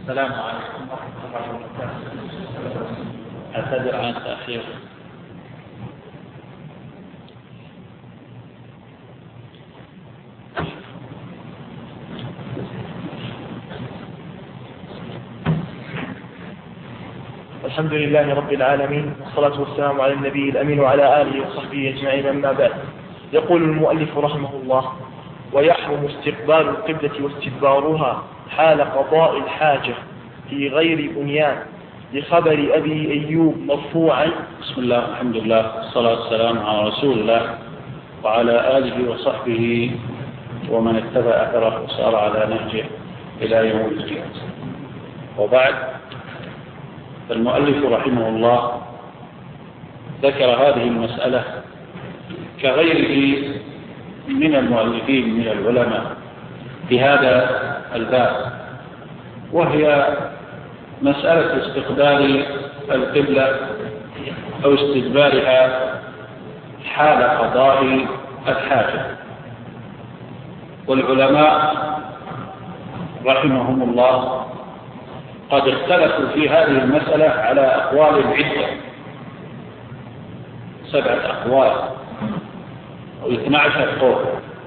السلام عليكم ورحمة الله وبركاته. أعتذر عن التأخير. الحمد لله رب العالمين، والصلاة والسلام على النبي الأمين وعلى آله وصحبه أجمعين، أما بعد. يقول المؤلف رحمه الله: ويحرم استقبال القبلة واستدبارها حال قضاء الحاجة في غير بنيان، لخبر أبي أيوب مرفوعا. بسم الله، الحمد لله، والصلاة والسلام على رسول الله وعلى آله وصحبه ومن اتبع أثره وسار على نهجه إلى يوم القيامة. وبعد، فالمؤلف رحمه الله ذكر هذه المسألة كغيره من المؤلفين من العلماء في هذا الباب، وهي مسألة استقبال القبلة أو استدبارها حال قضاء الحاجة. والعلماء رحمهم الله قد اختلفوا في هذه المسألة على أقوال عدة، 7 أقوال أو 12 قول،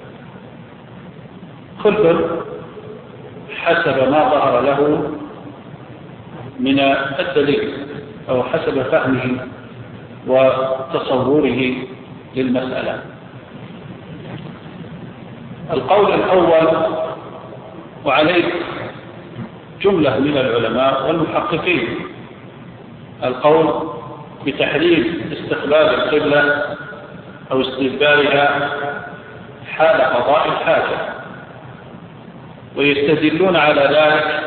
كل حسب ما ظهر له من الدليل أو حسب فهمه وتصوره للمسألة. القول الأول، وعليه جملة من العلماء والمحققين، القول بتحريم استقبال القبلة أو استدبارها حال قضاء الحاجة، ويستدلون على ذلك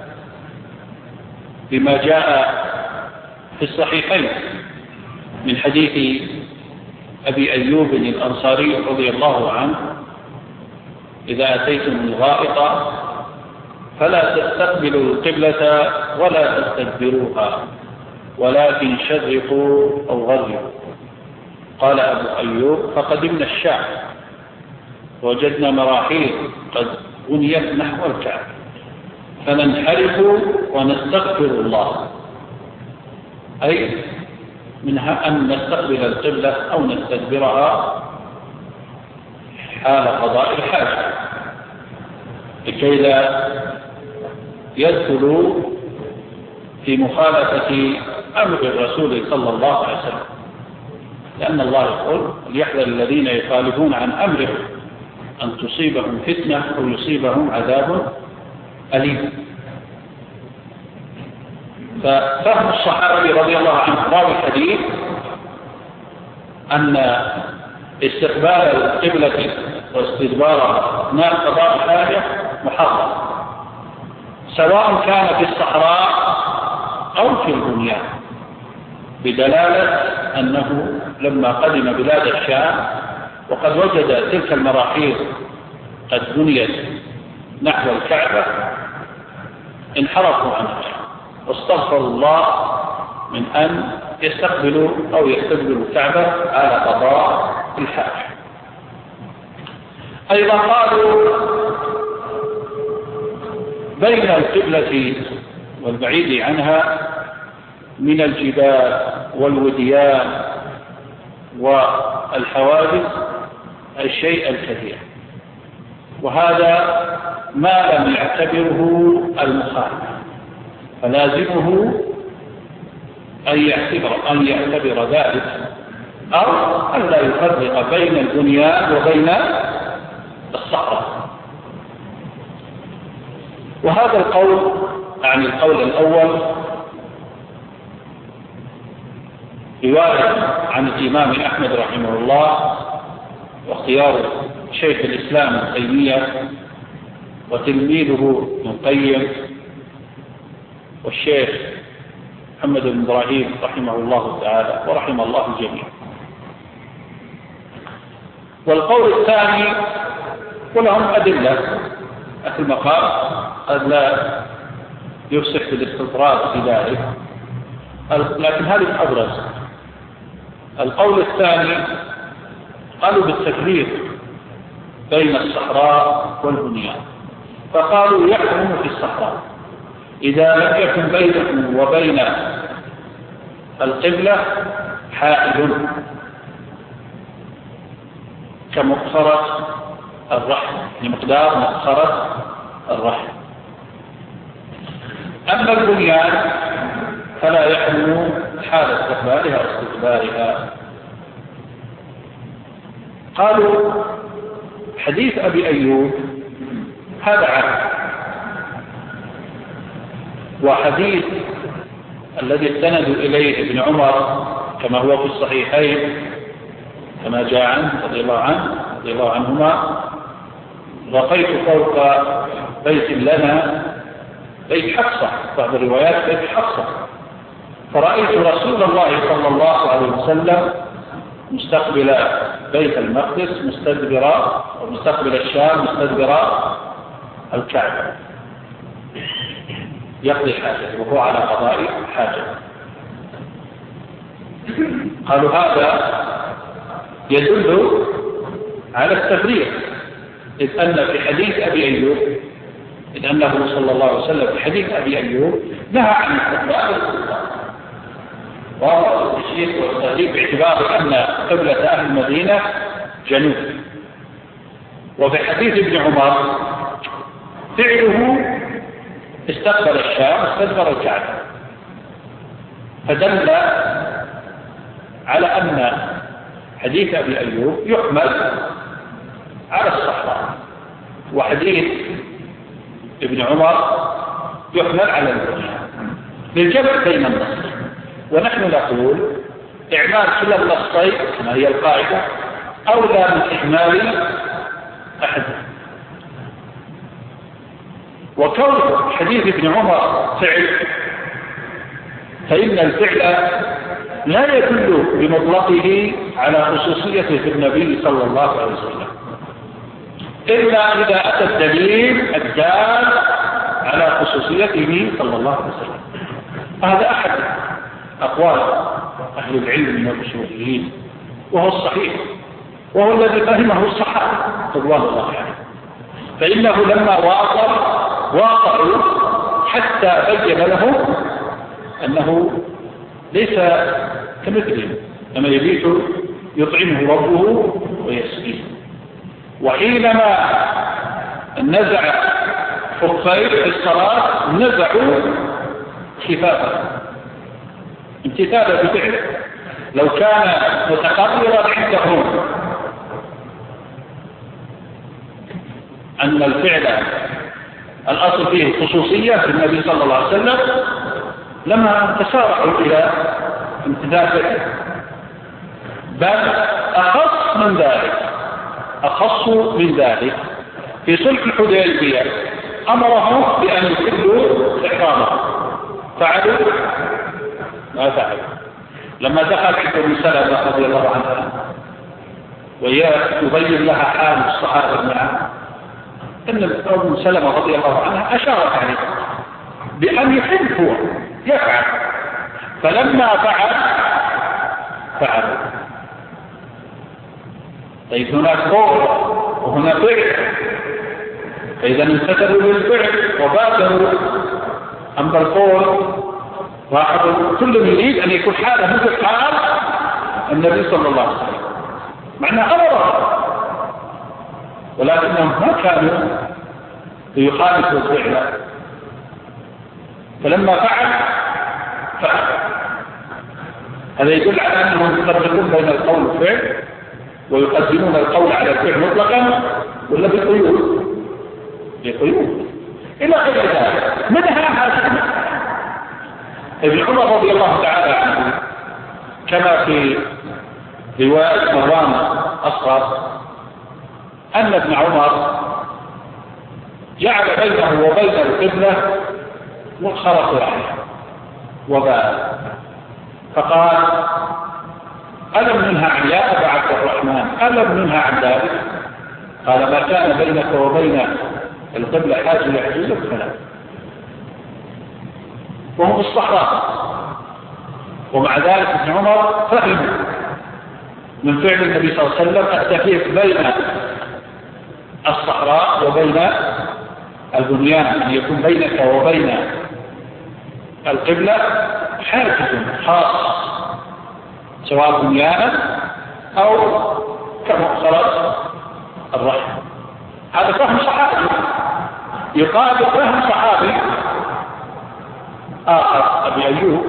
بما جاء في الصحيحين من حديث أبي أيوب الأنصاري رضي الله عنه: إذا أتيتم الغائط فلا تستقبلوا القبلة ولا تستدبروها، ولكن شرقوا أو غربوا. قال أبو أيوب: فقدمنا الشام وجدنا مراحيض قد بنيت نحو الكعبة، فننحرف ونستغفر الله، أي منها أن نستقبل القبلة أو نستدبرها حال قضاء الحاجة، لكي لا يدخلوا في مخالفة أمر الرسول صلى الله عليه وسلم، لأن الله يقول: ليحذر الذين يخالفون عن أمره أن تصيبهم فتنة أو يصيبهم عذاب أليم. ففهم الصحابي رضي الله عنه راوي الحديث أن استقبال القبلة واستدبارها أثناء قضاء الحاجة محرم، سواء كان في الصحراء أو في البنيان، بدلالة أنه لما قدم بلاد الشام وقد وجد تلك المراحيض قد بنيت نحو الكعبة انحرفوا عنها واستغفروا الله من أن يستقبلوا أو يستقبلوا الكعبة على قضاء الحاجة. أيضا قالوا: بين القبلة والبعيد عنها من الجبال والوديان والحوادث الشيء الكثير، وهذا ما لم يعتبره المخالف، فلازمه أن يعتبر ذلك، أو أن لا يفرق بين البنيان وبين الصحراء. وهذا القول، يعني القول الأول، رواية عن الإمام أحمد رحمه الله، واختيار شيخ الإسلام ابن تيمية وتلميذه ابن القيم والشيخ محمد بن إبراهيم رحمه الله تعالى ورحم الله الجميع. والقول الثاني، ولهم أدلة، أهل المقام قد لا يفسح بالاستطراد في ذلك، لكن هذه الأبرز. القول الثاني قالوا بالتفريق بين الصحراء والبنيان، فقالوا يحرم في الصحراء إذا لم يكن بينكم وبين القبلة حائل كمؤخرة الرحل، لمقدار مؤخرة الرحل. أما البنيان فلا يحرم حال استقبالها واستدبارها. قالوا حديث أبي أيوب هذا عام، وحديث الذي استندوا إليه ابن عمر كما هو في الصحيحين كما جاء عنه رضي الله عنهما: رقيت فوق بيت لنا، بيت حفصة، بعض الروايات بيت حفصة، فرأيت رسول الله صلى الله عليه وسلم مستقبل بيت المقدس مستدبر، ومستقبل الشام مستدبر الكعبة يقضي حاجة وهو على قضاء حاجة. قالوا هذا يدل على التفريق، إذ أن في حديث أبي أيوب، إذ أنه صلى الله عليه وسلم في حديث أبي أيوب نهى عن استقبال القبلة، وهذا التشريك والتغريب باعتبار أن قبلة أهل المدينة جنوب. وفي حديث ابن عمر فعله استقبل الشام واستدبر الكعبة، فدل على أن حديث أبي أيوب يحمل على الصحراء، وحديث ابن عمر يحمل على البنيان للجمع بين النصين. ونحن نقول إعمال كلا النصين كما هي القاعدة أولى من إهمال أحدهم. وكون حديث ابن عمر فعل، فإن الفعل لا يدل بمطلقه على خصوصيته في النبي صلى الله عليه وسلم إلا إذا أتى الدليل الدال على خصوصيته صلى الله عليه وسلم. هذا أحد أقوال أهل العلم من الأصوليين، وهو الصحيح، وهو الذي فهمه الصحابة رضوان الله عليهم، فإنه لما واقعوا حتى بين لهم أنه ليس كمثلهم، لما يبيت يطعمه ربه ويسقيه. وحينما نزع خفيه في الصلاة نزعوا خفافه امتثالا بفعله. لو كان متقررا عندهم أن الفعل الأصل فيه خصوصية في النبي صلى الله عليه وسلم لما تسارعوا إلى امتثال فعله، بل أخص من ذلك في صلح الحديبية أمرهم بأن يحلوا إحرامهم، فعلوا ما فعلوا. لما دخل عند ام سلمة رضي الله عنها ويبين لها حال الصحابة معه، ان ام سلمة رضي الله عنها أشارت عليه بأن يحب هو يفعل، فلما فعلوا. طيب هناك قول وهنا فعل، فإذا امتثلوا للفعل وبادروا. أما القول واحد كل يريد أن يكون حاله مثل حال النبي صلى الله عليه وسلم، معنى أمره، ولكنهم ما كانوا ليخالفوا الفعل، فلما فعل هذا يدل على أنهم يفرقون بين القول والفعل، ويقدمون القول على الفعل مطلقا ولا بقيود إلى غير ذلك. منها هذا ابن عمر رضي الله تعالى عنه كما في رواية مروان أصغر أن ابن عمر جعل بينه وبين القبلة مؤخرة رحل وبال، فقال: ألم ننهى عن يا أبا عبد الرحمن ألم ننهى عن ذلك؟ قال: ما كان بينك وبين القبلة حاجة يحجزك فلا. وهم في الصحراء، ومع ذلك ابن عمر فهم من فعل النبي صلى الله عليه وسلم التفريق بين الصحراء وبين البنيان، أن يكون بينك وبين القبلة حاجز خاص سواء بنيانا أو كمؤخرة الرحم. هذا فهم صحابي يقابل فهم صحابي آخر أبي أيوب،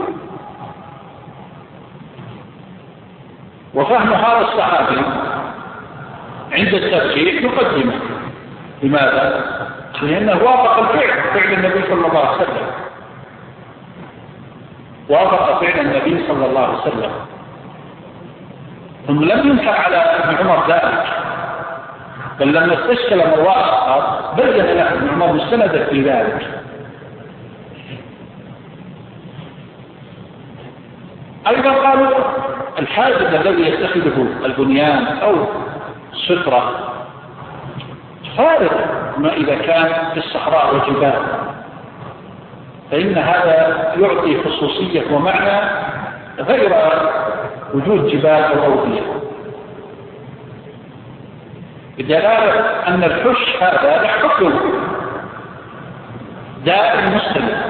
وفهم هذا الصحابي عند الترجيح يقدمه. لماذا؟ لأنه وافق فعل النبي صلى الله عليه وسلم، وافق فعل النبي صلى الله عليه وسلم، ثم لم ينكر على ابن عمر ذلك، بل لما استشكل مروان آخر بين له ابن عمر مستندا في ذلك. أيضا قالوا الحاجز الذي يتخذه البنيان أو السترة فارق ما إذا كان في الصحراء والجبال، فإن هذا يعطي خصوصية ومعنى غير وجود جبال أو أودية، بدلالة أن الحش هذا حكم دائم مستمر،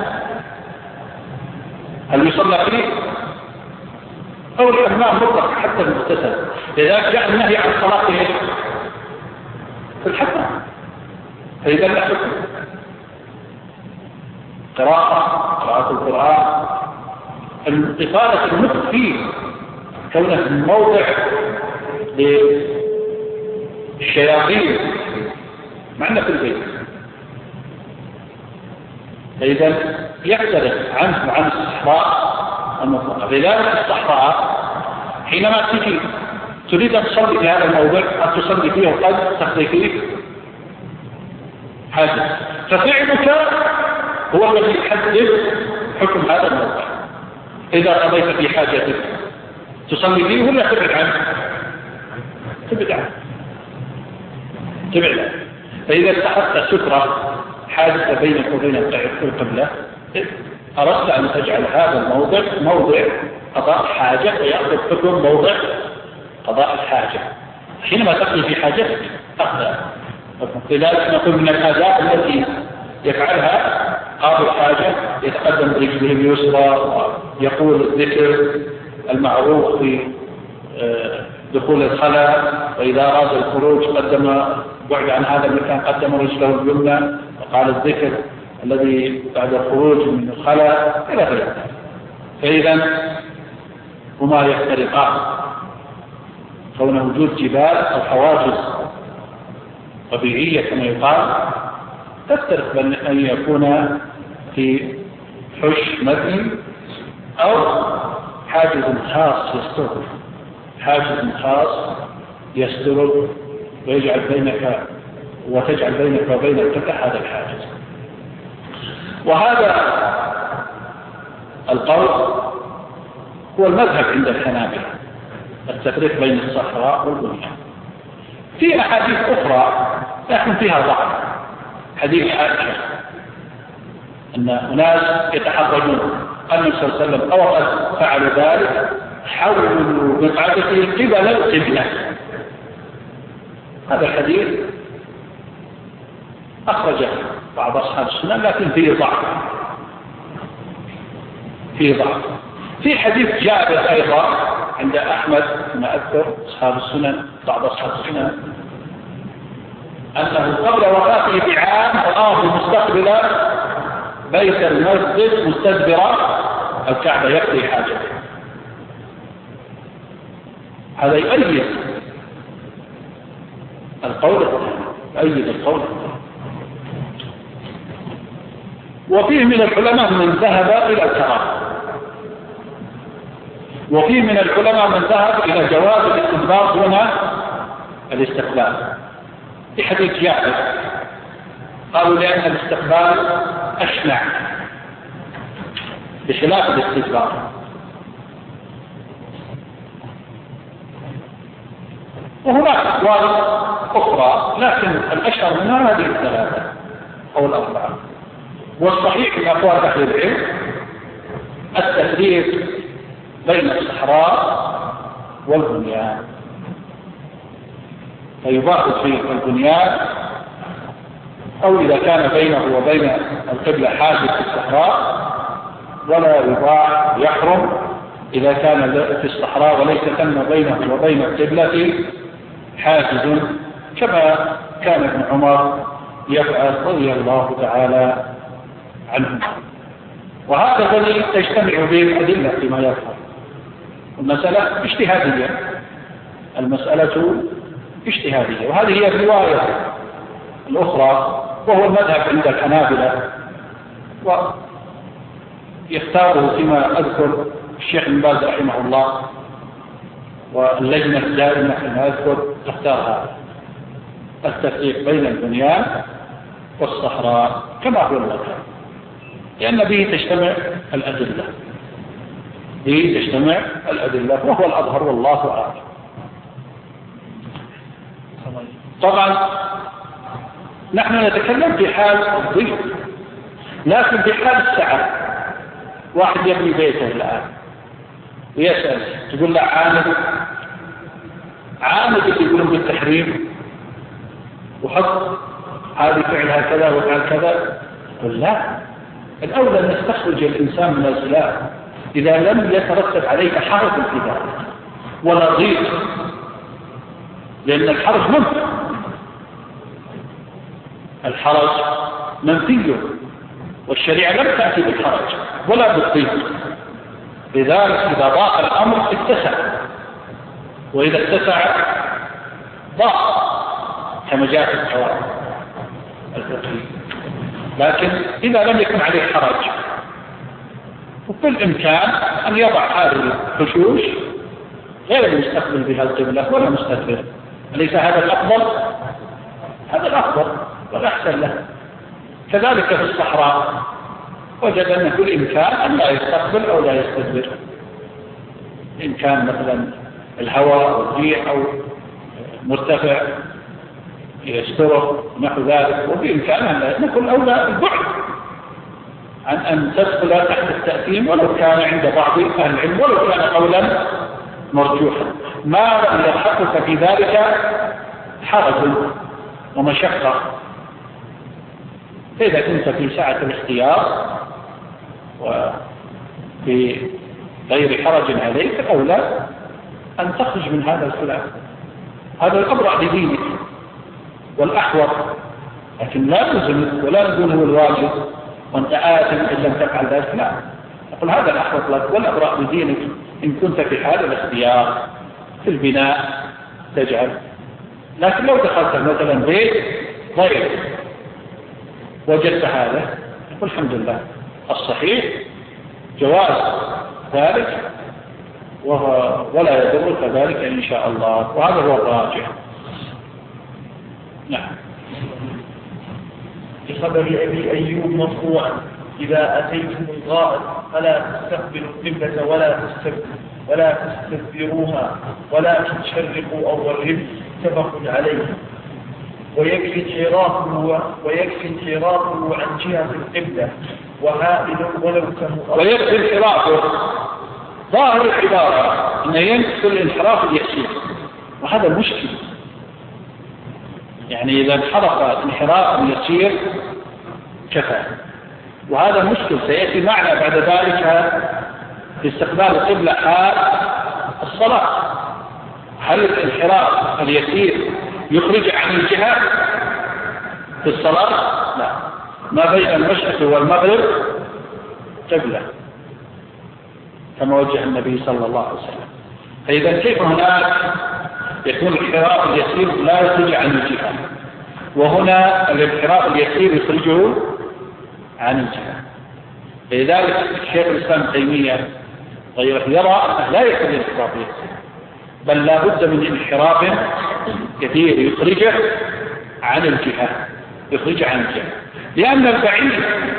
هل يصلى فيه أو الإمام مطلق حتى المغتسل، لذلك جاء النهي عن صلاته في الحمام، فإذا لا حكم. قراءة القرآن، إطالة المخ فيه كونه موضع للشياطين معنا في البيت، فإذا يختلف عنه وعن الصحراء المطلقة. لذلك الصحراء حينما تريد أن تصلي في هذا الموضع أن تصلي فيه وقد تقضي فيه حاجة، ففعلك هو الذي يحدد حكم هذا الموضع. إذا قضيت في حاجتك تصلي فيه ولا تبعد عنه؟ تبعد عنه. فإذا اتخذت سترة حاجة بينك وبين القبلة، أردت أن تجعل هذا الموضع موضع قضاء حاجة ويأخذ حكم موضع قضاء الحاجة. حينما تقضي في حاجتك تقضى. لذلك نقول من الآداب التي يفعلها قاضي الحاجة يتقدم برجله اليسرى ويقول الذكر المعروف في دخول الخلاء، وإذا أراد الخروج قدم بعد عن هذا المكان قدم رجله اليمنى وقال الذكر الذي بعد الخروج من الخلاء إلى غيره. فإذا هما يفترقان، كون وجود جبال أو حواجز طبيعية كما يقال تفترق بين أن يكون في حش مبني أو حاجز خاص يستر، ويجعل بينك وتجعل بينك وبين القبلة هذا الحاجز. وهذا القول هو المذهب عند الحنابلة، التفريق بين الصحراء والبنيان. في أحاديث أخرى لكن فيها ضعف. حديث عائشة أن أناس يتحرجون النبي صلى الله عليه وسلم أو قد فعلوا ذلك حولوا مقعدته قبل القبلة. هذا الحديث أخرجه بعض أصحاب السنن لكن فيه ضعف. في حديث جابر أيضا عند أحمد ما أذكر أصحاب السنن بعض أصحاب السنن أنه قبل وفاته بعام رآه مستقبلا بيت المسجد مستدبرا الكعبة يقضي حاجته. هذا يؤيد القول الثاني. وفيه من العلماء من ذهب إلى الكراهة، وفيه من العلماء من ذهب إلى جواز الاستدبار دون الاستقبال. في حديث جابر قالوا لأن الاستقبال أشنع بخلاف الاستدبار. وهناك أقوال أخرى لكن الأشهر منها هذه الثلاثة أو الأربعة. والصحيح من أقوال أهل العلم التفريق بين الصحراء والبنيان، فيضاف في البنيان أو إذا كان بينه وبين القبلة حاجز في الصحراء ولا يباع يحرم إذا كان في الصحراء وليس تم بينه وبين القبلة حاجز، كما كان ابن عمر يفعل رضي الله تعالى عنه. وهذا الذي تجتمع به الأدلة فيما يفعل. المسألة اجتهادية، المسألة اجتهادية، وهذه هي الرواية الأخرى وهو المذهب عند الحنابلة، ويختاره فيما أذكر الشيخ بن باز رحمه الله واللجنة الدائمة فيما أذكر تختار هذا التفريق بين البنيان والصحراء كما هو المذهب، لأن به تجتمع الأدلة، وهو الأظهر والله أعلم. طبعا نحن نتكلم في حال الضيق، لكن في حال السعة واحد يبني بيته الآن ويسأل تقول له عامد اللي يقولون بالتحريم وحط هذه فعلها كذا وفعل كذا، قل لا، الأولى أن يستخرج الإنسان من الخلاف إذا لم يترتب عليه حرج في ذلك ولا ضيق، لأن الحرج منفي، الحرج منفي والشريعة لم تأتي بالحرج ولا بالضيق، لذلك إذا ضاق الأمر اتسع، وإذا اتسع ضاق كما جاء في الجواب الفقهي. لكن إذا لم يكن عليه حرج وبالإمكان أن يضع هذه الحشوش غير مستقبل بها القبلة ولا مستدبر، أليس هذا الأفضل؟ هذا الأفضل والأحسن له. كذلك في الصحراء وجد أن بالإمكان أن لا يستقبل أو لا يستدبر، إن كان مثلا الهواء أو الريح أو مرتفع يستره نحو ذلك، وبإمكان أن نكون أولى البعد عن أن تدخل تحت التأثيم ولو كان عند بعض أهل العلم ولو كان قولا مرجوحا، ما لم يلحقك في ذلك حرج ومشقة. فإذا كنت في سعة الاختيار وفي غير حرج عليك أولى أن تخرج من هذا الخلاف، هذا الأبرع لدينك والأحوط، لكن لا تلزمك ولا نقول هو الواجب وأنت آثم إن لم تفعل ذلك، لا، نقول هذا الأحوط لك والأبرع لدينك إن كنت في حال الاختيار في البناء تجعل. لكن لو دخلت مثلا بيت ضيق وجدت هذا، نقول الحمد لله، الصحيح جواز ذلك ولا يضرك ذلك إن شاء الله، وهذا هو الراجح. نعم. في خبر أبي أيوب مرفوعا: إذا أتيتم الغائط فلا تستقبلوا القبلة ولا تستدبروها ولكن شرقوا أو غربوا، متفق عليه. ويكفي انحرافه عن جهة القبلة وهائل ولو كمؤخر. ويكفي انحرافه، ظاهر العبارة أن ينقص الانحراف اليسير، وهذا مشكل. يعني إذا انحرف انحراف يسير كفى، وهذا مشكل سيأتي معنا بعد ذلك في استقبال القبلة حال الصلاة. هل الانحراف اليسير يخرج عن الجهة في الصلاة؟ لا، ما بين المشرق والمغرب قبلة كما وجه النبي صلى الله عليه وسلم. فإذا كيف هناك يكون الانحراف اليسير لا يخرج عن الجهة، وهنا الانحراف اليسير يخرجه عن الجهة؟ لذلك الشيخ الإسلام ابن تيمية يرى أنه لا يكون الانحراف اليسير، بل لا بد من انحراف كثير يخرجه عن الجهة، لأن البعيد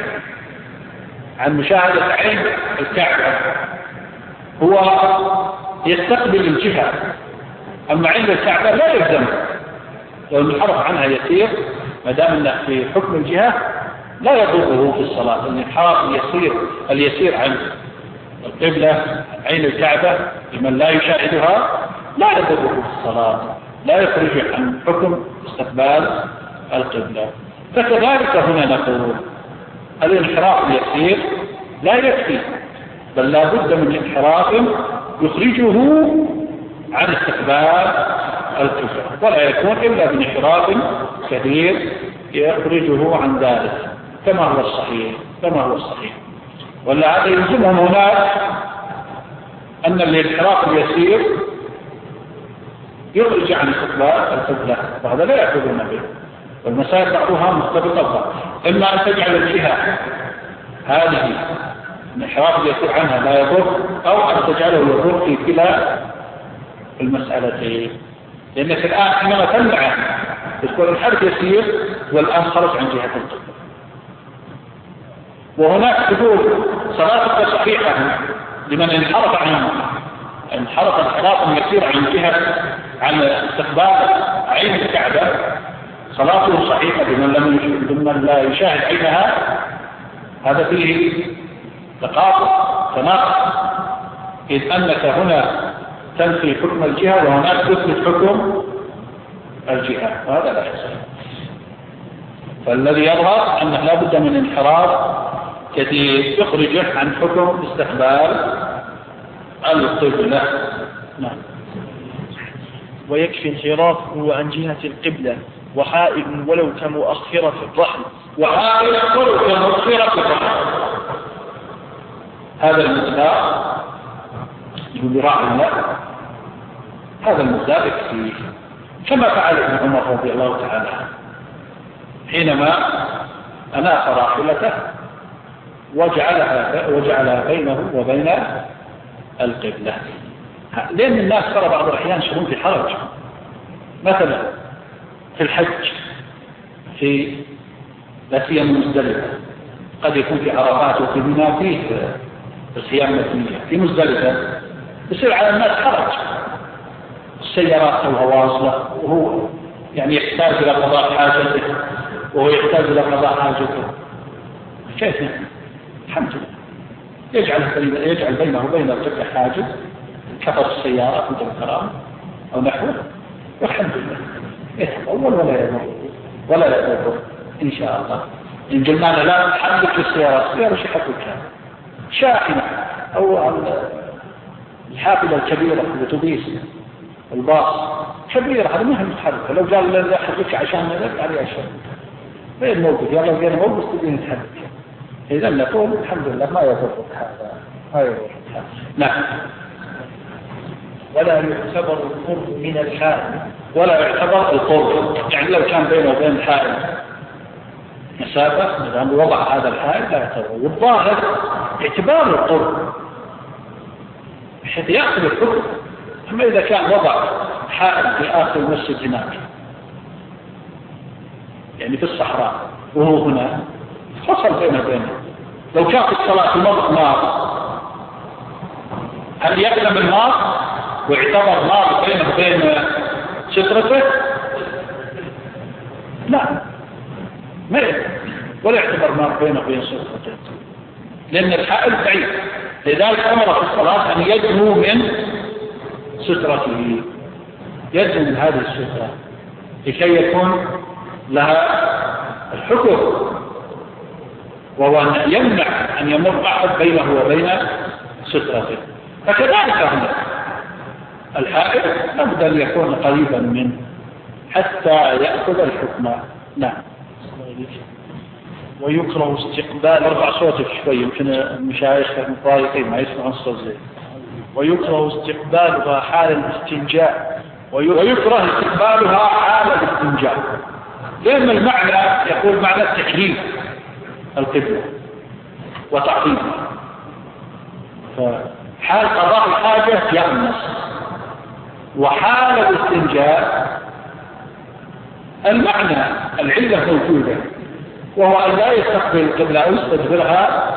عن مشاهدة عين الكعبة هو يستقبل الجهة، أما عند الكعبة لا يلزم، لو انحرف عنها يسير ما دام انه في حكم الجهة لا يضره في الصلاة. الانحراف اليسير عن القبلة عين الكعبة لمن لا يشاهدها لا يضره في الصلاة، لا يخرج عن حكم استقبال القبلة. فكذلك هنا نقول الانحراف اليسير لا يكفي بل لا بد من انحراف يخرجه عن استقبال القبلة، ولا يكون إلا بانحراف كبير يخرجه عن ذلك كما هو الصحيح. ولا هذا يلزمهم هناك أن الانحراف اليسير يخرج عن استقبال القبلة، وهذا لا يأخذون به. والمسائل بعضها مرتبطة، إما أن تجعل الجهة هذه الانحراف اليسير عنها لا يضر، أو أن تجعله يضر في كلا المسألتين. لأنك الآن حينما تمنع يكون الحرف يسير والآن خرج عن جهة القبلة، وهناك تقول صلاتك صحيحة لمن انحرف انحرافا يسير عن استقبال عين الكعبة، صلاته صحيحة لمن لا يشاهد عينها. هذا فيه تناقض، إذ أنك هنا تنفي حكم الجهة وهناك تثبت حكم الجهة، وهذا لا يصح. فالذي يظهر أنه لا بد من انحراف كثير يخرجه عن حكم استقبال القبلة. نعم. ويكفي انحرافه عن جهة القبلة وحائل ولو كمؤخرة في الرحل. هذا المقدار يقول راعي الله، هذا المقدار يكفيه، كما فعل ابن عمر رضي الله تعالى عنه حينما أناخ راحلته وجعلها بينه وبين القبلة. لأن الناس ترى بعض الأحيان يشعرون في حرج، مثلا في الحج، في لا سيما مزدلفة، قد يكون في عرفات وفي منى فيه صيام متنية، في مزدلفة يصير على الناس حرج، السيارات واصلة، وهو يعني يحتاج إلى قضاء حاجته، وهو يحتاج إلى قضاء حاجته. كيف؟ الحمد لله يجعل بينه وبين القبلة حاجز كفر السيارة مثل الكرام أو نحوه، والحمد لله يتطول ولا يضر إن شاء الله. إن قلنا لا نحرك السيارة شو حركها؟ شاحنة أو الحافلة الكبيرة الأتوبيس الباص كبيرة، هذا مهم تحركها. لو قال لا حركها عشان نذب عليه أشياء غير موجود، يلا غير موجود تبين تحركها. إذا نقول الحمد لله ما يضرك هذا، ما يضرك هذا. نعم. ولا يعتبر القرب من الحائل، ولا يعتبر القرب، يعني لو كان بينه وبين الحائل مسافة مثلا وضع هذا الحائل لا يعتبر. والظاهر اعتبار القرب بحيث يأخذ الحكم. أما إذا كان وضع حائل في آخر المسجد هناك، يعني في الصحراء وهو هنا، فصل بينه وبينه. لو كان في الصلاة المضغ نار، هل يعلم النار واعتبر نار بينه وبين سترته؟ لا، ما يعلم، ولا يعتبر نار بينه وبين سترته، لأن الحائل بعيد. لذلك أمر في الصلاة أن يدنو من سترته، يدنو من هذه السترة لكي يكون لها الحكم، وهو أن يمنع أن يمر أحد بينه وبين سترته. فكذلك هنا الحائل لابد أن يكون قريبا منه حتى يأخذ الحكم. نعم. ويكره استقبال، ارفع صوتك شوي يمكن المشايخ المطارقين ما يسمعون الصوت زين. ويكره استقبالها حال الاستنجاء، ويكره استقبالها حال الاستنجاء، لأن المعنى يقول معنى التكريم القبلة وتعظيمها. فحال قضاء الحاجة يأنس، وحال الاستنجاء المعنى العلة موجودة، وهو أن لا يستقبل القبلة أو يستدبرها،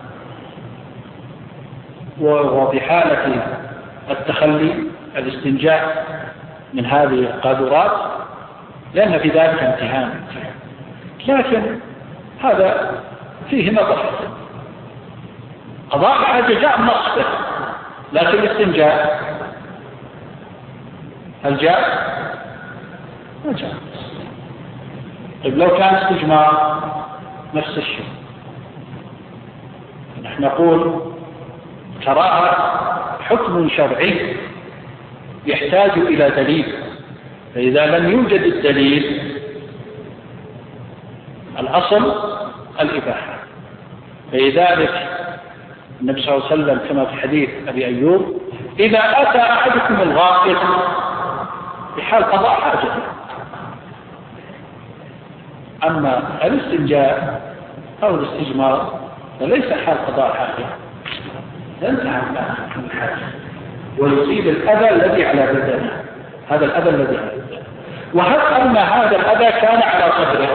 وفي حالة التخلي الاستنجاء من هذه القاذورات، لأن في ذلك امتهان. لكن هذا فيه نظر، قضاء الحاجة جاء نصفه، لكن الاستنجاء هل جاء؟ ما جاء. طيب لو كان استجمار، نفس الشيء. نحن نقول الكراهة حكم شرعي يحتاج إلى دليل، فإذا لم يوجد الدليل الأصل الإباحة. فلذلك النبي صلى الله عليه وسلم كما في حديث أبي أيوب: إذا أتى أحدكم الغائط بحال قضاء حاجته. أما الاستنجاء أو الاستجمار فليس حال قضاء حاجة، ينتهي عن الحاجة ويصيب الأذى الذي على بدنه، هذا الأذى الذي على بدنه. وهل أن هذا الأذى كان على صدره؟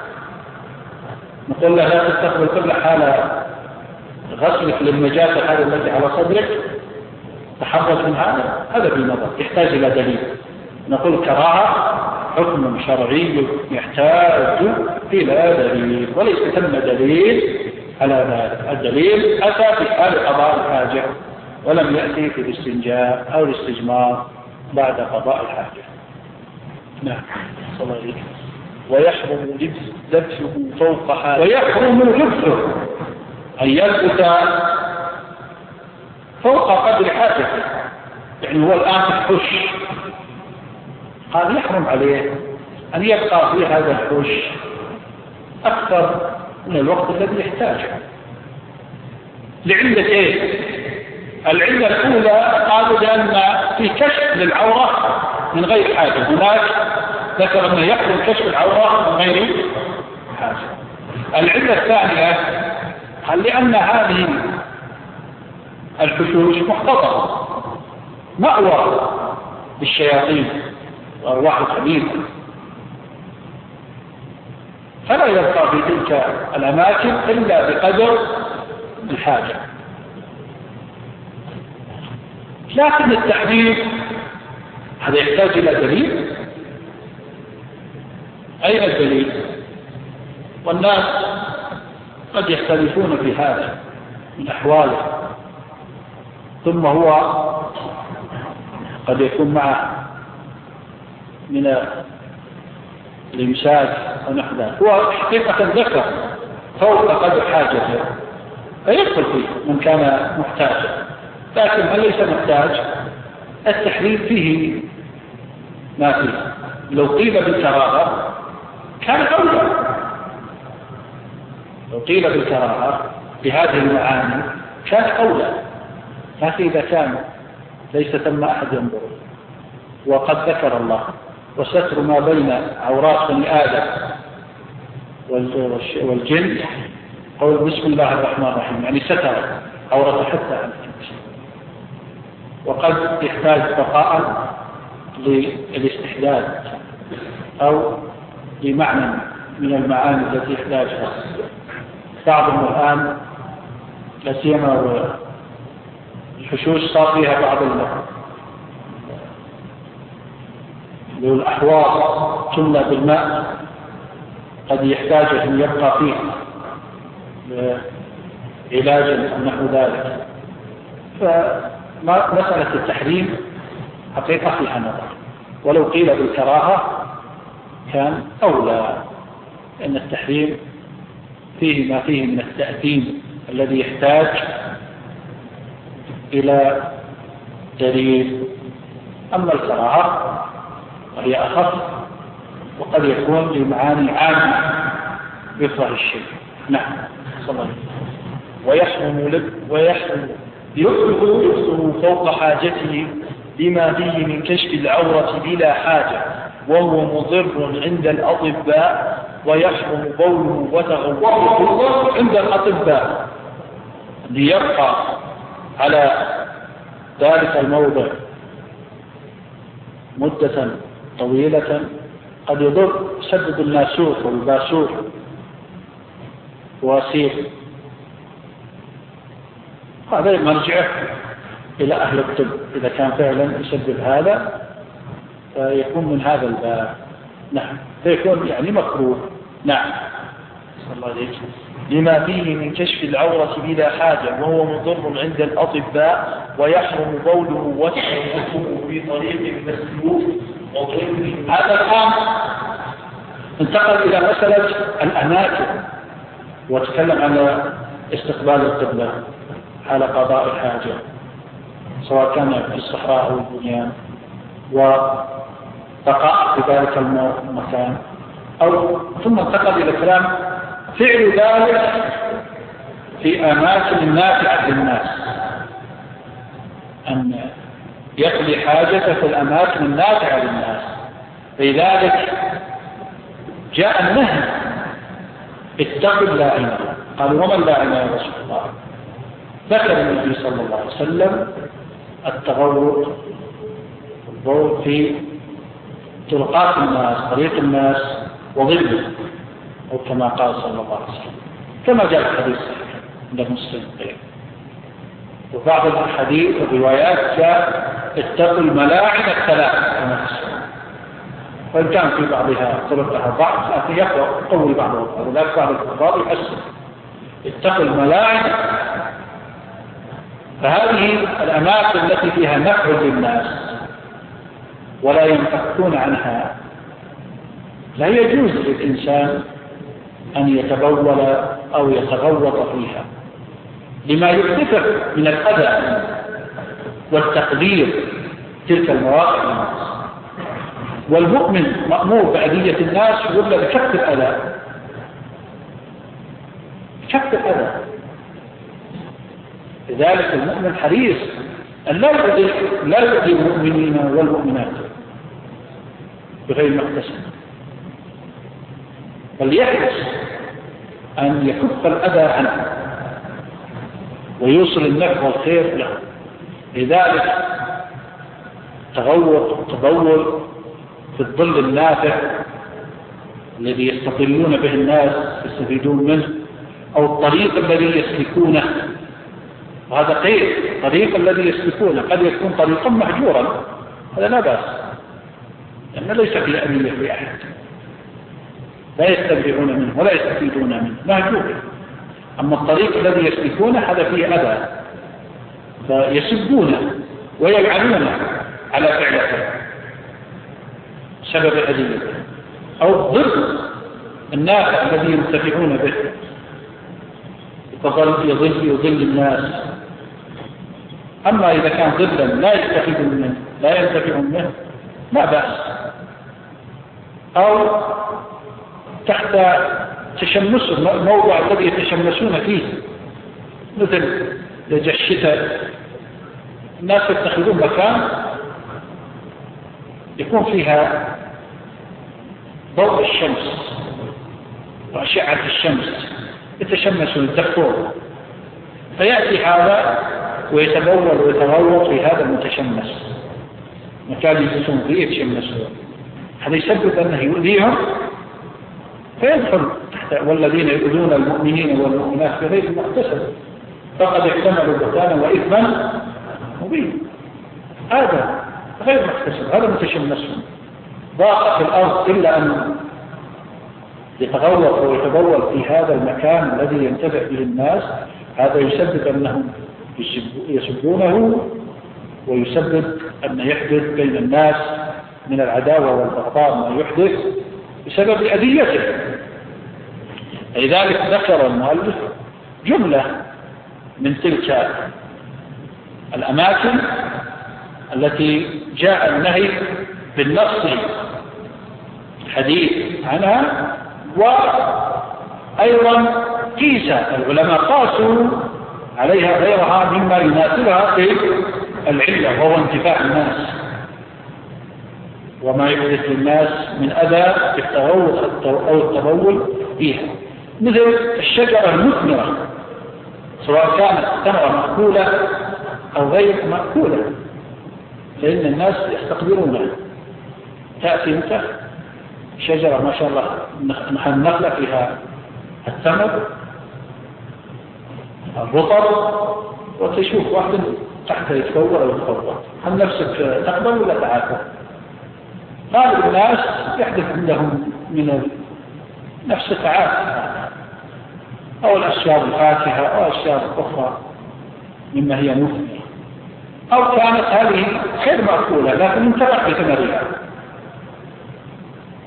نقول له لا تستقبل قبل حال غسلك للنجاسة هذا الذي على صدرك، تحرز من هذا بالنظر يحتاج إلى دليل. نقول كراهة حكم شرعي يحتاج إلى دليل، وليس ثم دليل على ذلك. الدليل أتى في حال قضاء الحاجة ولم يأتي في الاستنجاء أو الاستجمار بعد قضاء الحاجة. نعم. صلى الله عليه وسلم. ويحرم لبسه فوق حاجة. ويحرم لبسه أن يلبس فوق قدر حاجته، يعني هو الآن في الحش، قال يحرم عليه أن يبقى في هذا الحش أكثر من الوقت الذي يحتاجه لعلتين. العلة الأولى قالوا لأن في كشف للعورة من غير حاجة، هناك ذكر أنه يحرم كشف العورة من غير حاجة. العلة الثانية قال لأن هذه الحشوش محتضرة مأوى للشياطين وأرواح الخبيثة، فلا يبقى في تلك الأماكن إلا بقدر الحاجة. لكن التحريم هذا يحتاج إلى دليل. أين الدليل؟ والناس قد يختلفون في هذا من أحواله، ثم هو قد يكون معه من الإمساك ونحو ذلك، هو حقيقة ذكر فوق قدر حاجته فيدخل فيه من كان محتاجا، لكن هل ليس محتاج؟ التحريم فيه ما فيه. لو قيل بالكراهة كان أولى، لو قيل بالكراهة بهذه المعاني كان أولى، لكن إذا كان ليس ثم أحد ينظر وقد ذكر الله وستر ما بين عورات بني آدم والجن، قول بسم الله الرحمن الرحيم، يعني ستر عورة حتى عن الجن، وقد يحتاج بقاء للاستحداد أو لمعنى من المعاني التي يحتاجها بعضهم الآن، لا سيما الحشوش صار فيها بعض الأحواض تملى بالماء قد يحتاج أن يبقى فيه علاج أو نحو ذلك. فمسألة التحريم حقيقة فيها نظر، ولو قيل بالكراهة كان أولى، لأن التحريم فيه ما فيه من التأثيم الذي يحتاج إلى دليل. أما الكراهة وهي أخف وقد يكون لمعاني عامة يكره الشيء. نعم. صلى الله عليه وسلم. ويحرم لبسه فوق حاجته لما فيه من كشف العورة بلا حاجة وهو مضر عند الأطباء، ويحرم بوله وتغوطه عند الأطباء ليبقى على ذلك الموضع مدة طويلة قد يضر، يسبب الناسور والباسور واسير. هذا مرجعه إلى أهل الطب، إذا كان فعلا يسبب هذا فيكون من هذا الباب. نعم، فيكون يعني مكروه. نعم. صلى الله عليه وسلم. لما فيه من كشف العورة بلا حاجة وهو مضر عند الأطباء، ويحرم بوله وتغوطه في طريق مسلوك وغيره. هذا الآن انتقل إلى مسألة الأماكن وتكلم عن استقبال القبلة. حال قضاء الحاجة، سواء كان في الصحراء أو البنيان، وبقاء في ذلك المكان، أو ثم انتقل إلى كلام فعل ذلك في أماكن نافعة للناس، أن يقضي حاجته في الأماكن النافعة للناس. لذلك جاء النهي اتق اللاعنة. قالوا وما اللاعنة يا رسول الله؟ ذكر النبي صلى الله عليه وسلم التغوط والبول في طرقات الناس، طريق الناس وظله، أو كما قال صلى الله عليه وسلم، كما جاء في الحديث عند مسلم. وبعض الحديث والروايات جاء اتقوا الملاعن الثلاث كما في السنة، وإن كان في بعضها طرقها ضعف لكن يقوي بعضها، ولكن بعض الكفار يحسن اتقوا الملاعن. فهذه الأماكن التي فيها نفع للناس ولا ينفكون عنها لا يجوز للإنسان أن يتبول أو يتغوط فيها لما يحدث من الأذى والتقدير تلك المواقع للناس. والمؤمن مأمور بأذية الناس يقول بكف الأذى، كف الأذى. لذلك المؤمن حريص أن لا يؤذي المؤمنين والمؤمنات بغير مقتصد، بل يحرص أن يكف الأذى عنه ويوصل النفع والخير له. لذلك تبول في الظل النافع الذي يستظلون به الناس يستفيدون منه، أو الطريق الذي يسلكونه، وهذا قيد. الطريق الذي يسلكونه قد يكون طريقا مهجورا، هذا لا بأس، لأن ليس في أذية لأحد، لا يستبرعون منه ولا يستفيدون منه، مهجور. أما الطريق الذي يسلكونه هذا فيه أذى، فيسبونه ويلعنونه على فعله سبب أذيته، أو ضد النافع الذي ينتفعون به يضل الناس. أما إذا كان ضلا لا يستفيدون منه لا ينتفعون منه لا بأس، أو تحت تشمس الموضع الذي يتشمسون فيه، مثل لجأ الشتاء الناس يتخذون مكان يكون فيها ضوء الشمس وأشعة الشمس، يتشمسون الدكتور، فيأتي هذا ويتبول ويتغوط في هذا المتشمس، مكان يجلسون فيه يتشمسون، هذا يسبب أنه يؤذيهم فيدخل تحت والذين يؤذون المؤمنين والمؤمنات بغير مقتصد فقد احتملوا بهتانا وإثما مبينا. هذا غير مقتصد، هذا متشمسون ضاق في الأرض إلا أن يتغوط ويتبول في هذا المكان الذي ينتفع به الناس، هذا يسبب أنهم يسبونه ويسبب أن يحدث بين الناس من العداوة والبغضاء ما يحدث بسبب أذيته. لذلك ذكر المؤلف جملة من تلك الأماكن التي جاء النهي بالنص الحديث عنها، وأيضا قيس العلماء قاسوا عليها غيرها مما يناسبها في العلة، وهو انتفاع الناس وما يحدث للناس من أذى بالتغوط أو التبول فيها، مثل الشجرة المثمرة سواء كانت ثمرة مأكولة أو غير مأكولة، فإن الناس يستقبلونها. تأتي أنت شجرة ما شاء الله النخلة فيها الثمر الرطب، وتشوف واحد تحت يتفور أو يتفور، هل نفسك تقبل ولا تعافى؟ غالب الناس يحدث عندهم من نفس تعافى، أو الأشياء الفاكهة أو الأشياء الأخرى مما هي مثمرة، أو كانت هذه غير مأكولة لكن انتفع بثمرها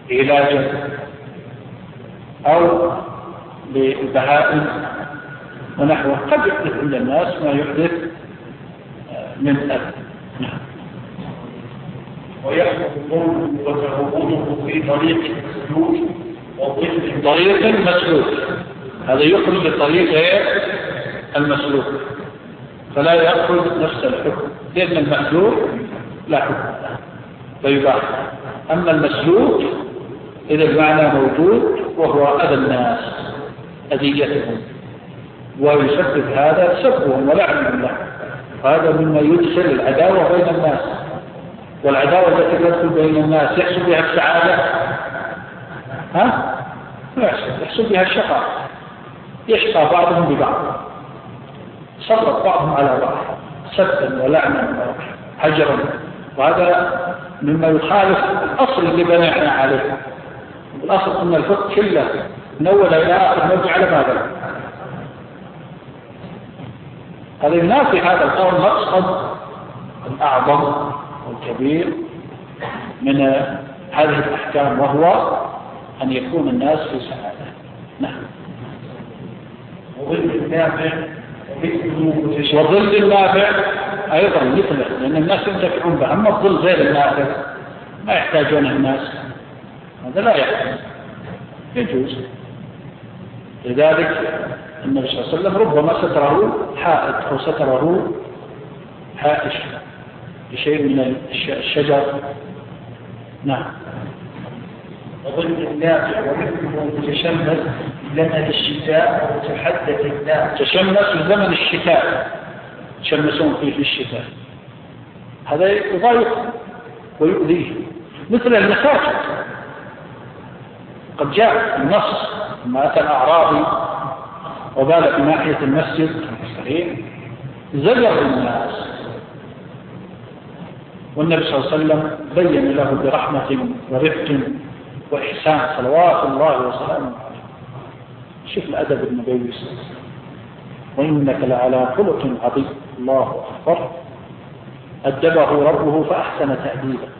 علاجا أو للبهائم ونحوه قد يحدث عند الناس ما يحدث من أذى. نعم. ويحدث الظلم وتعوضه في طريق المسلوك وضد طريق المسلوك، هذا يخرج بطريق غير المسلوك فلا يأخذ نفس الحكم، لأن المسلوك لا حكم له فيباح. أما المسلوك إذا المعنى موجود وهو أذى الناس أذيتهم ويسبب هذا سبهم ولعنهم له، هذا مما يدخل العداوة بين الناس، والعداوة التي تدخل بين الناس يحصل بها السعادة؟ لا يحصل بها الشقاء، يشقى بعضهم ببعض، سلط بعضهم على بعض سبا ولعنا وحجرا، وهذا مما يخالف الأصل اللي بنينا عليه. الأصل أن الفقه كله من أول إلى آخر نرجع على ماذا؟ هذا ينافي هذا القول مقصد الأعظم والكبير من هذه الأحكام، وهو أن يكون الناس في سعادة. نعم. وظل النافع وظل النافع أيضا مثله، لأن الناس ينتفعون به، أما الظل غير النافع ما يحتاجونه الناس، هذا لا يحتاج يجوز. لذلك النبي صلى الله عليه وسلم ربما ستره حائط أو ستره حائش بشيء من الشجر. نعم. وظل النافع ومثله متشمس زمن الشتاء وتحدث الناس. تشمس زمن الشتاء، يتشمسون فيه في الشتاء، هذا يضايق ويؤذيه، مثل المساجد. قد جاء النص لما أتى الأعرابي وبال في ناحية المسجد الصحيح زجر الناس، والنبي صلى الله عليه وسلم بين له برحمة ورفق وإحسان صلوات الله وسلامه عليه. شوف الأدب النبوي صلى الله عليه وسلم، وإنك لعلى خلق عظيم. الله أكبر. أدبه ربه فأحسن تأديبه.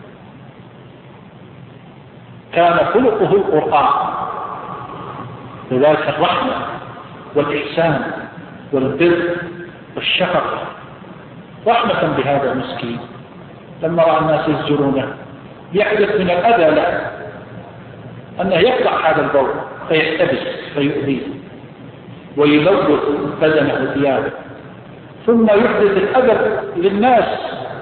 كان خلقه القرآن، لذلك الرحمة والإحسان والبر والشفقة، رحمة بهذا المسكين لما رأى الناس يزجرونه، يحدث من الأذى له أنه يقطع هذا البول فيحتبس فيؤذيه ويلوث بدنه وثيابه، ثم يحدث الأذى للناس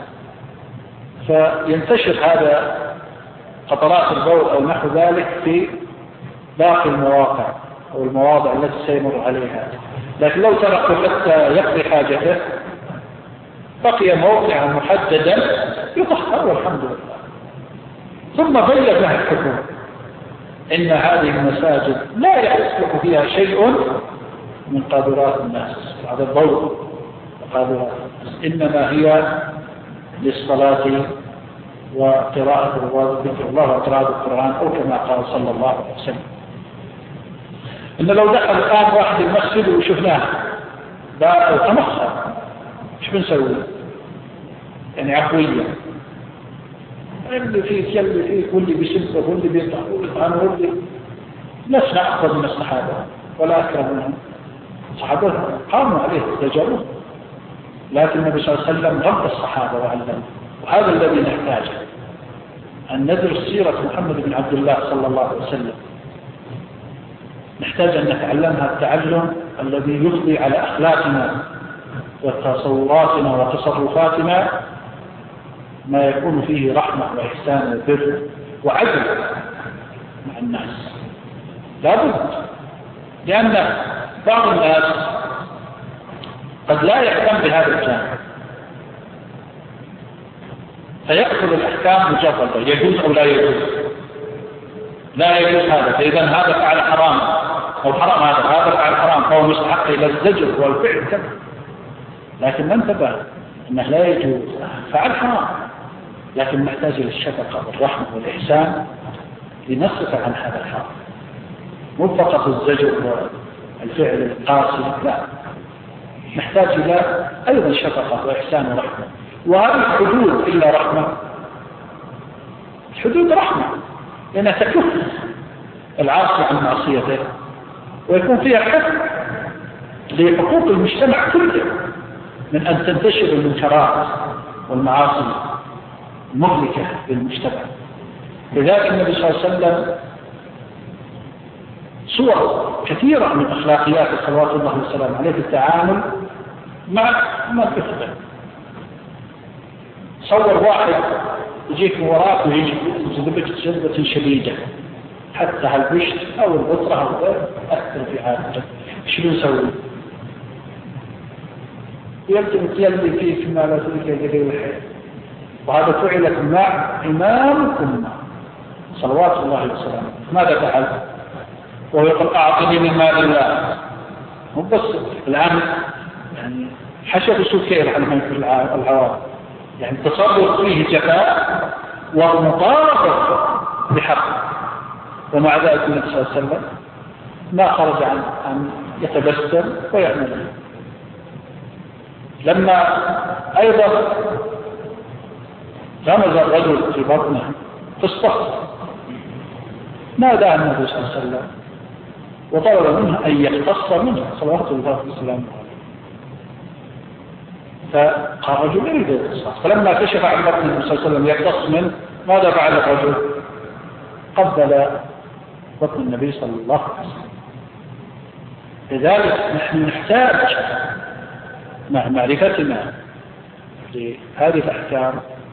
فينتشر هذا قطرات البول أو نحو ذلك في باقي المواقع أو المواضع التي سيمر عليها. لكن لو تركه حتى يقضي حاجته بقي موقعا محددا يطهر والحمد لله. ثم بين له الحكم إن هذه المساجد لا يصلح فيها شيء من قادرات الناس بعد الضوء وقادرات الناس، إنما هي للصلاة وقراءة ذكر الله وقراءة القرآن، أو كما قال صلى الله عليه وسلم. إن لو دخل الآن واحد المسجد وشفناه بقى أو تمخر إيش بنسوي؟ يعني عفوية، اللي فيك يلي فيك واللي بيسبه واللي بيطعن واللي لسنا أفضل من الصحابة ولا أكرم منهم. الصحابة قاموا عليه تجربه، لكن النبي صلى الله عليه وسلم رد الصحابة وعلمهم، وهذا الذي نحتاجه، أن ندرس سيرة محمد بن عبد الله صلى الله عليه وسلم. نحتاج أن نتعلمها التعلم الذي يفضي على أخلاقنا وتصوراتنا وتصرفاتنا ما يكون فيه رحمة وإحسان وبر وعدل مع الناس. لابد، لأن بعض الناس قد لا يهتم بهذا الجانب فيأخذ الأحكام مجردة، يجوز أو لا يجوز، لا يجوز هذا، فإذا هذا فعل حرام أو حرام هذا فعل حرام فهو مستحق إلى الزجر والفعل كذا، لكن ما انتبه أنه لا يجوز فعل حرام، لكن محتاج إلى الشفقة والرحمة والإحسان لنصف عن هذا الحرام، مو فقط الزجر والفعل القاسي، لا، نحتاج إلى أيضا شفقة وإحسان ورحمة. وهذه الحدود إلا رحمة، الحدود رحمة لأنها تكف العاصي عن معصيته ويكون فيها حفظ لحقوق المجتمع كله من أن تنتشر المنكرات والمعاصي المهلكة للمجتمع. لذلك النبي صلى الله عليه وسلم صور كثيرة من أخلاقيات صلوات الله وسلامه عليه في التعامل مع الفتنة. صور واحد يجيك من وراك ويجذبك جذبة شديدة حتى هالبشت أو البطرة أو أثر في حالك، شو نسوي؟ يلي فيك ما لا تريك يجري الحياة. وهذا فعلت مع إمامكم صلوات الله وسلامه. ماذا فعل؟ وهو يقول أعطني من مال الله. مو بس الآن يعني حشد سكير عن العوام، يعني تصرف فيه جفاء ومطالبة بحق. ومع ذلك النبي صلى الله عليه وسلم ما خرج عن يتبسم ويعمل. لما أيضا غمز الرجل في بطنه في الصخر نادى النبي صلى الله عليه وسلم وطلب منه أن يقتص منه صلوات الله وسلامه. فقال رجل يريد القصاص، فلما كشف عن بطن النبي صلى الله عليه وسلم يقتص منه ماذا فعل الرجل؟ قبل بطن النبي صلى الله عليه وسلم. لذلك نحن نحتاج مع معرفتنا لهذه الأحكام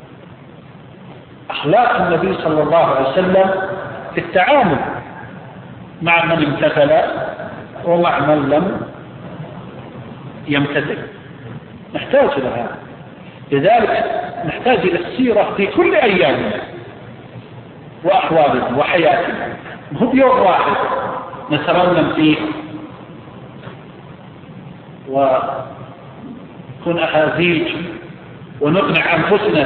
أخلاق النبي صلى الله عليه وسلم في التعامل مع من امتثل ومع من لم يمتثل. نحتاج إلى هذا. لذلك نحتاج إلى السيرة في كل أيامنا وأحوالنا وحياتنا، مو بيوم واحد نترنم فيه ونكون أحازيج ونقنع أنفسنا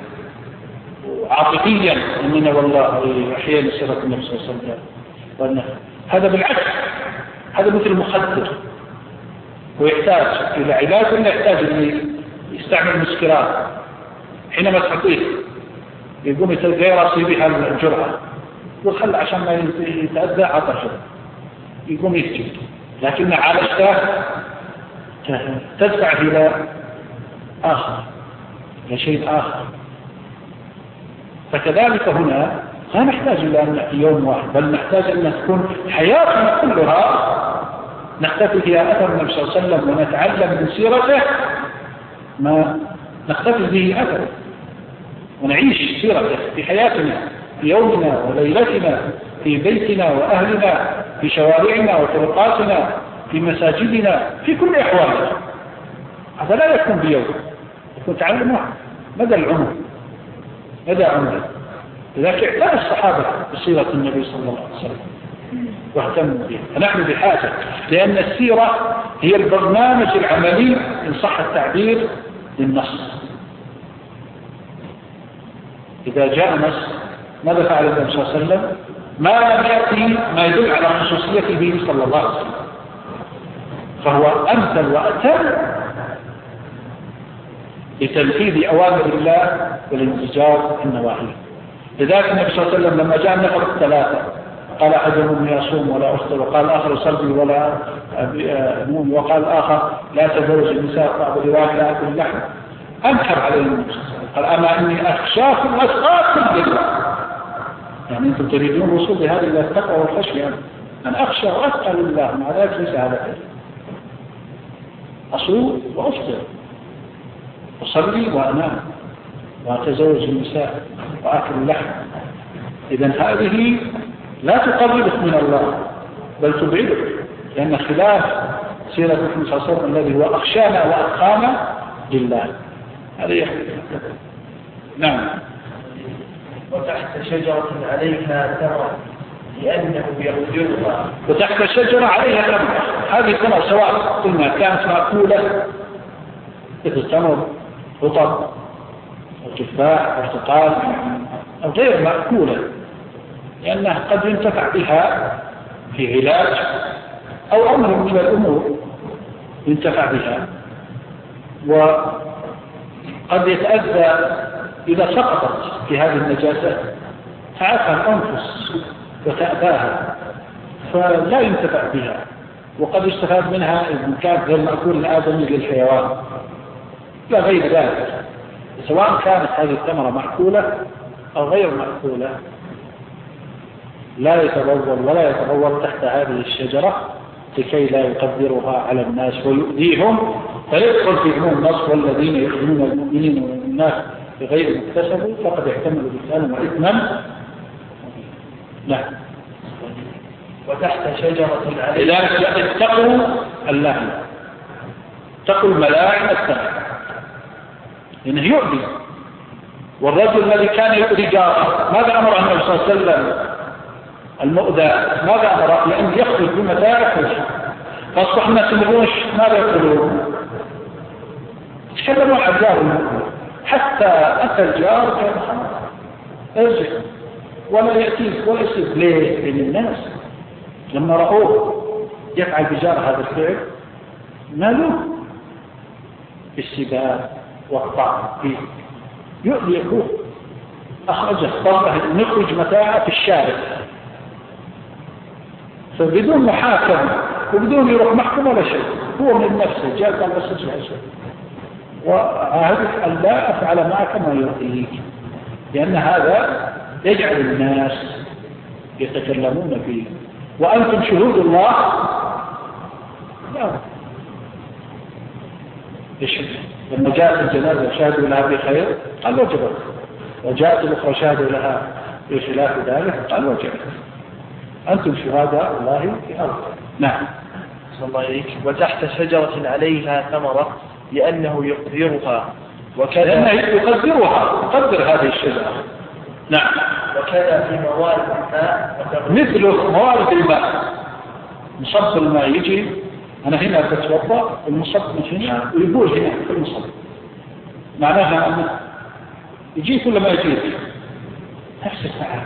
عاطفيا أننا والله أحيانا سيرة النبي صلى الله عليه وسلم. هذا بالعكس، هذا مثل المخدر ويحتاج إلى علاج ولا يحتاج أن يستعمل مسكرات. حينما تعطيه يقوم يتغير راسي بها الجرعة وخل عشان ما يتأذى عطشه يقوم يسجد، لكن عالجته تدفع إلى آخر، إلى شيء آخر. فكذلك هنا لا نحتاج إلى أن نأتي يوم واحد، بل نحتاج أن تكون حياتنا كلها نختفي فيها أثر النبي صلى الله عليه وسلم ونتعلم من سيرته ما نختفي به أثره، ونعيش سيرته في حياتنا في يومنا وليلتنا في بيتنا وأهلنا في شوارعنا وطرقاتنا في مساجدنا في كل أحوالنا. هذا لا يكون بيوم، يكون تعلمه مدى العمر مدى عمره. لذلك اعتنى الصحابة بسيرة النبي صلى الله عليه وسلم واهتموا بها. فنحن بحاجة، لأن السيرة هي البرنامج العملي إن صح التعبير للنص. إذا جاء نص ماذا فعل النبي صلى الله عليه وسلم؟ ما يأتي ما يدل على خصوصية به صلى الله عليه وسلم، فهو أمثل وأتم لتنفيذ أوامر الله والانزجار النواهي. لذلك النبي صلى الله عليه وسلم لما جاء النفر الثلاثة قال أحدهم يصوم ولا أفطر، وقال آخر يصلي ولا نوم، وقال آخر لا تزوج النساء، بعض الروايات لا أكل اللحم، أنكر عليه النبي صلى الله عليه وسلم قال أما إني أخشاكم وأتقاكم لله. يعني أنتم تريدون الوصول لهذه التقوى والخشية، أن أخشى وأتقى لله، مع ذلك ليس هذا خير. أصوم وأفطر، أصلي وأنام، وأتزوج النساء، وأكل اللحم. إذن هذه لا تقربك من الله بل تبعدك، لأن خلاف سيرة النبي صلى الله عليه وسلم الذي هو أخشانا وأتقانا لله. هذا يحدث. نعم. وتحت شجرة عليها تمر لأنه يغفرها. وتحت شجرة عليها تمر، هذه التمر سواء قلنا كانت مأكولة مثل تمر رطب أو تفاح أو برتقال أو غير مأكولة، لأنها قد ينتفع بها في علاج أو أمر من الأمور ينتفع بها، وقد يتأذى إذا سقطت في هذه النجاسة تعافى الأنفس وتأذاها فلا ينتفع بها. وقد يستفاد منها إن كانت غير مأكول الآدمي للحيوان لا غير ذلك، سواء كانت هذه الثمرة مأكولة أو غير مأكولة لا يتبول ولا يتبول تحت هذه الشجرة لكي لا يقدرها على الناس ويؤذيهم، فيدخل في عموم النص والذين يؤذون المؤمنين والناس بغير مكتسب فقد احتملوا بهتانا وإثما. نعم. وتحت شجرة لذلك اتقوا اللعنة، اتقوا الملاعن الثانية لأنه يؤذي. والرجل الذي كان يؤذي جاره ماذا أمر النبي صلى الله عليه وسلم؟ المؤذى ماذا أمر؟ لأن يخرج بمتاعه كل شيء، فأصبح الناس يقولون ماذا يقولون؟ تكلموا عن جار المؤذي حتى أتى الجار كان ارجع ولا يأتيك ولا يصير. ليه؟ لأن الناس لما رأوه يفعل بجار هذا الفعل مالوه بالسباب والطعن فيه، يؤذي أخوه، أخرجه طبعا نخرج متاعه في الشارع فبدون محاكمة وبدون يروح محكمة ولا شيء، هو من نفسه جاء قال بس اسمع شيء وعهدك أن لا أفعل معك ما يؤذيك، لأن هذا يجعل الناس يتكلمون فيه وأنتم شهود الله. لا لما جاءت الجنازة شاهدوا لها بخير قال وجبت، وجاءت الأخرى شاهدوا لها بخلاف ذلك قال وجبت، أنتم شهداء الله في أرض. نعم. صلى الله عليك. وتحت شجرة عليها ثمرة لأنه يقدرها لأنه يقدرها، يقدر هذه الشجرة. نعم. وكذا في موارد الماء مثل موارد الماء، مصب الماء يجي أنا هنا بتوضأ المصب من هنا ويقول هنا في المصب، معناها أنه يجي كل ما يجي نفس الساعة،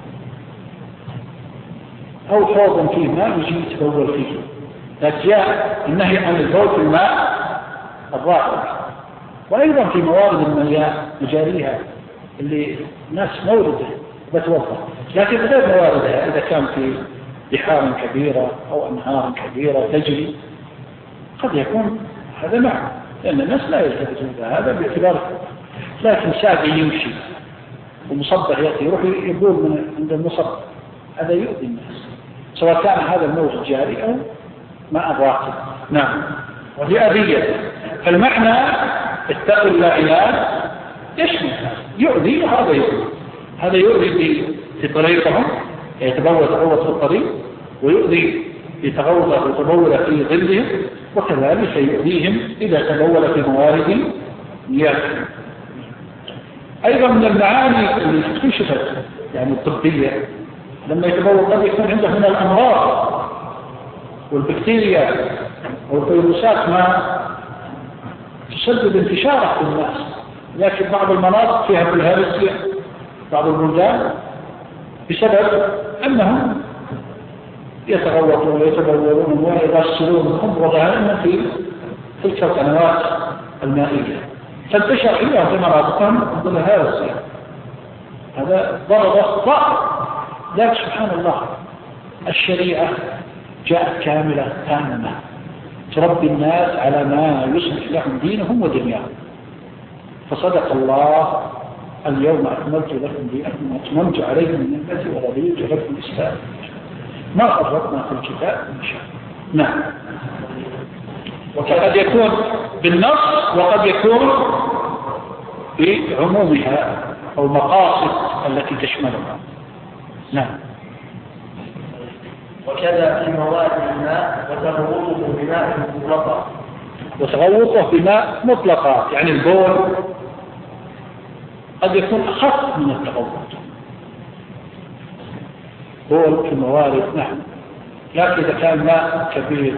أو حوض فيه ماء يجي يتبول فيه. لكن جاء النهي عن البول في الماء الراكد، وأيضا في موارد المياه مجاريها اللي ناس مورده بتوضأ، لكن غير مواردها إذا كان في بحار كبيرة أو أنهار كبيرة تجري قد يكون هذا معه، لأن الناس لا يلتفتون هذا باعتبار. لكن ساقي يمشي ومصبح يأتي يروح يقول من عند المصبح، هذا يؤذي الناس سواء كان هذا الموج جاري أو ماء راكد. نعم. لأذية. فالمعنى اتقوا اللعنات يشمل يؤذي وهذا يؤذي، هذا يؤذي في طريقهم يتبول تغوط في الطريق، ويؤذي يتبول في ظلهم، وكذلك يؤذيهم إذا تبول في موارد مياه. أيضا من المعاني اللي اكتشفت يعني الطبية لما يتبول قد يكون عنده من الأمراض والبكتيريا والفيروسات ما تسبب انتشاره في الناس، لكن بعض المناطق فيها بالهارسية بعض البلدان بسبب أنهم يتغوطون ويتبولون ويغسلون خمرهم في تلك القنوات المائية، فانتشر فيها في مناطقهم بالهارسية. هذا ضرر ضار. لكن سبحان الله الشريعة جاءت كاملة تامة تربي الناس على ما يصلح لهم دينهم ودنياهم. فصدق الله اليوم أكملت لكم دينكم وأتممت عليكم نعمتي ورضيت لكم الإسلام. ما فرطنا في الكتاب إن شاء الله. نعم. وقد يكون بالنص وقد يكون بعمومها أو مقاصد التي تشملها. نعم. وكذا في موارد الماء وتغوطه بماء مطلقا. وتغوطه بماء مطلقا يعني البول قد يكون أخف من التغوط، بول في موارد. نعم. لكن إذا كان ماء كبير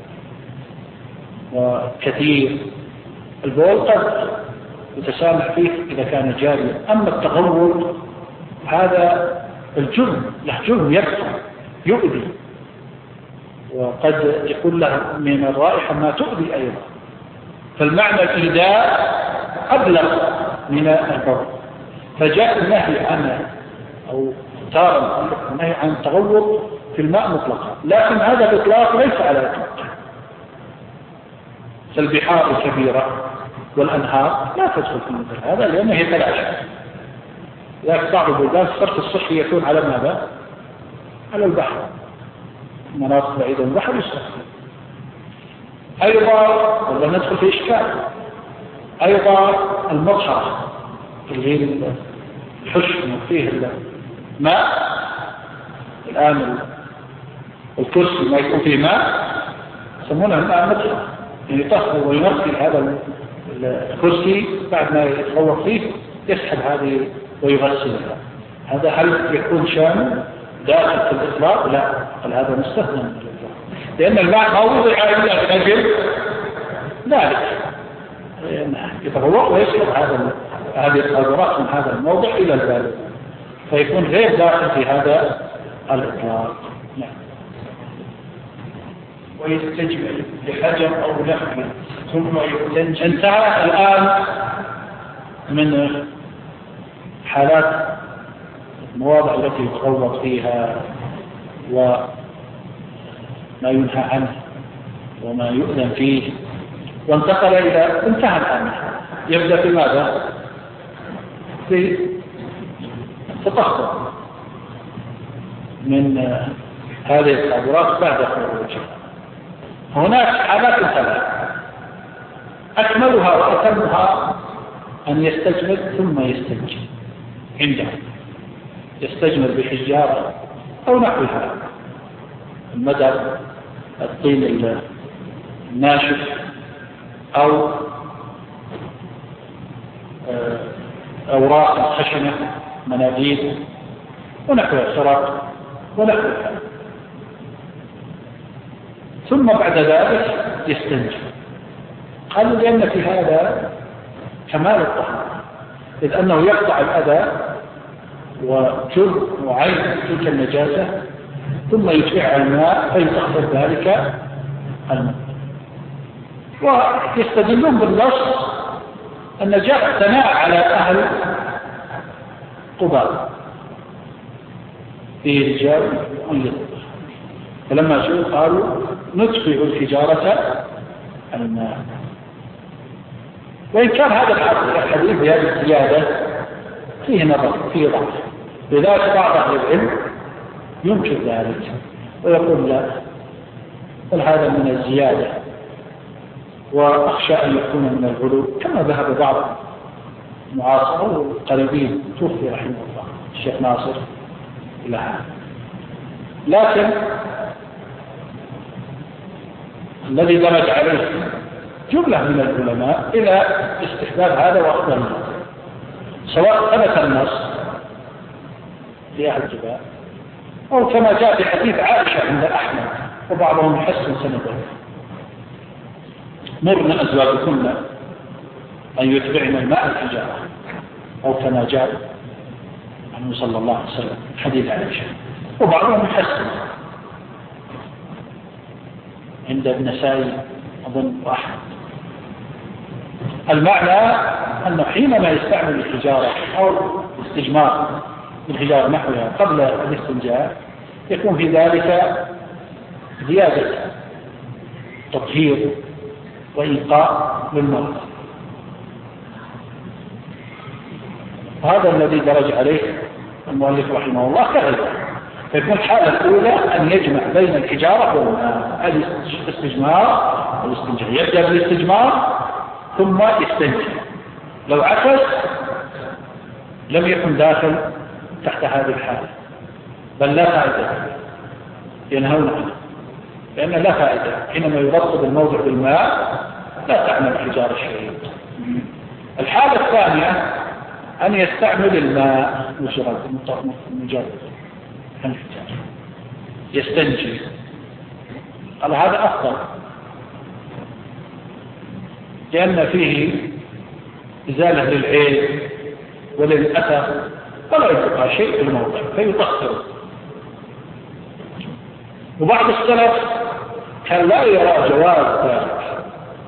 وكثير البول قد يتسامح فيه إذا كان جاريا. أما التغوط هذا الجرم له جرم يكثر يؤذي، وقد يكون له من الرائحة ما تؤذي أيضا، فالمعنى الإيذاء أبلغ من البول. فجاء النهي عنه أو تارة النهي عن التغوط في الماء مطلقا، لكن هذا الإطلاق ليس على إطلاق. فالبحار الكبيرة والأنهار لا تدخل في مثل هذا لأنه هي تلاشى. لكن بعض البلدان الصرف الصحي يكون على ماذا؟ على البحر، مناطق بعيدة من البحر يستخدم. أيضا ولا ندخل في إشكال، أيضا المطهرة اللي هي الحشم وفيه الماء. الآن الكرسي ما يكون فيه ماء يسمونه الماء مطهر، يعني يطهر وينقي هذا الكرسي بعد ما يتصور فيه، يسحب هذه ويغسلها. هذا هل يكون شامل داخل في الإطلاق؟ لا، بل هذا مستثنى من الإطلاق، لأن الماء ما وضع إلا من أجل ذلك، يتفوق ويسحب هذه القاذورات من هذا الموضع إلى البالغ، فيكون غير داخل في هذا الإطلاق. نعم. ويستجمل بحجر أو لحم ثم يستنجي. انتهى الآن من حالات المواضع التي يتغوط فيها وما ينهى عنه وما يؤذن فيه، وانتقل إلى انتهى الآن. يبدأ في ماذا؟ في التطهر من هذه القاذورات بعد خروجها. هناك حالات ثلاث، أكملها وأتمها أن يستجمل ثم يستنجي. عنده يستجمل بحجارة أو نحوها، المدر، الطين الناشف، أو أوراق خشنة، مناديل ونحوها، سراق ونحوها. ثم بعد ذلك يستنجي. قالوا لأن في هذا كمال الطهارة، إذ أنه يقطع الأذى وجر وعين تلك النجاسة ثم يتبعها الماء فيطهر ذلك الماء. ويستدلون بالنص أن جاء ثناء على أهل قباء في رجال أن، فلما جاءوا قالوا ندفع الحجارة الماء. وإن كان هذا الحديث بهذه الزيادة فيه نظر، فيه ضعف، لذلك بعض أهل العلم ينكر ذلك ويقول لا، بل هذا من الزيادة، وأخشى أن يكون من الغلو، كما ذهب بعض المعاصرين والقريبين، توفي رحمه الله الشيخ ناصر إلى هذا. لكن الذي درج عليه جملة من العلماء إلى استحباب هذا وأفضل منه، سواء ثبت النص في أهل الجبال أو كما جاء في حديث عائشة عند أحمد وبعضهم يحسن سنده: مرن أزواجكن أن يتبعن الماء الحجارة، أو كما جاء عنه صلى الله عليه وسلم حديث عائشة، وبعضهم يحسن عند ابن سائي أظن وأحمد. المعنى أنه حينما يستعمل الحجارة أو الاستجمار بالحجارة نحوها قبل الاستنجاء يكون في ذلك زيادة تطهير وإنقاء للمرضى. هذا الذي درج عليه المؤلف رحمه الله كذلك. فيكون الحالة الأولى أن يجمع بين الحجارة والماء، الاستجمار والاستنجاء، يبدأ بالاستجمار ثم يستنجي. لو عكس لم يكن داخل تحت هذه الحالة، بل لا فائدة، ينهون عنه، لأن لا فائدة حينما يرطب الموضع بالماء لا تعمل الحجارة شيء. الحالة الثانية أن يستعمل الماء مجرد الحجارة يستنجي، قال هذا أفضل لأن فيه إزالة للعين وللأثر ولا يبقى شيء في الموضع فيطهر. وبعض السلف كان لا يرى جواز ذلك،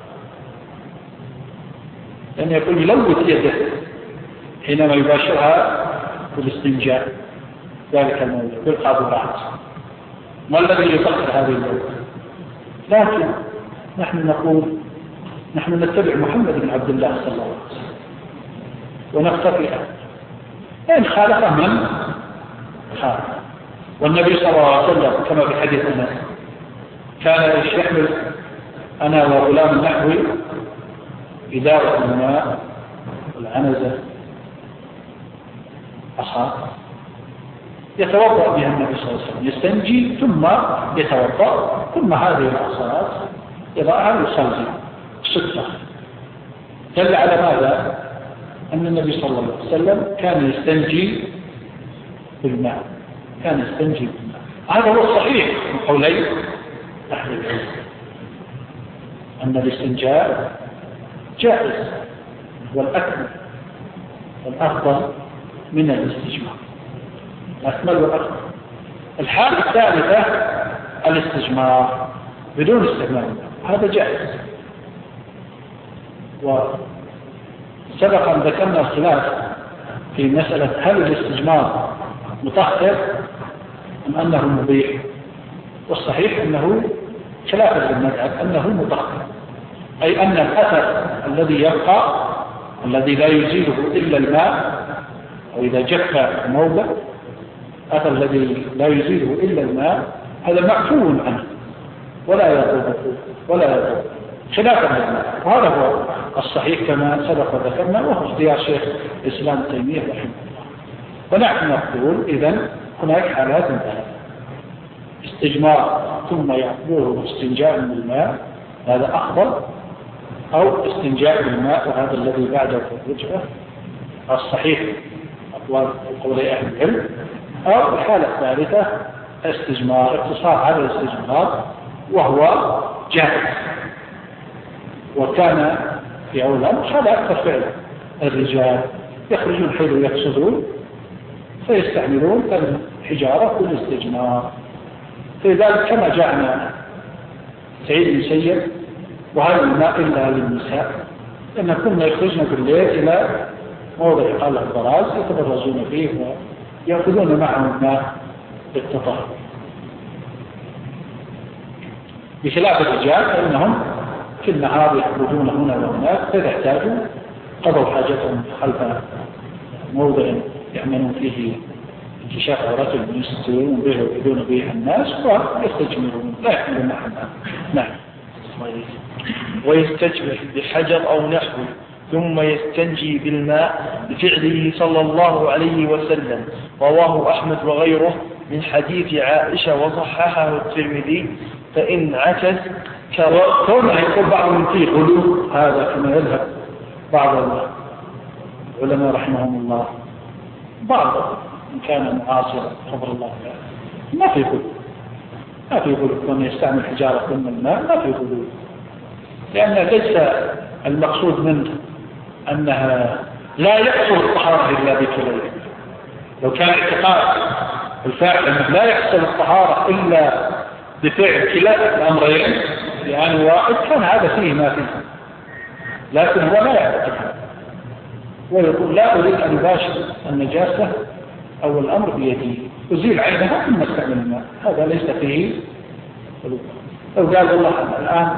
لأن يقول يلوث يده حينما يباشرها بالاستنجاء ذلك الموضع بالقاذورات، ما الذي يفكر هذه اللغة؟ لكن نحن نقول نحن نتبع محمد بن عبد الله صلى الله عليه وسلم ونقتفي إن خالف من خالف. والنبي صلى الله عليه وسلم كما في حديث أنس كان يحمل أنا وغلام نحوي إدارة الماء والعنزة أخاف يتوضأ بها النبي صلى الله عليه وسلم، يستنجي ثم يتوضأ، ثم هذه العصايات يضعها ويصلي صدفة. دل على ماذا؟ أن النبي صلى الله عليه وسلم كان يستنجي بالماء، كان يستنجي بالماء. هذا هو الصحيح من قولي أهل العلم أن الاستنجاء جائز والأكمل والأفضل من الاستجمار، الأكمل والأفضل. الحالة الثالثة الاستجمار بدون استعمال الماء، هذا جائز. وسبق أن ذكرنا الخلاف في مسألة هل الاستجمار مطهر أم أنه مبيح، والصحيح أنه خلافا للمذهب أنه مطهر، أي أن الأثر الذي يبقى الذي لا يزيله إلا الماء، أو إذا جف موضع أثر الذي لا يزيله إلا الماء هذا معفو عنه ولا يضر خلافا للمذهب. وهذا هو الصحيح كما سبق وذكرنا، وهو اختيار شيخ الإسلام تيمية رحمه الله. ونحن نقول إذن هناك حالات ثلاثة: استجمار ثم يعبره استنجاء من الماء، هذا أفضل، أو استنجاء بالماء وهذا الذي بعده في الرجعة، الصحيح أقوال قول أهل العلم. أو الحالة الثالثة استجمار، اقتصار على الاستجمار وهو جائز، وكان في أول الأمر هذا أكثر فعلا. الرجال يخرجون حيث يقصدون فيستعملون الحجارة في الاستجمار. فلذلك كما جاءنا سعيد بن مسيب وهذا الماء إلا للنساء، لأن كنا يخرجن بالليل إلى موضع قال البراز يتبرزون فيه ويأخذون معهم الماء للتطهر، بخلاف الرجال فإنهم في النهار يخرجون هنا وهناك، فإذا احتاجوا قضوا حاجتهم خلف موضع يأمنون فيه انكشاف عورتهم يستوون به ويؤذون به الناس ويستجمرون لا يحملون معهم. نعم. ويستجمر بحجر أو نحوه ثم يستنجي بالماء بفعله صلى الله عليه وسلم. رواه أحمد وغيره من حديث عائشة وصححه الترمذي. فإن عكس كون يقول بعضهم فيه غلو، هذا كما يذهب بعض العلماء رحمهم الله، بعض إن كان معاصرا خبر الله له ما في غلو كون يستعمل حجارة ثم الماء، ما في غلو، لأن ليس المقصود منه أنها لا يحصل الطهارة إلا بكليه. لو كان اعتقاد الفاعل أنه لا يحصل الطهارة إلا بفعل كلا الأمرين لأن واحد كان هذا فيه ما فيه، لكن هو لا يعتقد ويقول لا أريد أن أباشر النجاسة أو الأمر بيدي، أزيل عينها ثم استعمل الماء، هذا ليس فيه. لو قال والله الآن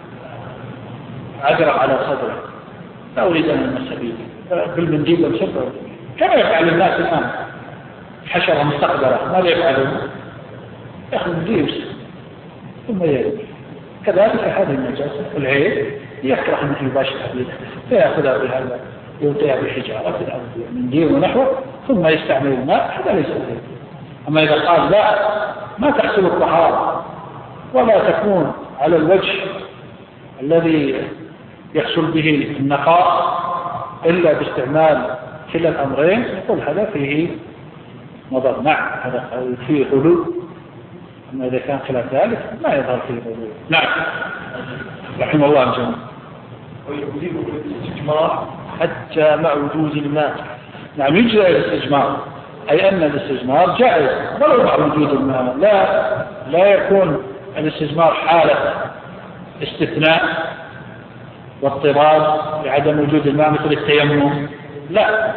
عجرة على صدره لا أريد أن أمس به بالمنديل والشفر كما يفعل الناس الآن، حشرة مستقبلة ماذا يفعلون؟ يأخذ منديل ثم يرمي. كذلك هذه النجاسة العين يكره أن يباشر بيده فيأخذها بهذا يلقيها بحجارة في الأرض منديل ونحوه ثم يستعمل الماء، هذا ليس به. أما إذا قال لا ما تحصل الطهارة ولا تكون على الوجه الذي يحصل به النقاء إلا باستعمال كلا الأمرين، يقول هذا فيه نظر. نعم هذا فيه غلو، أما إذا كان خلاف ذلك ما يظهر فيه غلو. نعم رحمه الله الجميع. ويجب الاستجمار حتى مع وجود الماء. نعم يجزئ الاستجمار، أي أن الاستجمار جائز ولو مع وجود الماء، لا يكون الاستجمار حالة استثناء واضطراد لعدم وجود الماء مثل التيمم، لا،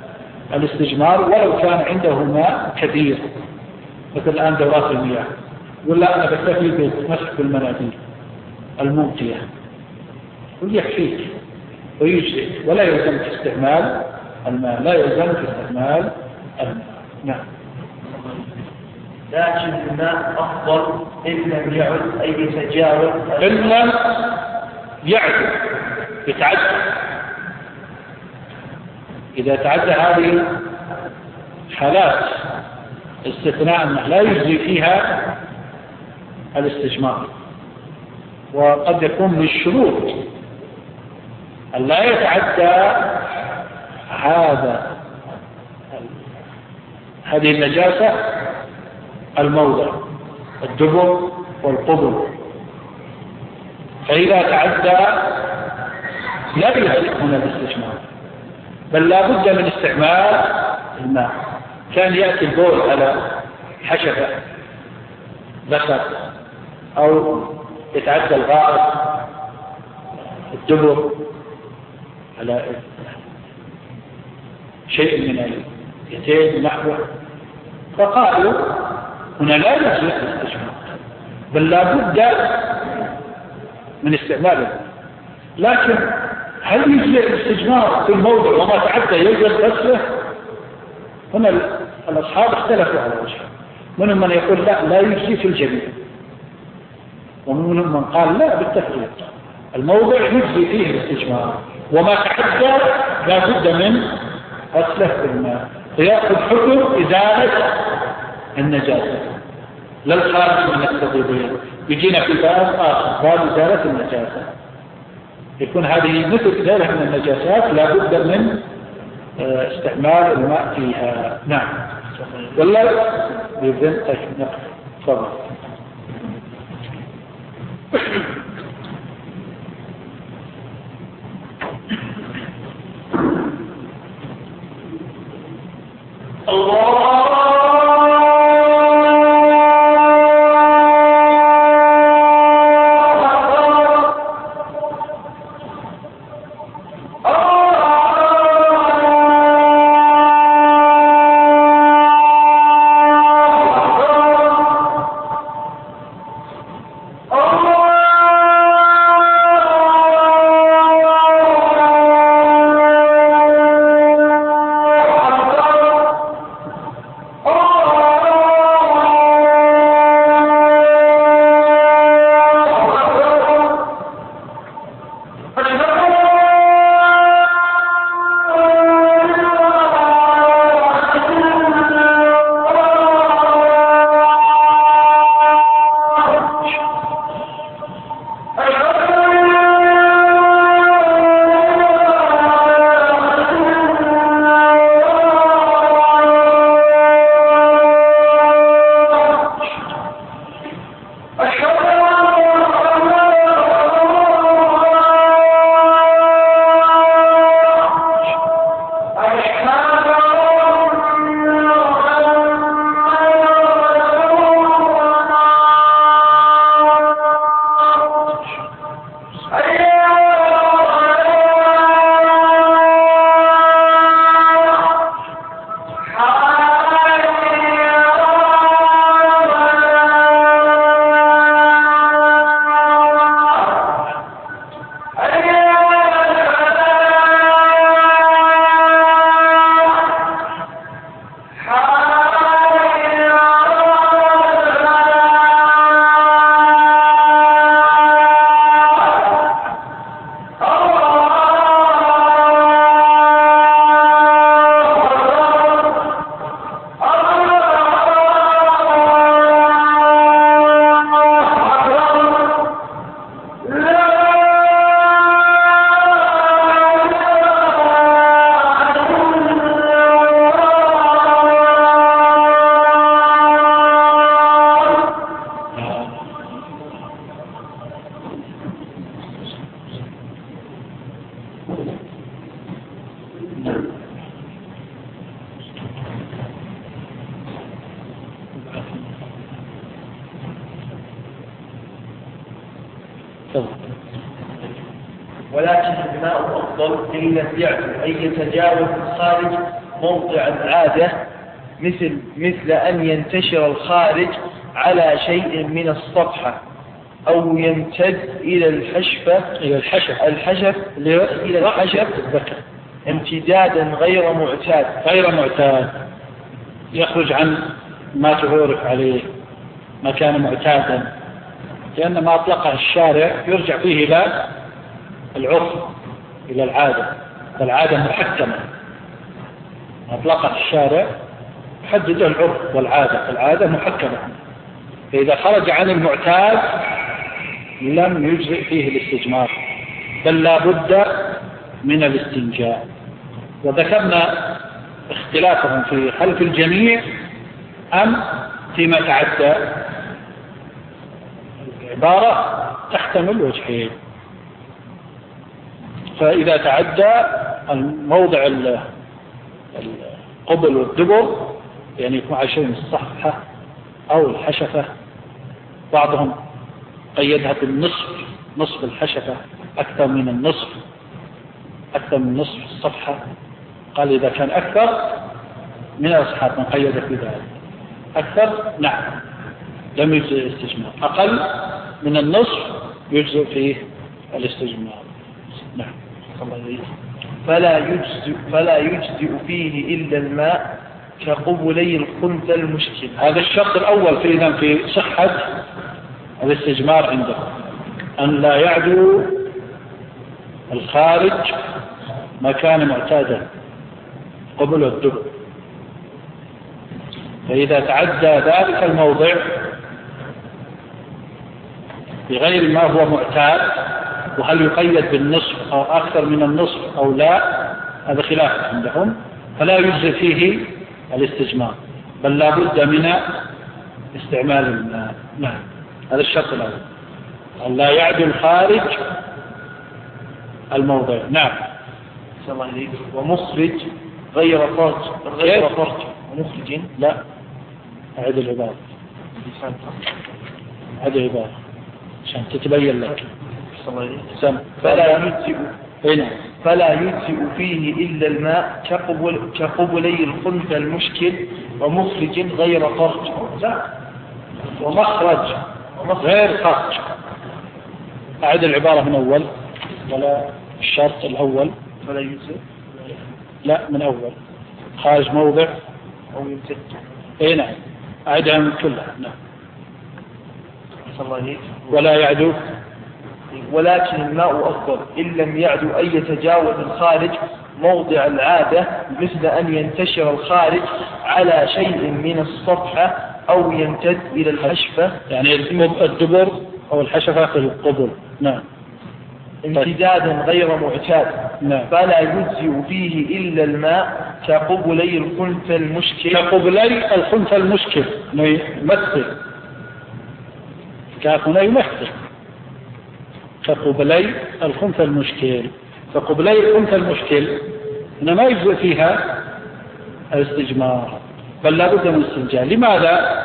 الاستجمار ولو كان عنده ماء كثير مثل الآن دورات المياه ولا أنا بكتفي بالمسح بالمناديل الممتية ويكفيك ويجزئ ولا يلزم في استعمال الماء، لا يلزم في استعمال الماء. نعم. لكن الماء أفضل إن لم يعد أي يتجاوز، إن لم يعد يتعدى. إذا تعدى هذه حالات استثناء أنه لا يجزي فيها الاستجمار، وقد يكون من الشروط أن لا يتعدى هذه النجاسة الموضع الدبر والقبر، فإذا تعدى لا يجزئ هنا الاستجمار، بل لا بد من استعمال الماء. كان يأتي البول على حشفة بسط، أو يتعدى الغائط الدبر على شيء من اليتين نحوه، فقالوا هنا لا يجوز الاستجمار بل لا بد من استعماله. لكن هل يجوز الاستجمار في الموضع وما تعدى يجوز غسله؟ هنا الأصحاب اختلفوا على وجهه، منهم من يقول لا يجزي في الجميع، ومنهم من قال لا بالتفريق، الموضع يجزي فيه الاستجمار وما تعدى لا بد من غسله بالماء، فيأخذ حكم إزالة النجاسة لا الخارج من التطيبين. يجينا في باب آخر باب إزالة النجاسة، يكون هذه مثل ذلك من النجاسات لا بد من استعمال الماء فيها. نعم. والله يبدأ تفضل. ولكن الماء أفضل إن لم يعد أن يتجاوز الخارج موضع العادة، مثل أن ينتشر الخارج على شيء من الصفحة أو يمتد إلى الحشفة إلى الحشف امتدادا غير معتاد يخرج عن ما تعرف عليه، ما كان معتادا، لأن ما أطلقه الشارع يرجع فيه إلى العرف، إلى العادة، فالعادة محكمة. أطلقه الشارع يحدد العرف والعادة، فالعادة محكمة، فإذا خرج عن المعتاد لم يجزئ فيه الاستجمار، بل لا بد من الاستنجاء. وذكرنا اختلافهم في هل في الجميع أم فيما تعدى. العبارة تحتمل وجهين، فإذا تعدى الموضع القبل والدبر يعني يكون على شيء من الصفحة أو الحشفة، بعضهم قيدها بالنصف، نصف الحشفة أكثر من النصف، أكثر من نصف الصفحة، قال إذا كان أكثر من الأصحاب من قيد في ذلك، أكثر نعم لم يجزئ الاستجمار، أقل من النصف يجزئ فيه الاستجمار. نعم. فلا يجزئ فيه إلا الماء كقبلي الخنثى المشكل. هذا الشرط الأول في صحة الاستجمار عنده، أن لا يعدو الخارج ما كان معتادا قبل الدبر، فإذا تعدى ذلك الموضع بغير ما هو معتاد، وهل يقيد بالنصف أو أكثر من النصف أو لا، هذا خلاف عندهم، فلا يجزي فيه الاستجمار، بل لا بد من استعمال الماء. نعم، هذا الشرط الأول، أن لا يعدو الخارج الموضع. نعم. ومخرج غير فرج ومخرج لا، أعد العبارة عشان تتبين لك. فلا يجزئ فيه إلا الماء كقبلي الخنثى المشكل ومخرج غير فرج. لا، ومخرج غير فرج. أعد العبارة من أول، ولا الشرط الأول فلا يجزئ، لا من أول، خارج موضع أو يمتد. نعم، أعدها من كلها. نعم. ولا يعدو، ولكن الماء أفضل إن لم يعدو أن يتجاوز الخارج موضع العادة، مثل أن ينتشر الخارج على شيء من الصفحة أو يمتد إلى الحشفة، يعني الدبر أو الحشفة في القبل. نعم. امتدادا غير معتاد. نعم. فلا يجزئ فيه إلا الماء كقبلي الخنثى المشكل. كقبلي الخنثى المشكل يمثل، كافنا يمثل كقبلي الخنثى المشكل، فقبلي الخنثى المشكل هنا ما يجزئ فيها الاستجمار، بل لا بد من الاستنجاء. لماذا؟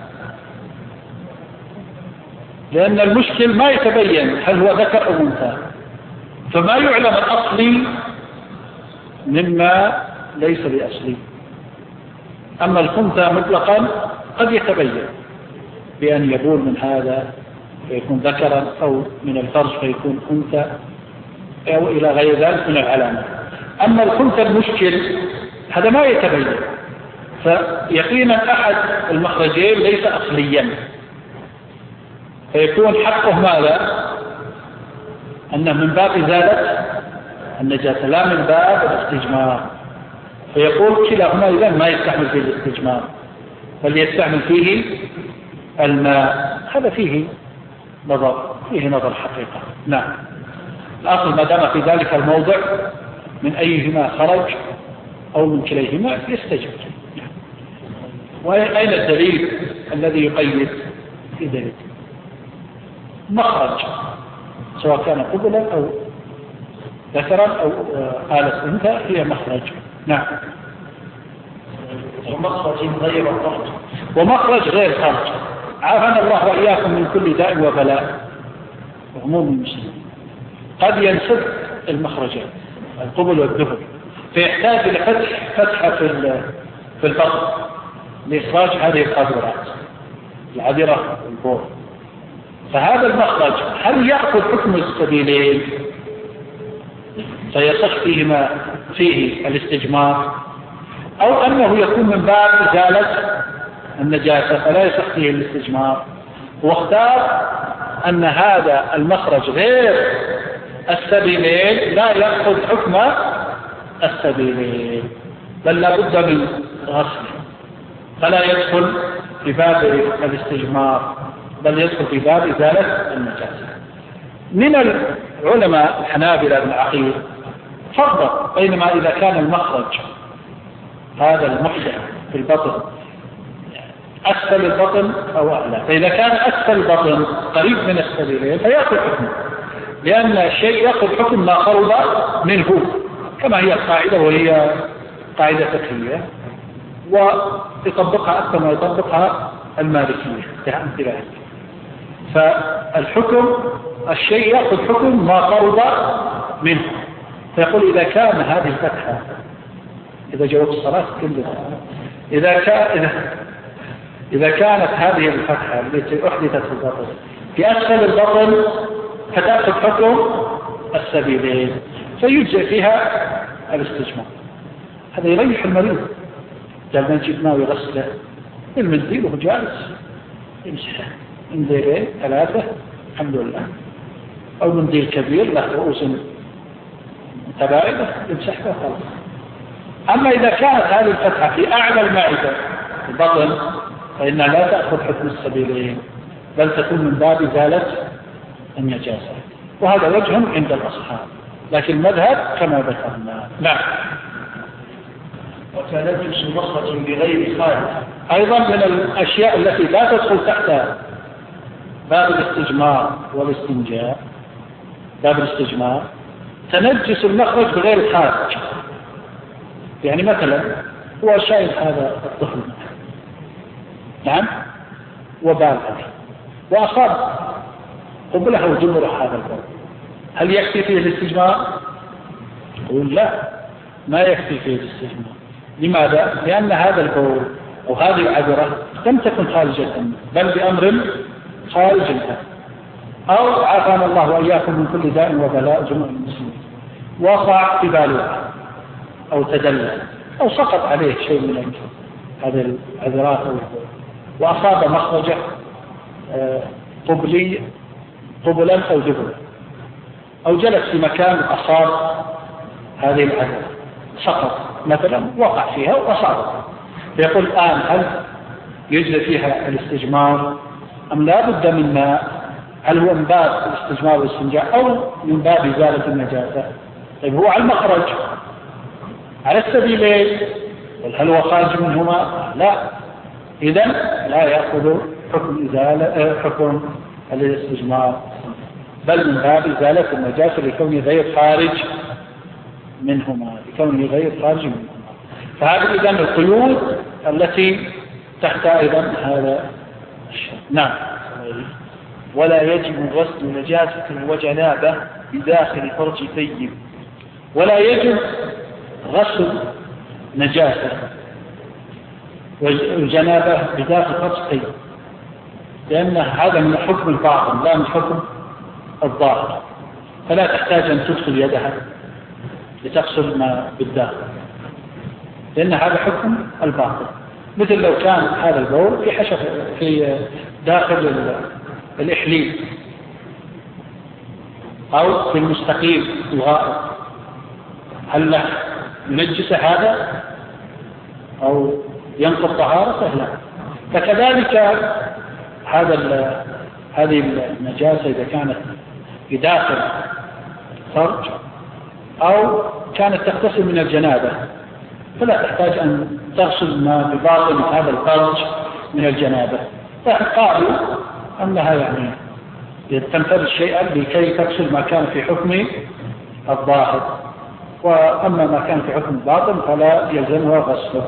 لأن المشكل ما يتبين هل هو ذكر أو أنثى، فما يعلم الأصلي مما ليس بأصلي. أما الخنثى مطلقا قد يتبين بأن يبول من هذا فيكون ذكرا، أو من الفرج فيكون أنثى، أو إلى غير ذلك من العلامات. أما الخنثى المشكل هذا ما يتبين، فيقينا أحد المخرجين ليس أصليا، فيكون حقه ماذا؟ أنه من باب إزالة النجاسة لا من باب الاستجمار، فيقول كلاهما إذا ما يستعمل فيه الاستجمار بل يستعمل فيه الماء. هذا فيه نظر حقيقة. نعم. الأصل ما دام في ذلك الموضع من أيهما خرج أو من كليهما يستجمر. وأين الدليل الذي يقيد في ذلك؟ مخرج سواء كان قبلا أو ذكرا أو آلة أنثى هي مخرج. نعم. ومخرج غير فرج. عافانا الله وإياكم من كل داء وبلاء وعموم المسلمين. قد ينسد المخرجين القبل والدبر، فيحتاج إلى فتحة في البطن لإخراج هذه القاذورات، العذرة والبول. فهذا المخرج هل يأخذ حكم السبيلين فيصح فيه الاستجمار، أو أنه يكون من باب إزالة النجاسة فلا يصح فيه الاستجمار؟ واختار أن هذا المخرج غير السبيلين لا يأخذ حكم السبيلين، بل لا بد من غسله، فلا يدخل في باب الاستجمار بل يدخل في باب إزالة النجاسة. من العلماء الحنابلة الأخير فرق بينما إذا كان المخرج هذا المحدث في البطن أسفل البطن أو أعلى، فإذا كان أسفل البطن قريب من السبيلين فيأخذ حكمه، لأن الشيء يأخذ حكم ما قرب منه كما هي القاعدة، وهي قاعدة فقهية ويطبقها أكثر ما يطبقها المالكية كأمثلة. فالحكم الشيء يأخذ حكم ما قرب منه، فيقول إذا كان هذه الفتحة، إذا جواب الصلاة إذا كانت هذه الفتحة التي أحدثت في البطن في أسفل البطن فتأخذ حكم السبيلين فيجزئ فيها الاستجمار. هذا يريح المريض، لما نجيب ماء ويغسله بالمنديل وهو جالس يمسحه منديلين 3 الحمد لله، أو منديل كبير له رؤوس متباعدة يمسحه خلاص. أما إذا كانت هذه الفتحة في أعلى المعدة البطن فإنها لا تأخذ حكم السبيلين بل تكون من باب إزالة النجاسة، وهذا وجه عند الأصحاب، لكن المذهب كما ذكرنا. نعم. وتنجس مخرج بغير خارج أيضا من الأشياء التي لا تدخل تحت باب الاستجمار والاستنجاء، باب الاستجمار تنجس المخرج بغير خارج. يعني مثلا هو شايف هذا الطفل نعم وبالغ وأصاب قبله وجمره هذا البول، هل يكفي فيه الاستجمار؟ يقول لا، ما يكفي فيه الاستجمار. لماذا؟ لأن هذا البول أو هذه العذرة لم تكن خارجة بل بأمر خارج الأمر، أو عافانا الله وإياكم من كل داء وبلاء جميع المسلمين، وقع في بالغ أو تدلل أو سقط عليه شيء من هذه العذرات وأصاب مخرجه قبلا أو دبلا، أو جلس في مكان أصاب هذه العذرة سقط مثلا وقع فيها وأصابها، فيقول الآن هل يجري فيها الاستجمار أم لا بد من ماء؟ هل هو من باب الاستجمار والاستنجاء أو من باب إزالة النجاسة؟ طيب هو على المخرج على السبيلين، هل هو خارج منهما؟ لا، إذن لا يأخذ حكم الاستجمار بل من باب إزالة النجاسة لكونه غير خارج منهما. فهذه إذن القيود التي تحت أيضا هذا الشيء. نعم. ولا يجب غسل نجاسة وجنابة بداخل فرج ثيب. ولا يجب غسل نجاسة وجنابة بداخل فرج ثيب، لأن هذا من حكم الباطن لا من حكم الظاهر، فلا تحتاج أن تدخل يدها لتغسل ما بالداخل، لأن هذا حكم الباطن. مثل لو كان هذا البول في داخل الإحليل أو في المستقيم الغائط، هل له نجس هذا أو ينقض طهارته؟ لا. فكذلك هذه النجاسة إذا كانت في داخل فرج أو كانت تغتسل من الجنابة فلا تحتاج أن تغسل ما بباطن هذا الفرج من الجنابة، فقالوا أنها يعني تنفرد شيئا لكي تغسل ما كان في حكم الظاهر، وأما ما كان في حكم الباطن فلا يلزمها غسله،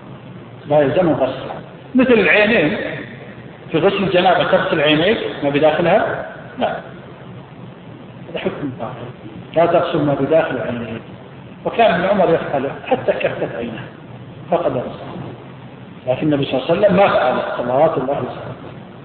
مثل العينين في غسل الجنابة تغسل عينيك ما بداخلها؟ لا، هذا حكم الباطن، لا تغسل ما بداخل عينيك. وكان ابن عمر يفعله حتى كفت عينه فقد غسل، لكن النبي صلى الله عليه وسلم ما فعل صلوات الله وسلامه.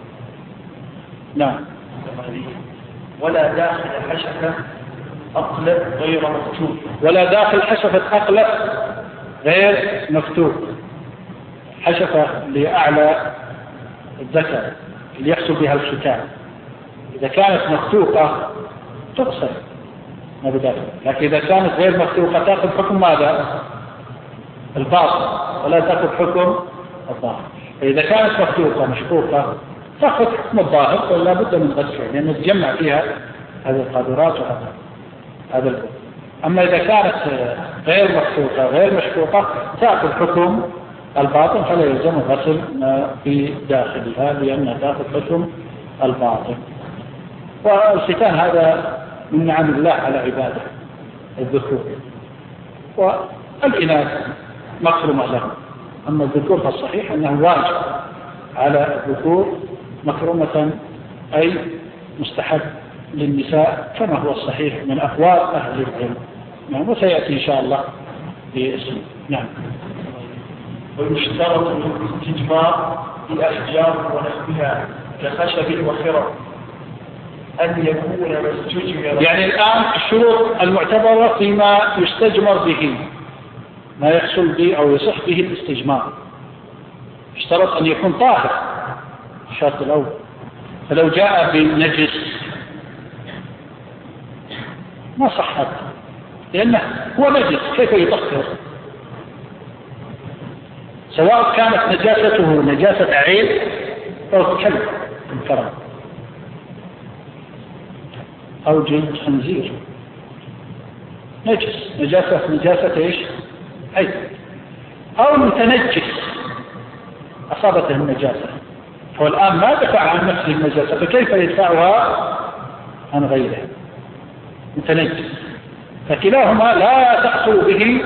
نعم. ولا داخل حشفة أقلب غير مفتوح. ولا داخل حشفة أقلب غير مفتوح. حشفة لأعلى الذكر اللي يحصل بها الختان، إذا كانت مفتوحة تقصر ما بدأت، لكن إذا كانت غير مفتوحة تأخذ حكم ماذا؟ الباطن، ولا تأخذ حكم الظاهر. فإذا كانت مفتوحة مشقوقة تأخذ حكم الظاهر، ولا بد من غسلها لأنه تجمع فيها هذه القادرات وهذا البر. أما إذا كانت غير مفتوحة غير مشقوقة تأخذ حكم الباطن، فلا يلزم غسل ما في داخلها لأنها تأخذ حكم الباطن. والختان هذا من نعم الله على عباده الذكور، والإناث مكرمة لهم. أما الذكور فالصحيح أنه واجب على الذكور مكرمة، أي مستحب للنساء كما هو الصحيح من أقوال أهل العلم. نعم، وسيأتي إن شاء الله في اسمه. نعم. ويشترط الاستجمار بأشجار ونحوها كخشب وخرق أن يكون ما استجمر. يعني الآن الشروط المعتبرة فيما يستجمر به، ما يحصل به أو يصح به الاستجمار، اشترط أن يكون طاهر الشرط الأول. فلو جاء بنجس ما صحت، لأنه هو نجس كيف يطهر؟ سواء كانت نجاسته نجاسة عين أو كلب انكرم أو جلد خنزير، نجس نجاسة إيش؟ عين، أو متنجس أصابته النجاسة، هو الآن ما دفع عن نفسه النجاسة فكيف يدفعها عن غيره؟ متنجس، فكلاهما لا تحصل به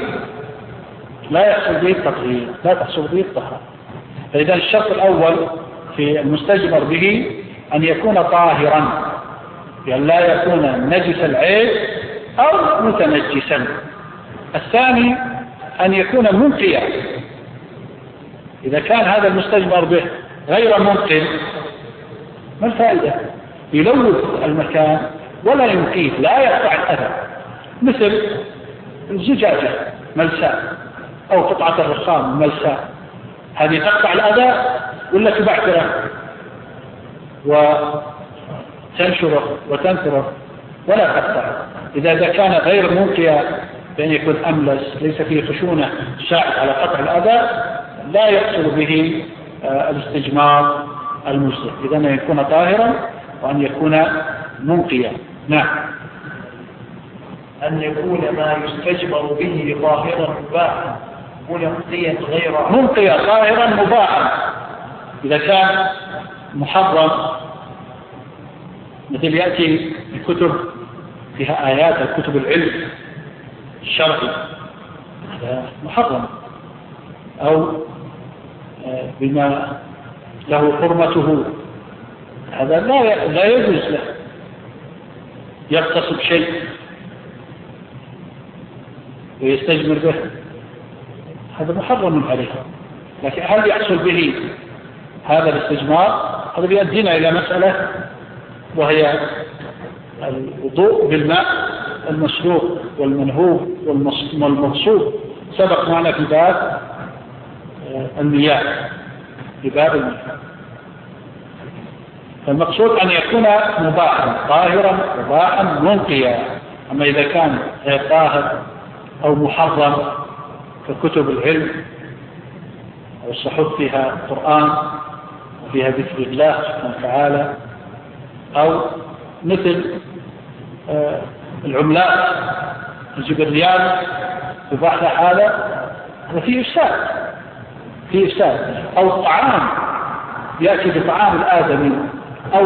التطهير، لا تحصل به الطهارة. فإذا الشرط الأول في المستجمر به أن يكون طاهرا، يعني لا يكون نجس العين أو متنجسا. الثاني أن يكون منقيا، إذا كان هذا المستجمر به غير منقي ما الفائدة؟ يلوث المكان ولا ينقيه، لا يقطع الأذى، مثل الزجاجة ملساء أو قطعة الرخام ملساء، هذه تقطع الأذى ولا تبعثره وتنشره وتنثره؟ ولا تقطع. إذا كان غير منقيا بأن يكون أملس ليس فيه خشونة تساعد على قطع الأذى لا يحصل به الاستجمار المجزئ. إذا أن يكون طاهرا وأن يكون منقيا. نعم. أن يكون ما يستجمر به طاهرا مباحا منقيا غير منقيا طاهرا مباحا. إذا كان محرم مثل يأتي الكتب فيها آيات الكتب العلم الشرعي محرم، أو بما له حرمته، هذا لا يجوز له يغتصب شيء ويستجمر به، هذا محرم عليه. لكن هل يحصل به هذا الاستجمار؟ هذا بيؤدينا إلى مسألة وهي الوضوء بالماء المسلوق والمنهوب والمغصوب، سبق معنا في باب المياه، في باب المياه. فالمقصود أن يكون مباحا طاهرا مباحا منقيا. أما إذا كان غير طاهر أو محرم ككتب العلم أو الصحف فيها قرآن وفيها ذكر الله سبحانه وتعالى، أو مثل العملات الجبريات يباح هذا فيه إفساد، أو الطعام يأتي بطعام الآدمي أو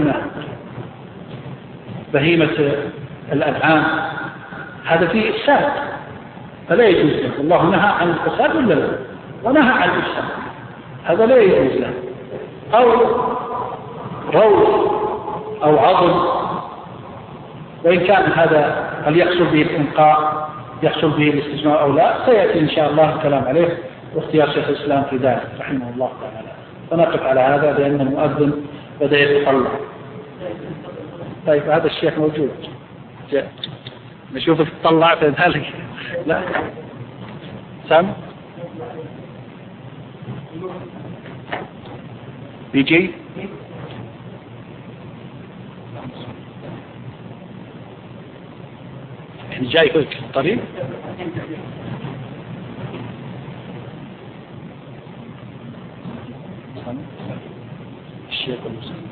بهيمة الأنعام، هذا فيه إفساد فلا يجوز له. الله نهى عن الفساد ولا لا؟ ونهى عن الإفساد، هذا لا يجوز له. أو روث أو عظم، وإن كان هذا هل يحصل به الإنقاء يحصل به الاستجمار أو لا سيأتي إن شاء الله الكلام عليه واختيار شيخ الإسلام في ذلك رحمه الله تعالى. فنقف على هذا لأن المؤذن بدأ يتطلع. طيب هذا الشيخ موجود، نشوفك تطلع في ذلك. لا سام بيجي جاي فيك الطريق. الشيخ المسلم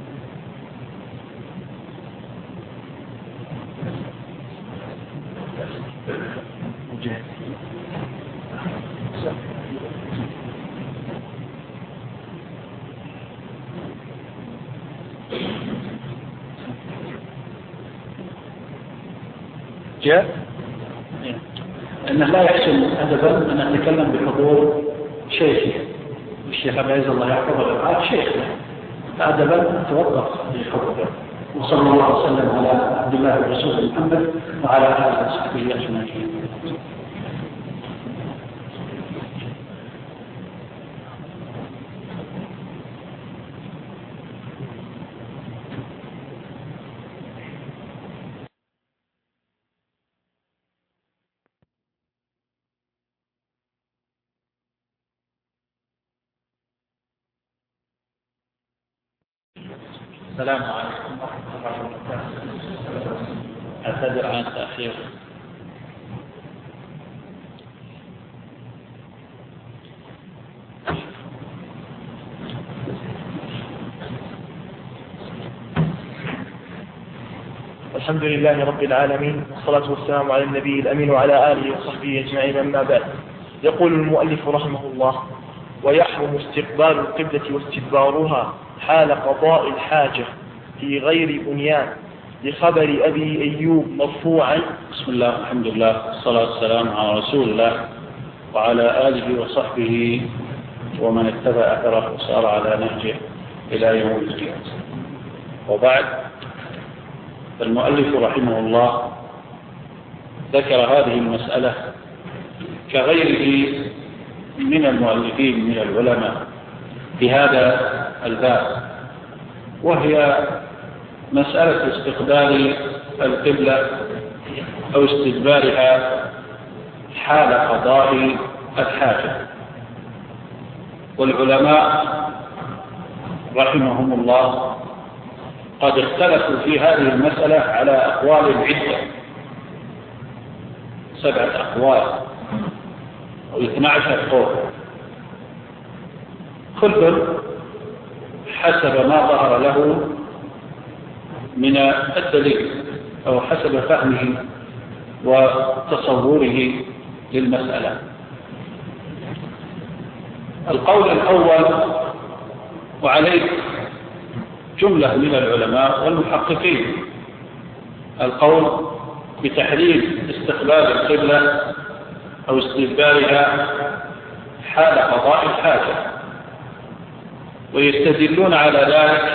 جاء أنه لا يحسن أدبا أن أتكلم بحضور شيخي الشيخ عبد العزيز الله يحفظه العاد شيخنا، فأدبا توظف بحضوره. وصلى الله وسلم على عبد الله ورسوله محمد وعلى آله وصحبه أجمعين. السلام عليكم ورحمة الله وبركاته. أعتذر عن التأخير. الحمد لله رب العالمين، والصلاة والسلام على النبي الأمين وعلى آله وصحبه أجمعين، أما بعد. يقول المؤلف رحمه الله: ويحرم استقبال القبلة واستدبارها حال قضاء الحاجة في غير بنيان، لخبر أبي أيوب مرفوعا. بسم الله الحمد لله والصلاة والسلام على رسول الله وعلى آله وصحبه ومن اتبع أثره وسار على نهجه إلى يوم الدين. وبعد، فالمؤلف رحمه الله ذكر هذه المسألة كغيره من المؤلفين من العلماء في هذا الباب، وهي مسألة استقبال القبلة أو استدبارها حال قضاء الحاجة. والعلماء رحمهم الله قد اختلفوا في هذه المسألة على أقوال عدة، 7 أقوال أو 12 قول، كل حسب ما ظهر له من الدليل أو حسب فهمه وتصوره للمسألة. القول الأول، وعليه جملة من العلماء والمحققين، القول بتحريم استقبال القبلة أو استدبارها حال قضاء الحاجة، ويستدلون على ذلك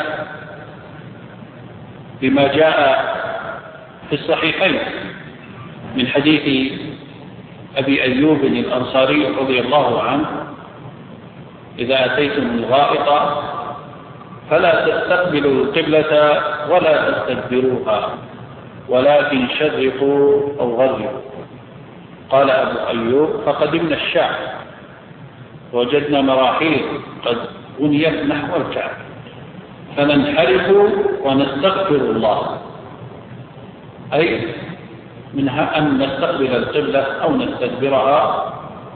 بما جاء في الصحيحين من حديث أبي أيوب الأنصاري رضي الله عنه: إذا أتيتم الغائط فلا تستقبلوا القبلة ولا تستدبروها، ولكن شرقوا أو غربوا. قال أبو أيوب: فقدمنا الشام وجدنا مراحيض قد بنيت نحو الكعبة، فننحرف ونستغفر الله، أي منها أن نستقبل القبلة أو نستدبرها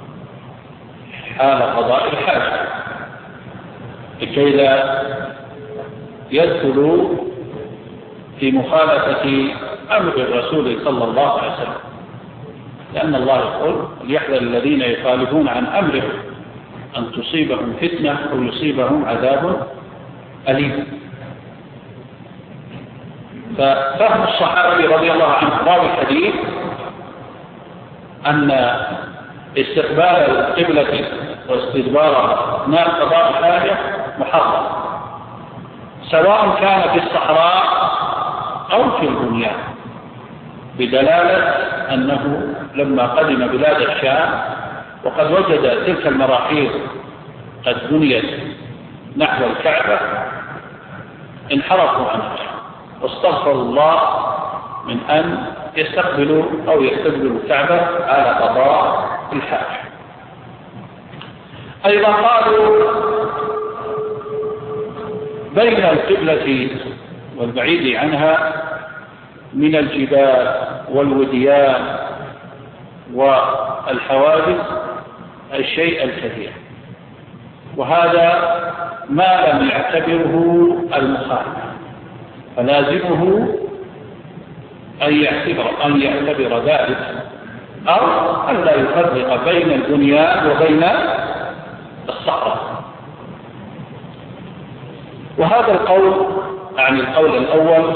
حال قضاء الحاجة، لكي لا يدخلوا في مخالفة أمر الرسول صلى الله عليه وسلم، لأن الله يقول: ليحذر الذين يخالفون عن أمره أن تصيبهم فتنة أو يصيبهم عذاب أليم. ففهم الصحابي رضي الله عنه راوي الحديث أن استقبال القبلة واستدبارها أثناء قضاء الحاجة محرم، سواء كان في الصحراء أو في البنيان، بدلالة أنه لما قدم بلاد الشام وقد وجد تلك المراحيض قد بنيت نحو الكعبة انحرفوا عنها واستغفر الله من أن يستقبلوا أو يستقبلوا الكعبة على قضاء الحاجة. أيضا قالوا بين القبلة والبعيد عنها من الجبال والوديان والحوادث الشيء الكثير، وهذا ما لم يعتبره المخالف، فلازمه أن يعتبر ذلك أو أن لا يفرق بين البنيان وبين الصحراء. وهذا القول عن القول الأول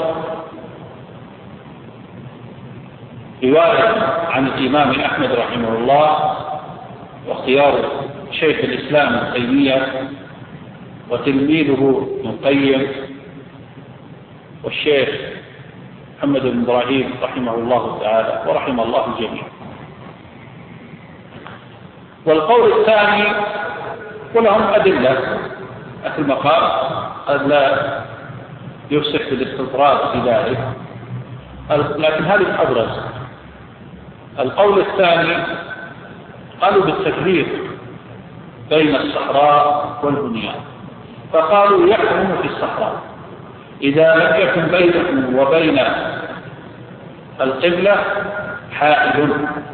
رواية عن الإمام أحمد رحمه الله، واختيار شيخ الإسلام ابن تيمية وتلميذه ابن القيم والشيخ محمد بن إبراهيم رحمه الله تعالى ورحم الله الجميع. والقول الثاني ولهم أدلة مثل ما قال قد لا يفسح بالاستطراد في ذلك، لكن هذه الأبرز. القول الثاني قالوا بالتفريق بين الصحراء والبنيان، فقالوا يحرم في الصحراء إذا لم يكن بينه وبين القبلة حائل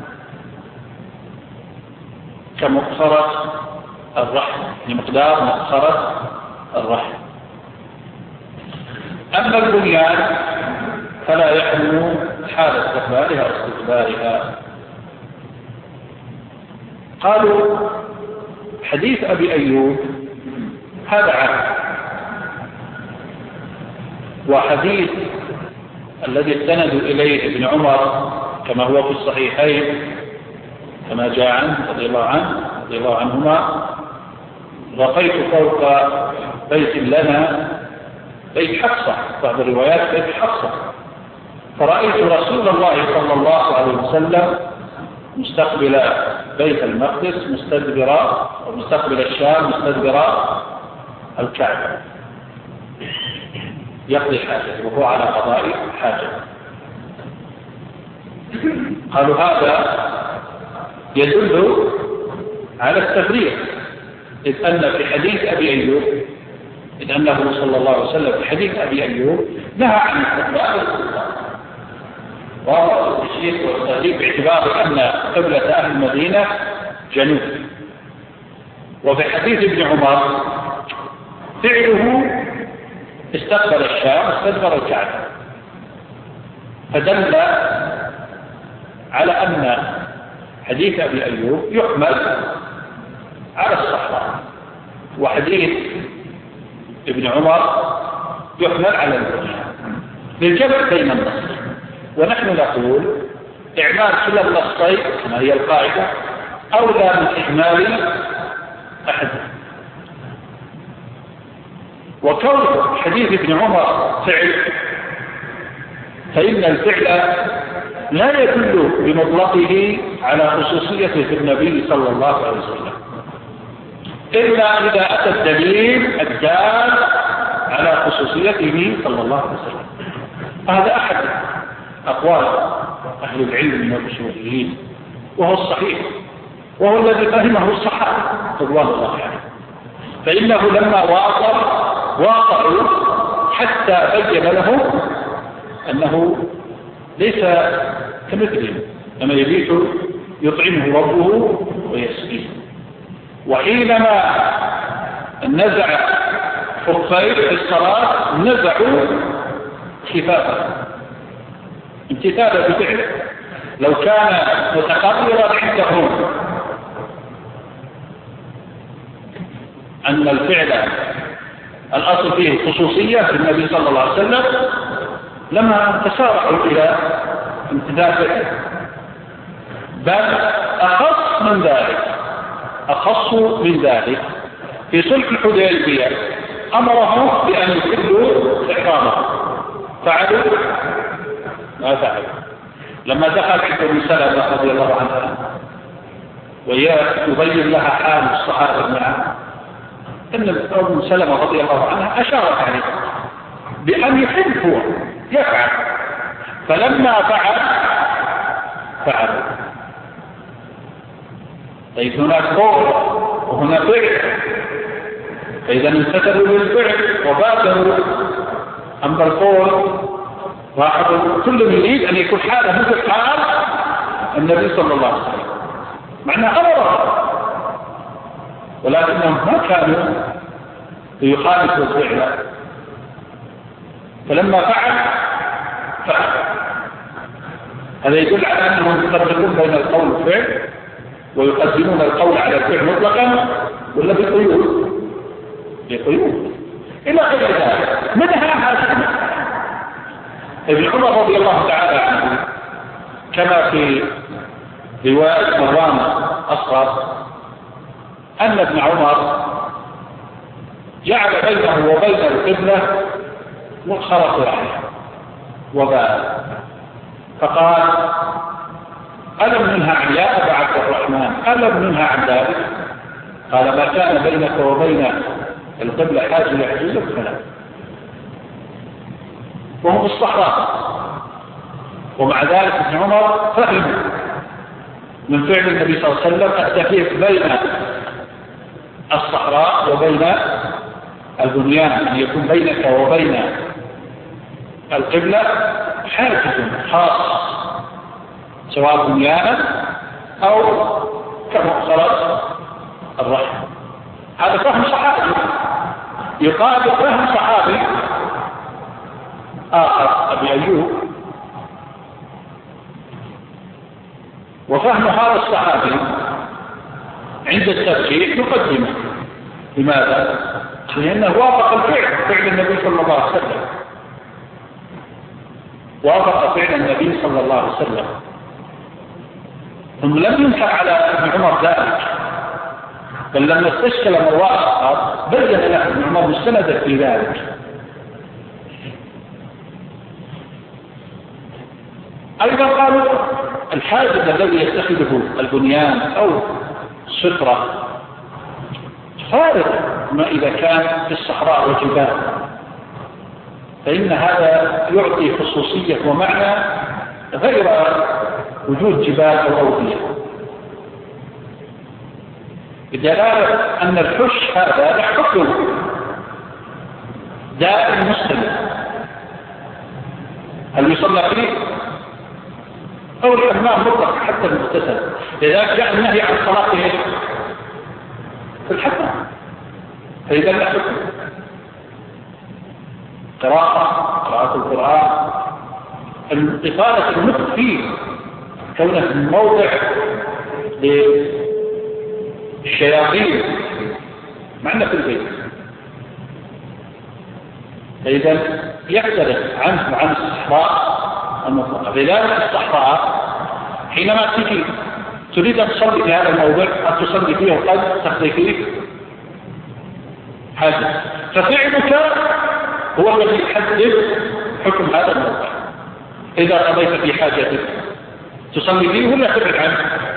كمؤخرة الرحل، لمقدار مؤخرة الرحل. أما البنيان فلا يحرم حال استقبالها واستقبالها. قالوا حديث أبي أيوب هذا عام، وحديث الذي استند إليه ابن عمر كما هو في الصحيحين كما جاء عنه رضي الله عنهما: رقيت فوق بيت لنا، بيت حفصة، بعض الروايات بيت حفصة، فرأيت رسول الله صلى الله عليه وسلم مستقبل بيت المقدس مستدبرا، ومستقبل الشام مستدبرا الكعبة يقضي حاجته وهو على قضاء حاجته. قالوا هذا يدل على التفريق، إذ أن في حديث أبي أيوب، إذ أنه صلى الله عليه وسلم في حديث أبي أيوب نهى عن استقبال القبلة، وهو التشريك والتغليب باعتبار أن قبلة أهل المدينة جنوب. وفي حديث ابن عمر فعله استقبل الشام واستدبر الكعبة، فدل على أن حديث أبي أيوب يحمل على الصحراء، وحديث ابن عمر يحمل على البنيان للجمع بين النصين. ونحن نقول إعمال كلا النصين كما هي القاعدة أولى من إهمال أحدهم. وكون حديث ابن عمر فعل، فإن الفعل لا يدل بمطلقه على خصوصيته في النبي صلى الله عليه وسلم إلا إذا أتى الدليل الدال على خصوصيته صلى الله عليه وسلم. هذا أحد أقوال أهل العلم من الأصوليين، وهو الصحيح، وهو الذي فهمه الصحابة رضوان الله عليهم، فإنه لما واقعوا حتى بين لهم أنه ليس كمثلهم، لما يبيت يطعمه ربه ويسقيه. وحينما نزع خفين في الصلاة نزعوا خفافا امتثالا بفعله. لو كان متقررا عندهم أن الفعل الأصل فيه الخصوصية في النبي صلى الله عليه وسلم لما تسارعوا إلى امتثال فعله، بل أخص من ذلك في صلح الحديبية أمرهم بأن يحلوا إحرامه، فعلوا ما فعلوا. لما دخل عند أم سلمة رضي الله عنها ويبين لها حال الصحابة معه، أن أم سلمة رضي الله عنها أشارت عليه بأن يحل هو يفعل. فلما فعل. طيب هناك قول وهنا فعل، فإذا انتسبوا للفعل وبادروا أما القول كل يريد أن يكون حاله مثل حال النبي صلى الله عليه وسلم، معناه أمره، ولكنهم ما كانوا يخالفوا الفعل. فلما فعل هذا يدل على أنهم يفرقون بين القول والفعل، ويقدمون القول على الفعل مطلقا ولا بقيود إلى غير ذلك. منها ابن عمر رضي الله تعالى عنه كما في رواية مروان أصغر أن ابن عمر جعل بينه وبين القبلة مؤخرة واحدة وبال، فقال: ألم ننهى عن يا أبا عبد الرحمن ألم ننهى عن ذلك؟ قال: ما كان بينك وبين القبلة حاجة يعجزك فلا. وهم الصحراء، ومع ذلك ابن عمر فهم من فعل النبي صلى الله عليه وسلم التفريق بين الصحراء وبين البنيان، أن يكون بينك وبين القبلة حاجز خاص سواء بنيانا أو كمؤخرة الرحم. هذا فهم صحابي يقابل فهم صحابي آخر أبي أيوب، وفهم هذا الصحابي عند الترجيح يقدمه. لماذا؟ لأنه وافق فعل النبي صلى الله عليه وسلم، وافق فعل النبي صلى الله عليه وسلم. ثم لم ينكر على ابن عمر ذلك، بل لما استشكل مروان بين له ابن عمر مستندا في ذلك. أيضا قالوا الحاجز الذي يتخذه البنيان أو السترة فارق ما إذا كان في الصحراء والجبال، فإن هذا يعطي خصوصية ومعنى غير وجود جبال أو أودية، بدلالة أن الحش هذا يحكم دائم مستمر، هل يصلى فيه أو الحمام مطلق حتى المغتسل، لذلك جاء النهي عن صلاة في الحمام، فإذا لا حكم. قراءة القرآن، إطالة النطق فيه كونه موضع للشياطين معنا في البيت، فإذا يختلف عنه وعن الصحراء المطلقة. لذلك الصحراء حينما تريد أن تصلي في هذا الموضع أن تصلي فيه وقد تقضي فيه هذا، ففعلك هو الذي يحدد حكم هذا الموضع. إذا قضيت في حاجتك تصلي فيه ولا تبعد عنه؟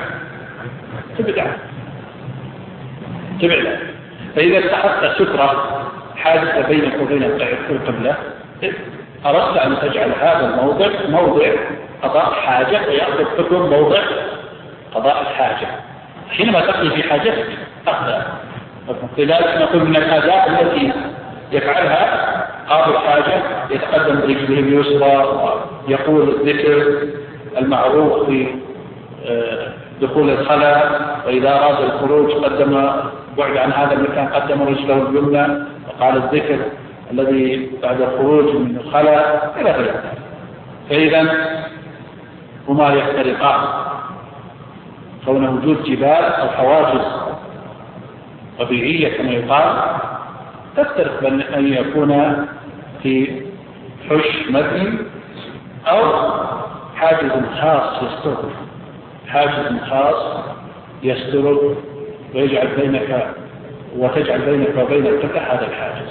تبعد عنه. فإذا اتخذت سترة حادثة بينك وبين القبلة، أردت أن تجعل هذا الموضع موضع قضاء حاجة، ويأخذ حكم موضع قضاء الحاجة. حينما تقضي في حاجتك أخذ. لذلك نقول من الآداب التي يفعلها قاضي الحاجة يتقدم برجله اليسرى ويقول الذكر المعروف في دخول الخلاء، وإذا أراد الخروج قدم بعد عن هذا المكان قدم رجله اليمنى وقال الذكر الذي بعد الخروج من الخلاء إلى غيره. فإذا هما يختلفان، كون وجود جبال أو حواجز طبيعية كما يقال تختلف بين أن يكون في حش مبني أو حاجز خاص يستر، حاجز خاص يستر ويجعل بينك وتجعل بينك وبين القبلة هذا الحاجز.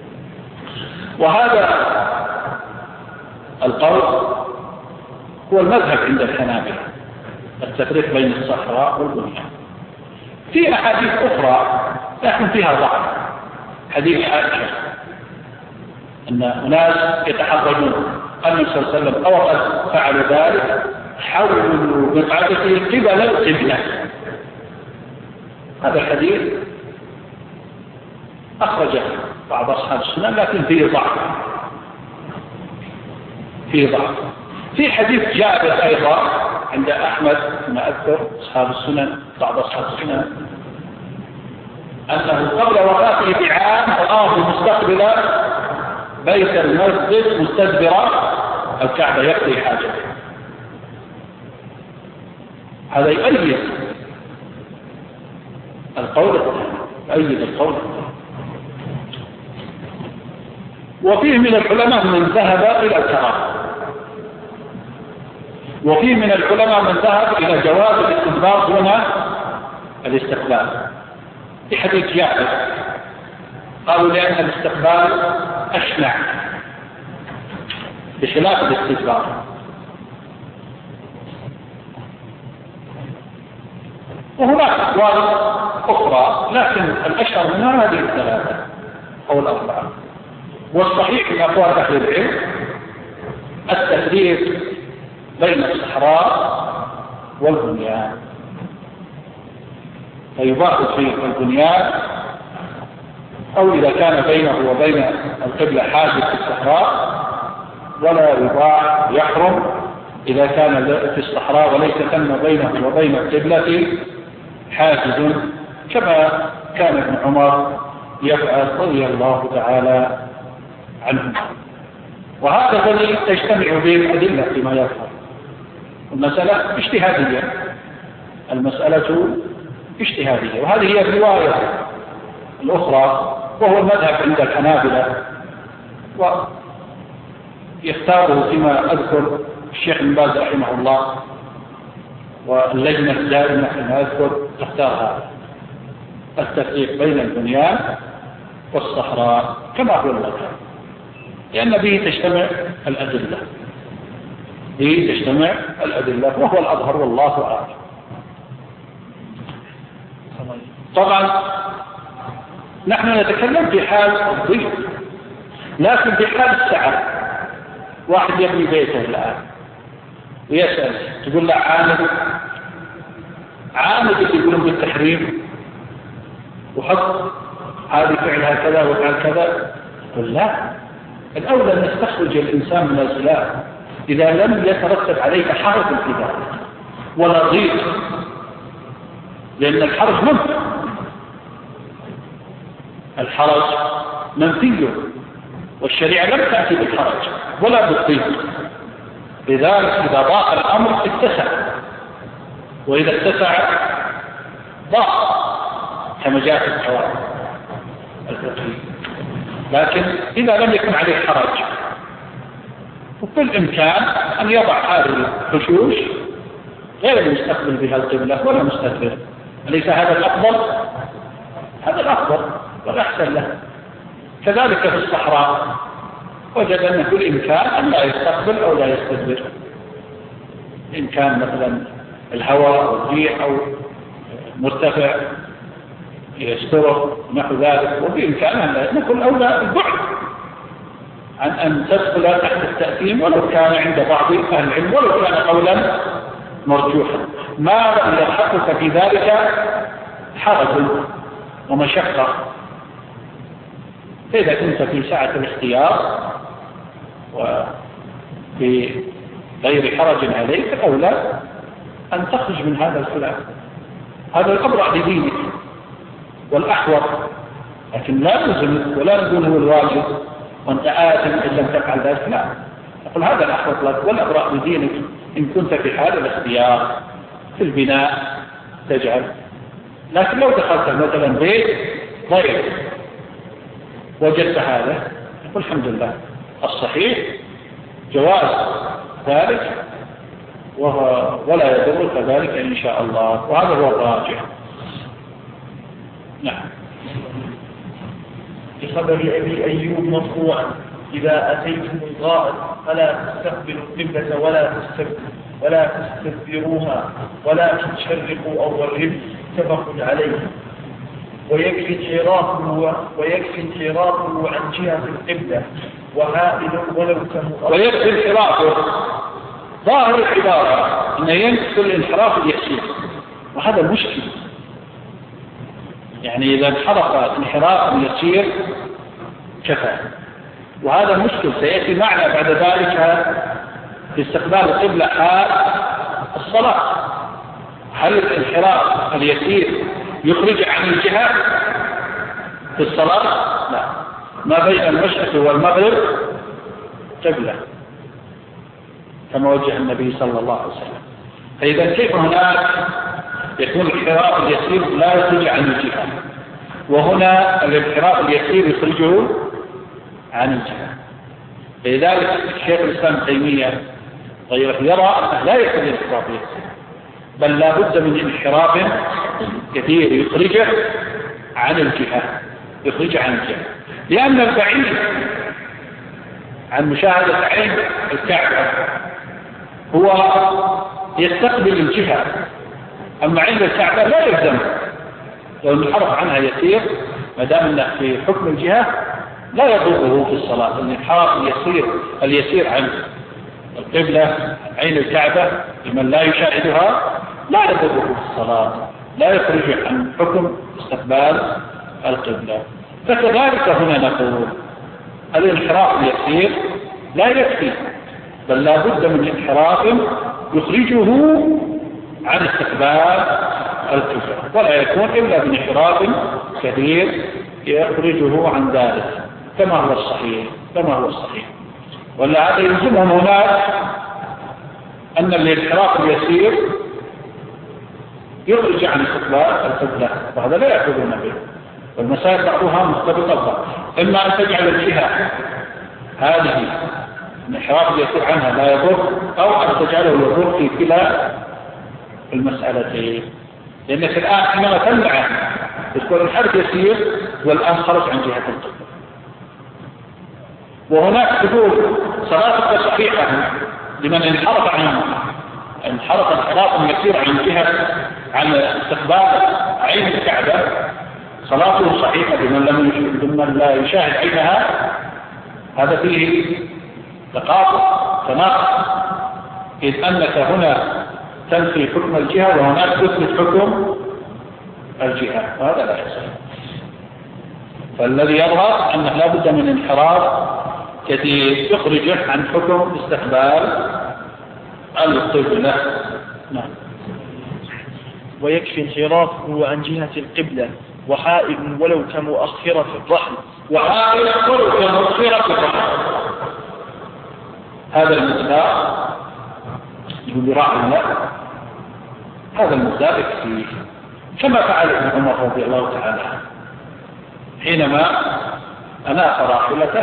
وهذا القول هو المذهب عند الحنابلة، التفريق بين الصحراء والبنيان. في أحاديث أخرى لكن فيها ضعف. حديث عائشة أن أناس يتحرجون النبي صلى الله عليه وسلم أو قد فعل ذلك حولوا مقعدته قبل القبلة. هذا الحديث أخرجه بعض أصحاب السنن لكن فيه ضعف. في حديث جابر أيضا عند أحمد ما أذكر أصحاب السنن بعض أصحاب السنن أنه قبل وفاته بعام رآه مستقبل بيت المسجد مستدبرا الكعبة يقضي حاجته. هذا يؤيد القول وفيه من العلماء من ذهب إلى الكراهة، وفيه من العلماء من ذهب إلى جواز الاستدبار دون الاستقبال. في حديث جابر قالوا لأن الاستقبال أشنع بخلاف الاستدبار. وهناك أقوال أخرى لكن الأشهر منها هذه الثلاثة أو الأربعة. والصحيح من أقوال أهل العلم التفريق بين الصحراء والبنيان، فيباح في البنيان أو إذا كان بينه وبين القبلة حاجز في الصحراء، ولا يباح يحرم إذا كان في الصحراء وليس ثم بينه وبين القبلة حاجز، كما كان ابن عمر يفعل رضي الله تعالى عنه. وهذا الذي تجتمع به الأدلة فيما يظهر. المسألة اجتهادية، وهذه هي الرواية الأخرى وهو المذهب عند الحنابلة، ويختاره فيما أذكر الشيخ ابن باز رحمه الله واللجنة الدائمة فيما أذكر اختارها التفريق بين البنيان والصحراء كما هو المذهب، لأن به تجتمع الأدلة وهو الأظهر والله أعلم. طبعا نحن نتكلم في حال الضيق، لكن في حال السعة واحد يبني بيته الآن ويسأل تقول له عامد يقولون بالتحريم وحط هذه فعلها كذا وفعل كذا، قل لا، الأولى أن يستخرج الإنسان من الخلاف إذا لم يترتب عليك حرج في ذلك ولا ضيق، لأن الحرج منفي والشريعة لم تأتي بالحرج ولا بالضيق، لذلك إذا ضاق الأمر اتسع، وإذا اتسع ضاق كما جاء في القواعد الفقهية. لكن إذا لم يكن عليه حرج وبالإمكان أن يضع هذه الحشوش غير مستقبل بها القبلة ولا مستدبر، أليس هذا الأفضل؟ هذا الأفضل والأحسن له. كذلك في الصحراء وجد أن بالإمكان أن لا يستقبل أو لا يستدبر، إن كان مثلا الهواء أو الريح أو مرتفع يستره نحو ذلك، وبإمكان أن نكون أولى البعد عن أن تدخل تحت التأثيم ولو كان عند بعض أهل العلم ولو كان قولا مرجوحا، ما لم يلحقك في ذلك حرج ومشقة. إذا كنت في ساعة الاختيار وفي غير حرج عليك الأولى أن تخرج من هذا الخلاف، هذا الأبرع لدينك والأحوط، لكن لا نزل ولا نقول هو الواجب وأنت آثم إن لم تفعل ذلك، لا، نقول هذا الأحوط لك والأبرع لدينك إن كنت في حال الاختيار في البناء تجعل. لكن لو دخلت مثلا بيت ضيق وجدت هذا نقول الحمد لله، الصحيح جواز ذلك ولا يضرك ذلك إن شاء الله، وهذا هو الراجح. نعم. في خبر أبي أيوب مرفوعا: إذا أتيتم الغائط فلا تستقبلوا القبلة ولا تستدبروها ولكن شرقوا أو غربوا، متفق عليه. ويكفي انحرافه عن جهة القبلة وهائل ولو كان ويكفي انحرافه. ظاهر العبارة أنه ينقص الانحراف اليسير، وهذا مشكل. يعني إذا انحرف انحراف يسير كفى، وهذا مشكل سيأتي معنا بعد ذلك في استقبال القبلة حال الصلاة. هل الانحراف اليسير يخرج عن الجهة في الصلاة؟ لا، ما بين المشرق والمغرب قبلة كما وجه النبي صلى الله عليه وسلم. فإذا كيف هناك يكون الانحراف اليسير لا يخرج عن الجهة، وهنا الانحراف اليسير يخرجه عن الجهة؟ لذلك الشيخ الإسلام ابن تيمية غيره يرى أنه لا يكون الانحراف اليسير، بل لا بد من انحراف كثير يخرجه عن الجهة، لأن البعيد عن مشاهدة عين الكعبة هو يستقبل الجهة، أما عند الكعبة لا يلزم لو انحرف عنها يسير، ما دام أنه في حكم الجهة لا يضره في الصلاة. الانحراف اليسير عن القبلة عين الكعبة لمن لا يشاهدها لا يضره في الصلاة، لا يخرج عن حكم استقبال القبلة. فكذلك هنا نقول الانحراف اليسير لا يكفي، بل لا بد من انحراف يخرجه عن استقبال القبلة، ولا يكون إلا بانحراف كبير يخرجه عن ذلك كما هو الصحيح. ولا هذا يلزمهم هناك أن الانحراف اليسير يخرج عن استقبال القبلة، وهذا لا يأخذون به. والمسائل بعضها مرتبطة، إما أن تجعل الجهة هذه الانحراف اليسير عنها لا يضر، أو أن تجعله يضر في كلا المسألتين. لأنك الآن حينما تمنع تكون الحرف يسير والآن خرج عن جهة القبلة، وهناك تقول صلاتك صحيحة لمن انحرف انحراف يسير عن استقبال عين الكعبة، صلاته صحيحة لمن لا يشاهد عينها. هذا فيه تناقض، إذ أنك هنا تنفي حكم الجهة وهناك تثبت حكم الجهة، وهذا لا يصح. فالذي يظهر أنه لا بد من انحراف كثير يخرجه عن حكم استقبال القبلة. نعم. ويكفي انحرافه عن جهة القبلة وحائل ولو كمؤخرة في الرحل. هذا المقدار يراعي الله، هذا المقدار يكفيه، كما فعل ابن عمر رضي الله تعالى عنه حينما أناخ راحلته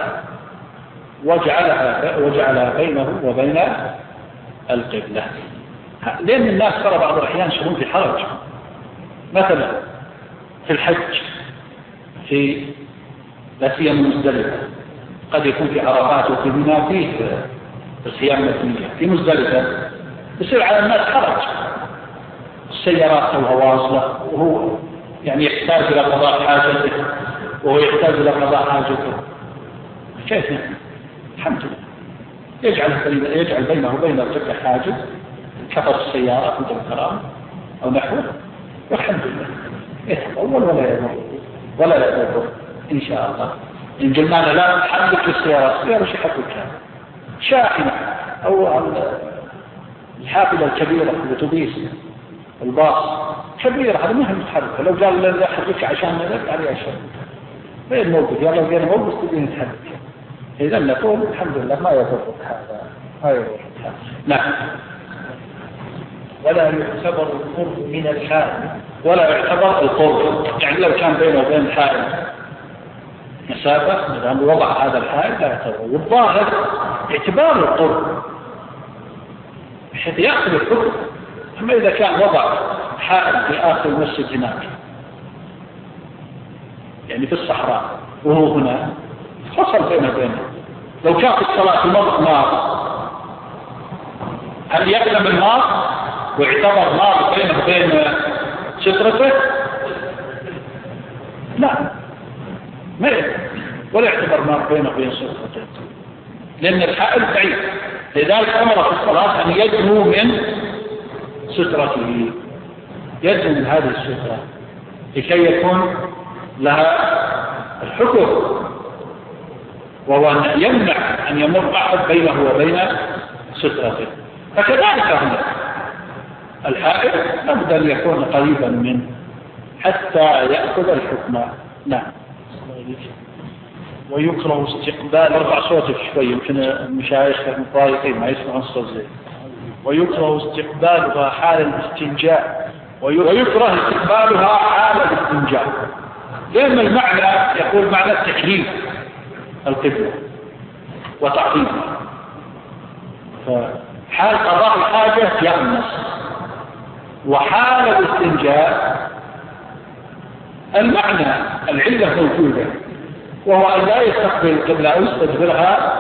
وجعلها بينه وبين القبلة. لأن الناس ترى بعض الأحيان يشعرون في حرج، مثلا في الحج، في لا سيما مزدلفة، قد يكون في عرفات وفي منى فيه الصيام المثنية، في مزدلفة يصير على الناس حرج، السيارات واصلة، وهو يعني يحتاج إلى قضاء حاجته، وهو يحتاج إلى قضاء حاجته. كيف يعني؟ الحمد لله يجعل بينه وبين القبلة حاجز كفر السيارة في الكرام أو نحوه، والحمد لله يتطول ولا يضر إن شاء الله. إن قلنا لا تحرك السيارة شو حقك؟ شاحنة أو الحافلة الكبيرة الأتوبيس الباص كبيرة، هذا ما هي متحركة. لو قال لا يحرك عشان نذهب عليه أشهر غير موجود، يلا غير موجود تبين تحرك. إذا نقول الحمد لله ما يضرك هذا. نعم. ولا يعتبر القرب من الحائل، ولا يعتبر القرب، يعني لو كان بينه وبين الحائل مسافة مثلا وضع هذا الحائل لا يعتبر. والظاهر اعتبار القرب بحيث يأخذ الحكم. أما إذا كان وضع حائل في آخر المسجد هناك، يعني في الصحراء، وهو هنا فصل بينه وبينه، لو كان في الصلاة المرء نار، هل يقدم النار ويعتبر نار بينه وبين سترته؟ لا، ما يقدم. ولا يعتبر ما بينه وبين سترته، لأن الحائل بعيد. لذلك أمر في الصلاة أن يدنو من سترته، يدنو من هذه السترة لكي يكون لها الحكم، وهو أن يمنع أن يمر أحد بينه وبين سترته. فكذلك هنا الحائل لابد أن يكون قريبا منه حتى يأخذ الحكم. نعم. ويكره استقبال، ارفع صوتك شوي يمكن المشايخ المضايقين ما يسمعون الصوت زين. ويكره استقبالها حال الاستنجاء، ويكره استقبالها حال الاستنجاء، لأن المعنى يقول معنى التكريم القبلة وتعظيمها. فحال قضاء الحاجة جاء النص، وحال الاستنجاء المعنى العلة موجودة، وهو أن لا يستقبل القبلة أو يستدبرها،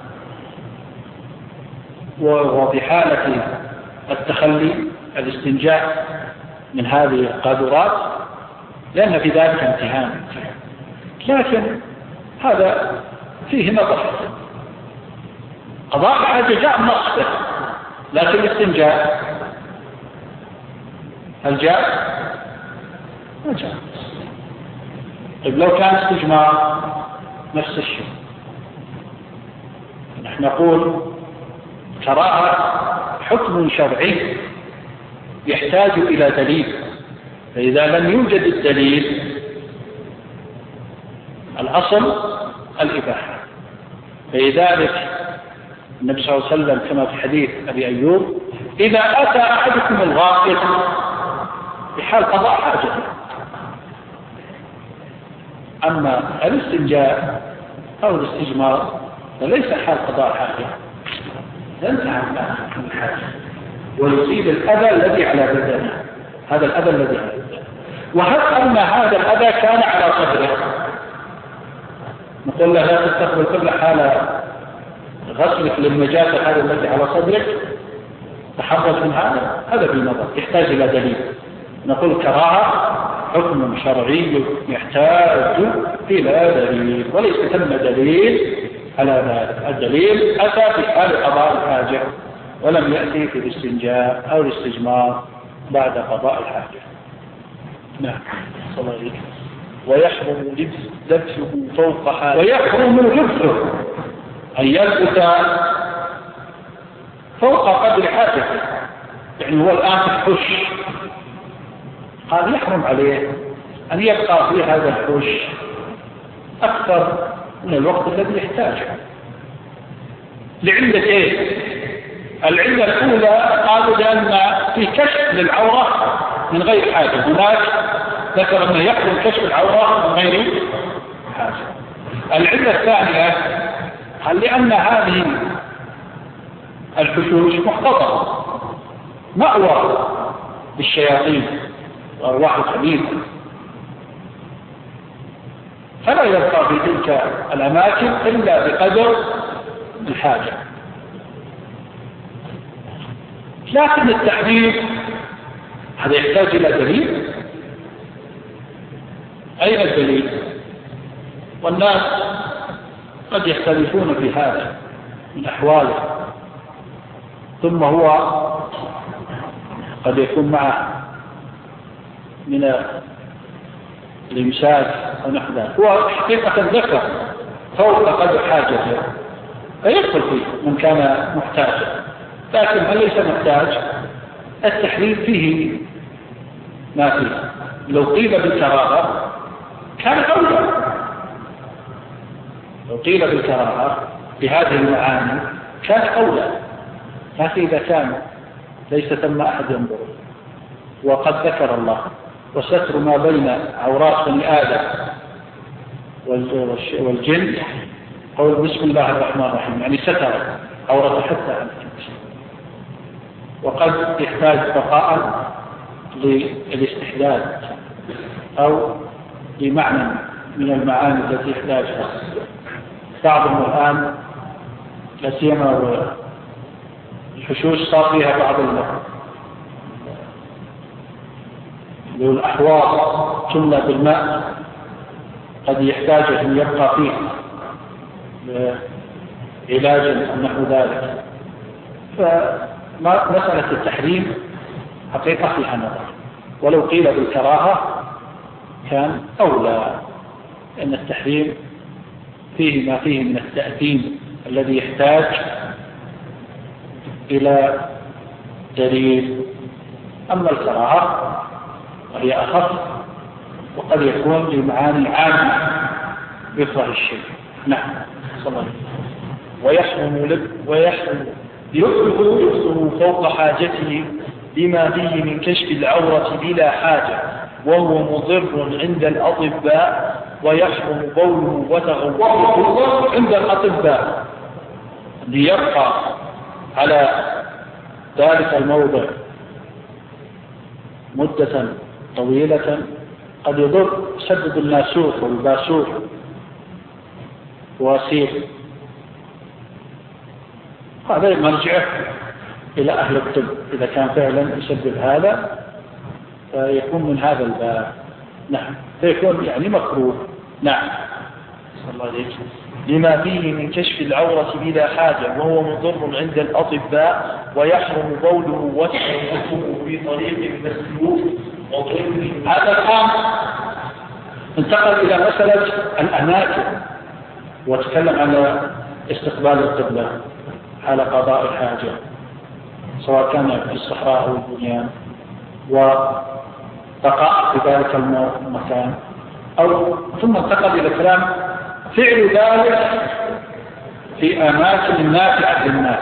وفي حالة التخلي الاستنجاء من هذه القاذورات، لأن في ذلك امتهان. لكن هذا فيه نظر. قضاء الحاجة جاء النص به، لكن الاستنجاء هل جاء؟ ما جاء. طيب لو كان استجمار نفس الشيء، نحن نقول كراهة حكم شرعي يحتاج إلى دليل، فإذا لم يوجد الدليل الأصل الإباحة. فلذلك النبي صلى الله عليه وسلم كما في حديث أبي أيوب: إذا أتى أحدكم الغائط بحال قضاء حاجته. أما الاستنجاء أو الاستجمار فليس حال قضاء حاجة، انتهى الحاجة، ويصيب الأذى الذي على بدنه، هذا الأذى الذي على بدنه. وهل أن هذا الأذى كان على صدره؟ نقول له لا تستقبل قبل حال غسلك للنجاسة هذا الذي على صدرك، تحرز من هذا بالنظر يحتاج إلى دليل. نقول كراهة حكم شرعي يحتاج إلى دليل، وليس ثم دليل على ذلك. الدليل أتى في حال قضاء الحاجة، ولم يأتي في الاستنجاء أو الاستجمار بعد قضاء الحاجة. نعم. صلى الله عليه وسلم. ويحرم لبسه فوق حاله، ويحرم لبسه أن يلبس فوق قدر حاجته، يعني هو الآن في الحش، قال يحرم عليه أن يبقى في هذا الحش أكثر من الوقت الذي يحتاجه. لعلة إيه؟ العلة الأولى قالوا لأن في كشف للعورة من غير حاجة، هناك ذكر أنه يحرم كشف العورة من غير حاجة. العلة الثانية قال لأن هذه الحشوش محتضرة مأوى للشياطين وأرواح الخبيثة، فلا يبقى في تلك الأماكن إلا بقدر الحاجة. لكن التحديد هذا يحتاج إلى دليل. أين الدليل؟ والناس قد يختلفون في هذا من أحواله، ثم هو قد يكون معه من الإمساك أو نحو ذلك، هو حقيقة ذكر فوق قدر حاجته فيدخل فيه من كان محتاجا. لكن هل ليس محتاج؟ التحليل فيه ما فيه. لو قيل بالكراهة كان أولى، لو قيل بالكراهة بهذه المعاني كان أولى. لكن إذا كان ليس ثم أحد ينظر، وقد ذكر الله وستر ما بين عورات بني آدم والجن، قول بسم الله الرحمن الرحيم، يعني ستر عورة حتى عن الجن، وقد يحتاج بقاء للاستحلال أو لمعنى من المعاني التي يحتاجها بعضهم الآن، لا سيما الحشوش صار فيها بعض الأحواض تملى بالماء قد يحتاج أن يبقى فيه علاج أو نحو ذلك. فمسألة التحريم حقيقة فيها نظر، ولو قيل بالكراهة كان أولى، لأن التحريم فيه ما فيه من التأثيم الذي يحتاج إلى دليل. أما الكراهة وهي أخف وقد يكون لمعاني عامة يكره الشيء. نعم. ويحرم لبسه فوق حاجته لما فيه من كشف العورة بلا حاجة وهو مضر عند الأطباء، ويحرم بوله وتغوطه عند الأطباء ليبقى على ذلك الموضع مدة طويلة قد يضر، يسبب الناسوخ والباسوخ واسير. هذا مرجعه إلى أهل الطب، إذا كان فعلا يسبب هذا فيكون من هذا الباب. نعم، فيكون يعني مكروه. نعم. صلى الله عليه وسلم. لما فيه من كشف العورة بلا حاجة وهو مضر عند الأطباء، ويحرم بوله وتغوطه في طريق مسلوك وظلم. هذا الآن انتقل إلى مسألة الأماكن، وتكلم عن استقبال القبلة على قضاء الحاجة سواء كان في الصحراء أو البنيان، وبقاء في ذلك المكان، أو ثم انتقل إلى كلام فعل ذلك في أماكن نافعة للناس،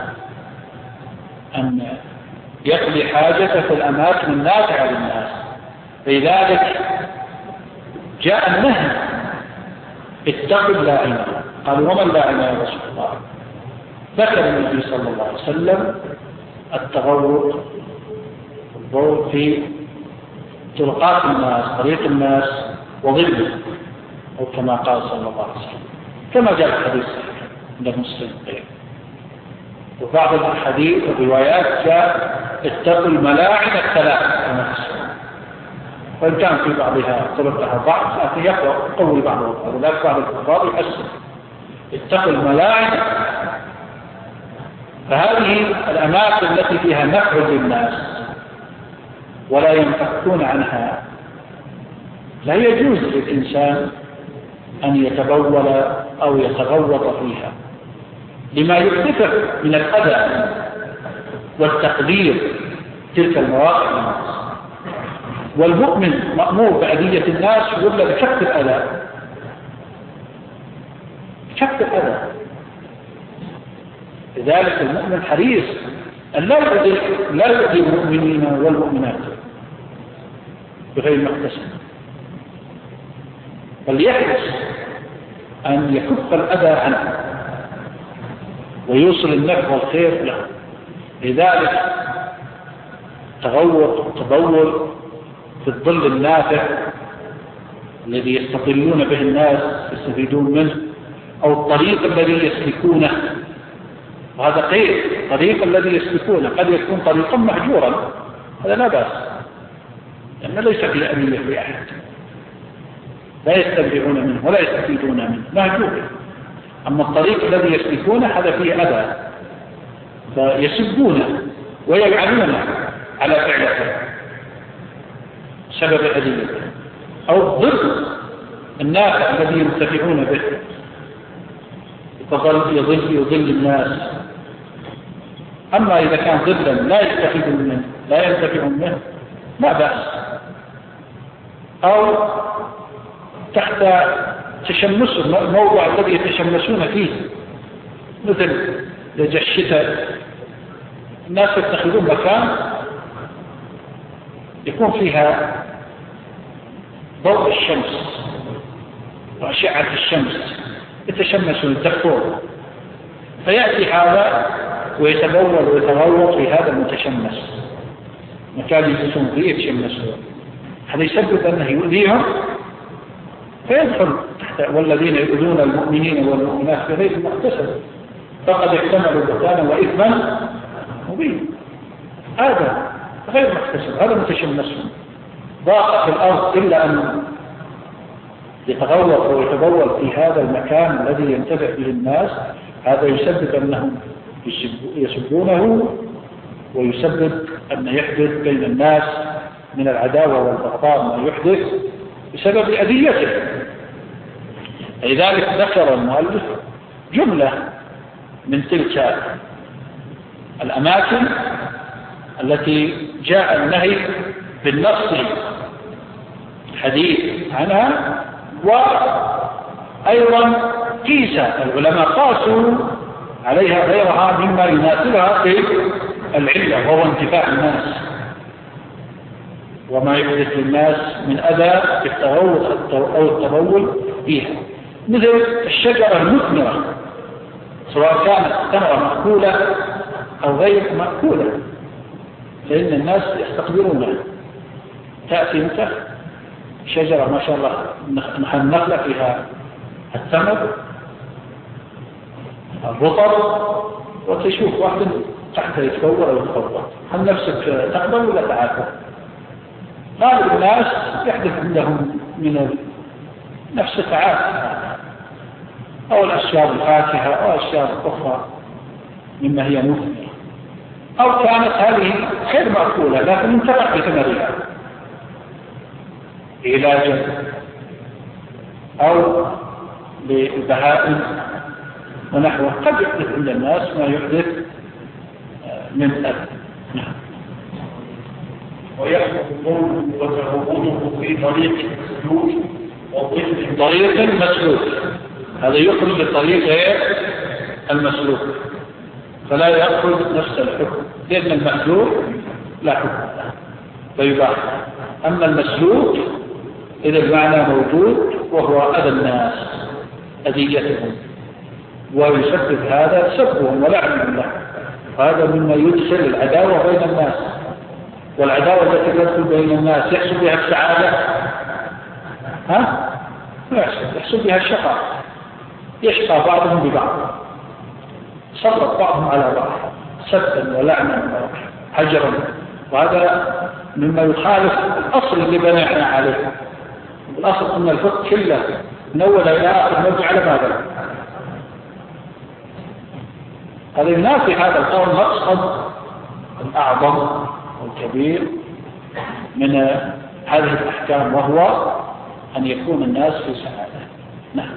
أن يقضي حاجته في الأماكن النافعة للناس. لذلك جاء النهي اتقوا اللاعنة. قالوا وما اللاعنة يا رسول الله؟ ذكر النبي صلى الله عليه وسلم التغوط والبول في طرقات الناس، طريق الناس وظله، أو كما قال صلى الله عليه وسلم، كما جاء الحديث عند مسلم. وبعض الحديث والروايات جاء اتقوا الملاعن الثلاث كما تسمى، وإن كان في بعضها طرقها ضعف لكن يقوي بعضها، ولكن بعض الكفار يحسن اتقوا الملاعن. فهذه الأماكن التي فيها نفع للناس ولا ينفكون عنها لا يجوز للإنسان أن يتبول أو يتغوط فيها لما يرتفع من الأذى والتقدير تلك المواقع. والمؤمن مأمور بأذية الناس يقول له كف الأذى، كف الأذى. لذلك المؤمن حريص أن لا يؤذي المؤمنين والمؤمنات بغير مقتصد، بل يحرص أن يكف الأذى عنه ويوصل النفع والخير له. لذلك تغوط وتبول في الظل النافع الذي يستظلون به الناس يستفيدون منه، أو الطريق الذي يسلكونه، وهذا قيد. الطريق الذي يسلكونه قد يكون طريقا مهجورا، هذا لا بأس، لأن ليس في أذية لأحد، لا يستبرعون منه ولا يستفيدون منه، مهجور. أما الطريق الذي يسلكونه هذا فيه أذى، فيسبونه ويلعنون على فعله سبب أذيته، أو الظل النافع الذي ينتفعون به يظل الناس. أما إذا كان ظلا لا يستفيدون منه لا ينتفعون منه لا بأس، أو تحت تشمس الموضع الذي يتشمسون فيه، مثل لجأ الشتاء الناس يتخذون مكان يكون فيها ضوء الشمس وأشعة الشمس، يتشمسون يتخفون، فيأتي هذا ويتبول ويتغوط في هذا المتشمس، مكان يجلسون فيه يتشمسون، هذا يسبب أنه يؤذيهم فيدخل تحت والذين يؤذون المؤمنين والمؤمنات بغير مقتصد فقد احتملوا بهتانا وإثما مبين. هذا غير مقتصد، هذا متشمس ضاق في الأرض إلا أن يتغوط ويتبول في هذا المكان الذي ينتفع به الناس، هذا يسبب أنهم يسبونه، ويسبب أن يحدث بين الناس من العداوة والبغضاء ما يحدث بسبب أذيته. لذلك ذكر المؤلف جملة من تلك الأماكن التي جاء النهي بالنص حديث عنها، وأيضا قيس العلماء قاسوا عليها غيرها مما يناسبها في العلة، وهو انتفاع الناس وما يحدث للناس من أذى في التغوط أو التبول فيها، مثل الشجرة المثمرة سواء كانت ثمرة مأكولة أو غير مأكولة، فإن الناس يستقبلونها. تأتي انت شجرة ما شاء الله النخلة فيها الثمر الرطب، وتشوف واحد تحت يتفور أو يتفور، هل نفسك تقبل ولا تعافى؟ غالب الناس يحدث عندهم من نفس التعافى، أو الأشياء الفاكهة أو الأشياء الأخرى مما هي مثمرة، أو كانت هذه غير مأكولة لكن انتفع بثمرها علاجا أو للبهائم ونحوه، قد يحدث عند الناس ما يحدث من أذى. نعم. ويحكم وتعوضه في طريق المسلوك طريق المسلوك، هذا يخرج لطريق غير المسلوك، فلا يأخذ نفس الحكم، لأن المسلوك لا حكم له فيباح. أما المسلوك إذا المعنى موجود وهو أذى الناس أذيتهم، ويسبب هذا سبهم ولعنهم له، هذا مما يدخل العداوة بين الناس، والعداوة التي تدخل بين الناس يحصل بها السعادة؟ يحصل بها الشقاء، يشقى بعضهم ببعض، سلط بعضهم على بعض سبا ولعنا وحجرا، وهذا مما يخالف الأصل اللي بنينا عليه. الأصل أن الفقه كله من أول إلى آخر نرجع على ماذا؟ هذا ينافي هذا القول مقصد الأعظم والكبير من هذه الأحكام، وهو أن يكون الناس في سعادة. نعم.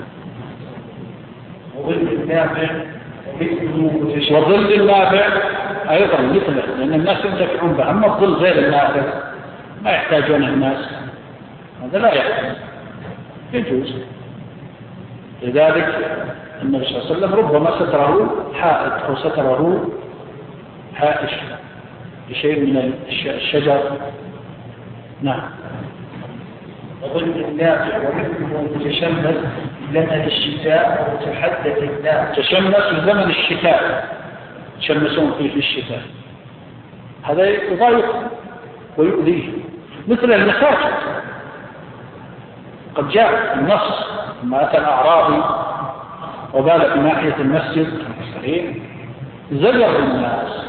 وظل النافع وظل النافع أيضا مثله، لأن الناس ينتفعون به، أما الظل غير النافع ما يحتاجون الناس، هذا لا يحتاج، يجوز. لذلك النبي صلى الله عليه وسلم ربما ستره حائط أو ستره حائش بشيء من الشجر. نعم. وظل النافع ومثله متشمس لزمن الشتاء وتحدث الناس. تشمس لزمن الشتاء، تشمسون فيه في الشتاء، هذا يضايق ويؤذيه، مثل المساجد. قد جاء النص ما أتى الأعرابي وبال في ناحية المسجد الصحيح زجر الناس،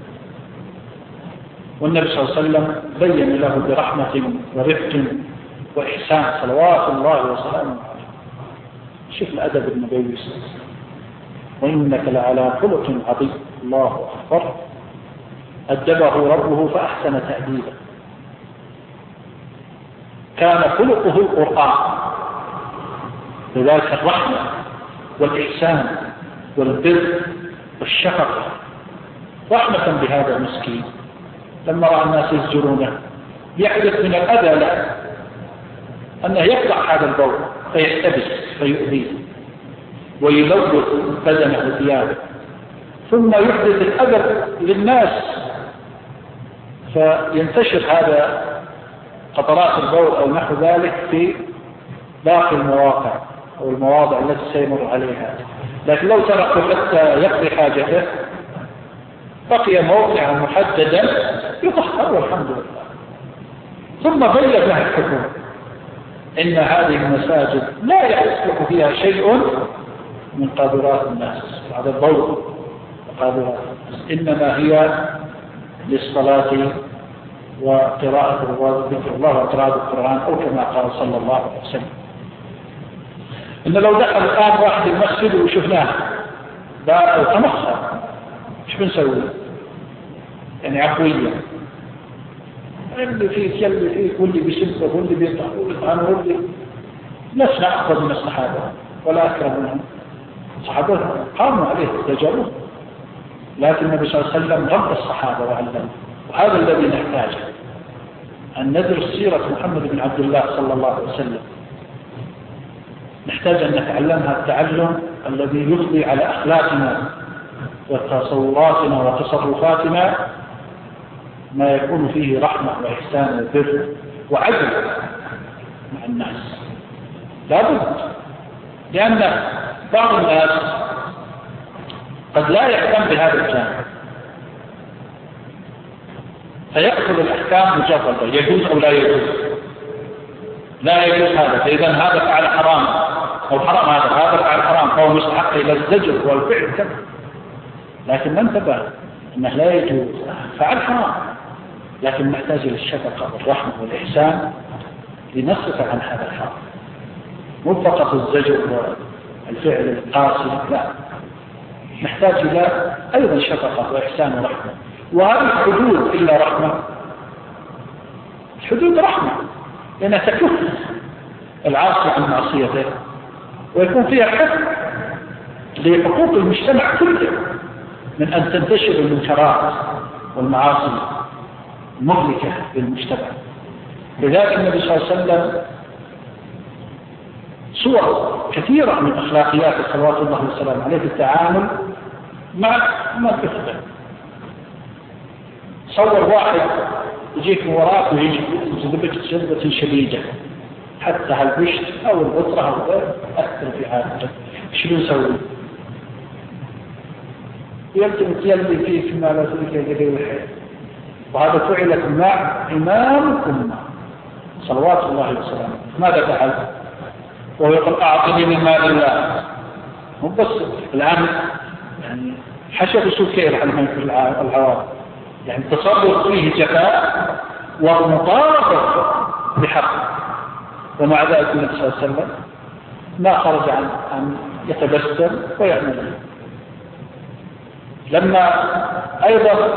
والنبي صلى الله عليه وسلم بين له برحمة ورفق وإحسان صلوات الله وسلامه عليه. شوف الأدب النبوي، وإنك لعلى خلق عظيم، الله أكبر. أدبه ربه فأحسن تأديبه، كان خلقه القرآن، لذلك الرحمة والإحسان والبر والشفقة، رحمة بهذا المسكين لما رأى الناس يزجرونه، يحدث من الأذى له أنه يقطع هذا البول فيحتبس فيؤذيه ويلوث بدنه ثيابه، ثم يحدث الأذى للناس فينتشر هذا قطرات البول أو نحو ذلك في باقي المواقع أو المواضع التي سيمر عليها. لكن لو تركه حتى يقضي حاجته بقي موقعا محددا يطهر والحمد لله. ثم بين له الحكم إن هذه المساجد لا يصلح فيها شيء من قادرات الناس، هذا الضوء وقادرات، إنما هي للصلاة وقراءة ذكر الله وقراءة القرآن، أو كما قال صلى الله عليه وسلم. إن لو دخل الآن واحد المسجد وشفناه بقى تمخر، إيش بنسوي؟ يعني عفوية، اللي فيك يلي فيك واللي بيسبه واللي بيطلع واللي لسنا أفضل من الصحابة ولا أكرم منهم. الصحابة قاموا عليه تجربه، لكن النبي صلى الله عليه وسلم رب الصحابة وعلمهم. وهذا الذي نحتاجه، أن ندرس سيرة محمد بن عبد الله صلى الله عليه وسلم. نحتاج أن نتعلمها التعلم الذي يفضي على أخلاقنا وتصوراتنا وتصرفاتنا ما يكون فيه رحمة وإحسان وبر وعدل مع الناس. لا بد، لأن بعض الناس قد لا يهتم بهذا الجانب فيأخذ الأحكام مجردة، يجوز أو لا يجوز، لا يجوز هذا، فإذا هذا فعل حرام أو حرام هذا فعل حرام فهو مستحق إلى الزجر والفعل كذا. لكن من انتبه أنه لا يجوز فعل حرام، لكن نحتاج إلى الشفقة والرحمة والإحسان لنصرف عن هذا الحرام، مو فقط الزجر والفعل القاسي، لا، نحتاج إلى أيضا شفقة وإحسان ورحمة. وهذه الحدود إلا رحمة، الحدود رحمة لأنها تكف العاصي عن معصيته ويكون فيها حفظ لحقوق المجتمع كله من أن تنتشر المنكرات والمعاصي المهلكة للمجتمع. لذلك النبي صلى الله عليه وسلم صور كثيرة من أخلاقيات صلوات الله وسلامه عليه في التعامل مع ما كتبه. صور واحد يجيك من وراك ويجذبك جذبة شديدة حتى هالبشت أو البطرة أو غيره أكثر في حالته، شو بنسوي؟ يلتمس يلي فيك ما لا تريك جديد الحياة. وهذا فعلت مع إمامكم صلوات الله وسلامه، ماذا فعل؟ وهو يقول أعطني من مال الله. مو بس الآن يعني حشد سكير على في العوام، يعني تصرف فيه جفاء ومطالبة بحق، ومع ذلك النبي صلى الله عليه وسلم ما خرج عن يتبسم ويعمل. لما أيضا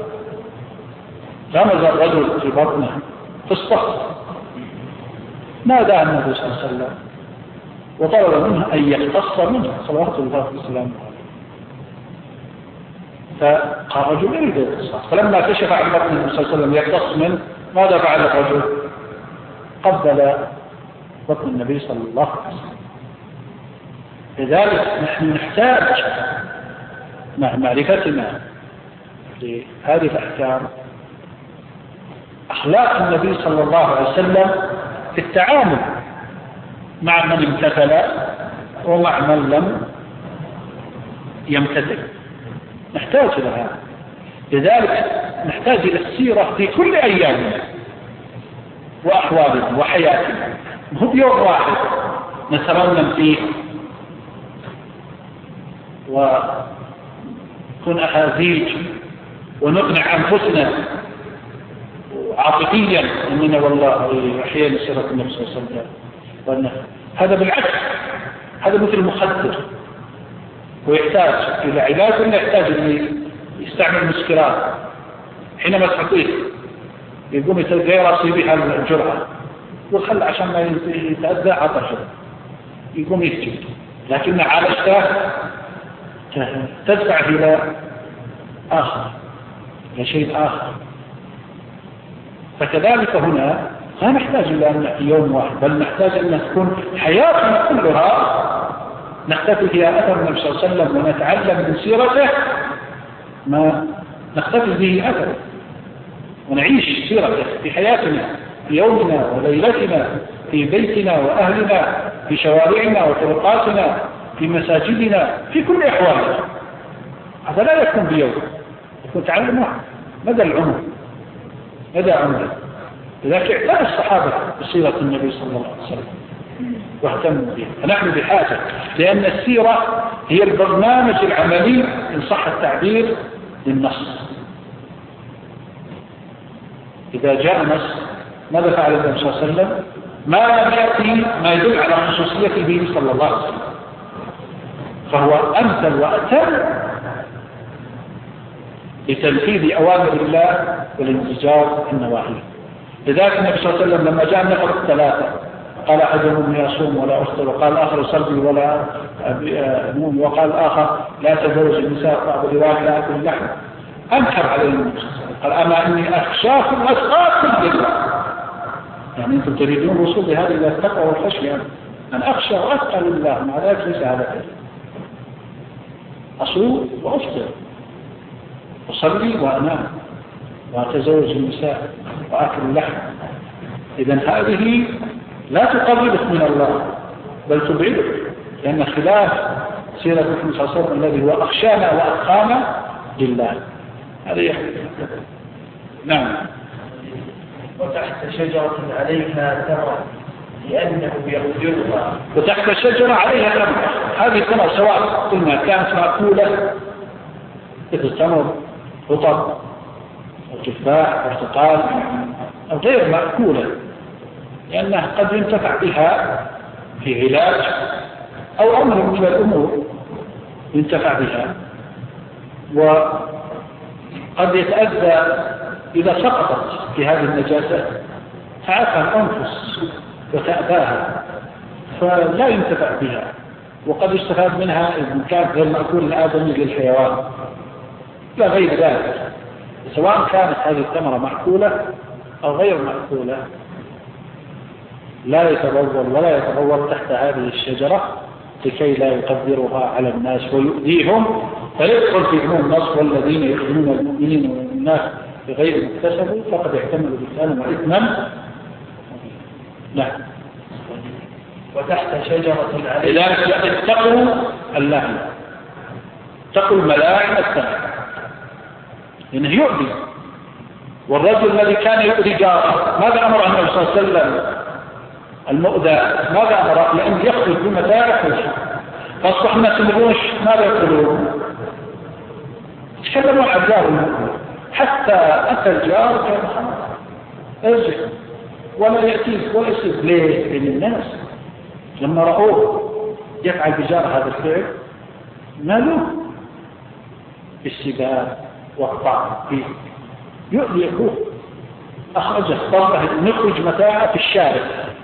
رمز الرجل في بطنه في الصخر نادى النبي صلى الله عليه وسلم وطلب منه أن يقتص منه صلوات الله وسلامه عليه. فقال رجل يريد القصاص، فلما كشف عن بطن النبي صلى الله عليه وسلم يقتص منه ماذا فعل الرجل؟ قبل بطن النبي صلى الله عليه وسلم. لذلك نحن نحتاج مع معرفتنا لهذه الأحكام أخلاق النبي صلى الله عليه وسلم في التعامل مع من امتثل ومع من لم يمتثل. نحتاج إلى هذا. لذلك نحتاج إلى السيرة في كل أيامنا وأحوالنا وحياتنا، مو بيوم واحد نترنم فيه ونكون أحازيج ونقنع أنفسنا عاطفيا أننا والله أحيانا سيرة النبي صلى الله عليه وسلم. هذا بالعكس، هذا مثل مخدر ويحتاج إلى علاج ولا يحتاج أن يستعمل مسكرات. حينما تعطيه يقوم يتغير راسي بها الجرعة وخلى عشان ما يتأذى عطشه يقوم يسجد، لكن عالجته تدفع إلى آخر، إلى شيء آخر. فكذلك هنا لا نحتاج إلى أن نأتي يوم واحد، بل نحتاج أن تكون حياتنا كلها نختفي فيها أثر النبي صلى الله عليه وسلم ونتعلم من سيرته ما نختفي به أثره ونعيش سيرته في حياتنا، في يومنا وليلتنا، في بيتنا وأهلنا، في شوارعنا وطرقاتنا، في مساجدنا، في كل أحوالنا. هذا لا يكون بيوم، يكون تعلم واحد مدى العمر، مدى عمره. لذلك اعتنى الصحابة بسيرة النبي صلى الله عليه وسلم واهتموا بها. فنحن بحاجة، لأن السيرة هي البرنامج العملي إن صح التعبير للنص. إذا جاء نص ماذا فعل النبي صلى الله عليه وسلم؟ ما لم يأتي ما يدل على خصوصيته به صلى الله عليه وسلم، فهو أمثل وأتم لتنفيذ أوامر الله والانزجار النواهي. لذلك النبي صلى الله عليه وسلم لما جاء النفر الثلاثة قال أحدهم يصوم ولا أفطر، وقال الآخر يصلي ولا أنوم، وقال الآخر لا تزوج النساء، بعض الروايات لا أكل اللحم، أنكر عليهم قال أما إني أخشاكم وأتقاكم لله. يعني أنتم تريدون الوصول بهذه إلى التقوى والخشية، أن أخشى وأتقى لله، مع ذلك ليس هذا كذب. أصوم وأفطر، أصلي وأنام، وأتزوج النساء، وأكل اللحم. إذن هذه لا تقربك من الله بل تبعدك، لأن خلاف سيرة النبي صلى الله عليه وسلم الذي هو أخشانا وأتقانا لله. هذا يحدث. نعم. وتحت شجرة عليها ثمر لأنه يخجلها. وتحت الشجرة عليها ثمر، هذه الثمر سواء قلنا كانت مأكولة مثل تمر، رطب، أو تفاح، برتقال، أو غير مأكولة، لأنها قد ينتفع بها في علاج أو أمر من الأمور ينتفع بها، وقد يتأذى إذا سقطت في هذه النجاسة تعافى الأنفس وتأباها فلا ينتفع بها، وقد يستفاد منها إذا كانت غير مأكول الآدمي للحيوان لا غير ذلك، سواء كانت هذه الثمرة مأكولة أو غير مأكولة لا يتبول ولا يتبول تحت هذه الشجرة لكي لا يقدرها على الناس ويؤذيهم، فيدخل في عموم النص والذين يؤذون المؤمنين والناس بغير ما اكتسبوا فقد احتملوا بهتانا وإثما. نعم. وتحت شجرة عليها. لذلك اتقوا اللعن، اتقوا الملاعن الثانية، لأنه يؤذي. والرجل الذي كان يؤذي جاره ماذا أمر النبي صلى الله عليه وسلم؟ المؤذى ماذا أمر؟ لأن يخرج بمتاعه فأصبح الناس يقولون ماذا يقولون؟ تكلموا عن جار المؤذى حتى أتى الجار كان ارجع ولا يأتيك ولا يصير ليه؟ لأن الناس لما رأوه يفعل بجار هذا الفعل مالوه بالسباب والطعن فيه، يؤذي أخوه، أخرجه طرقه نخرج متاعه في الشارع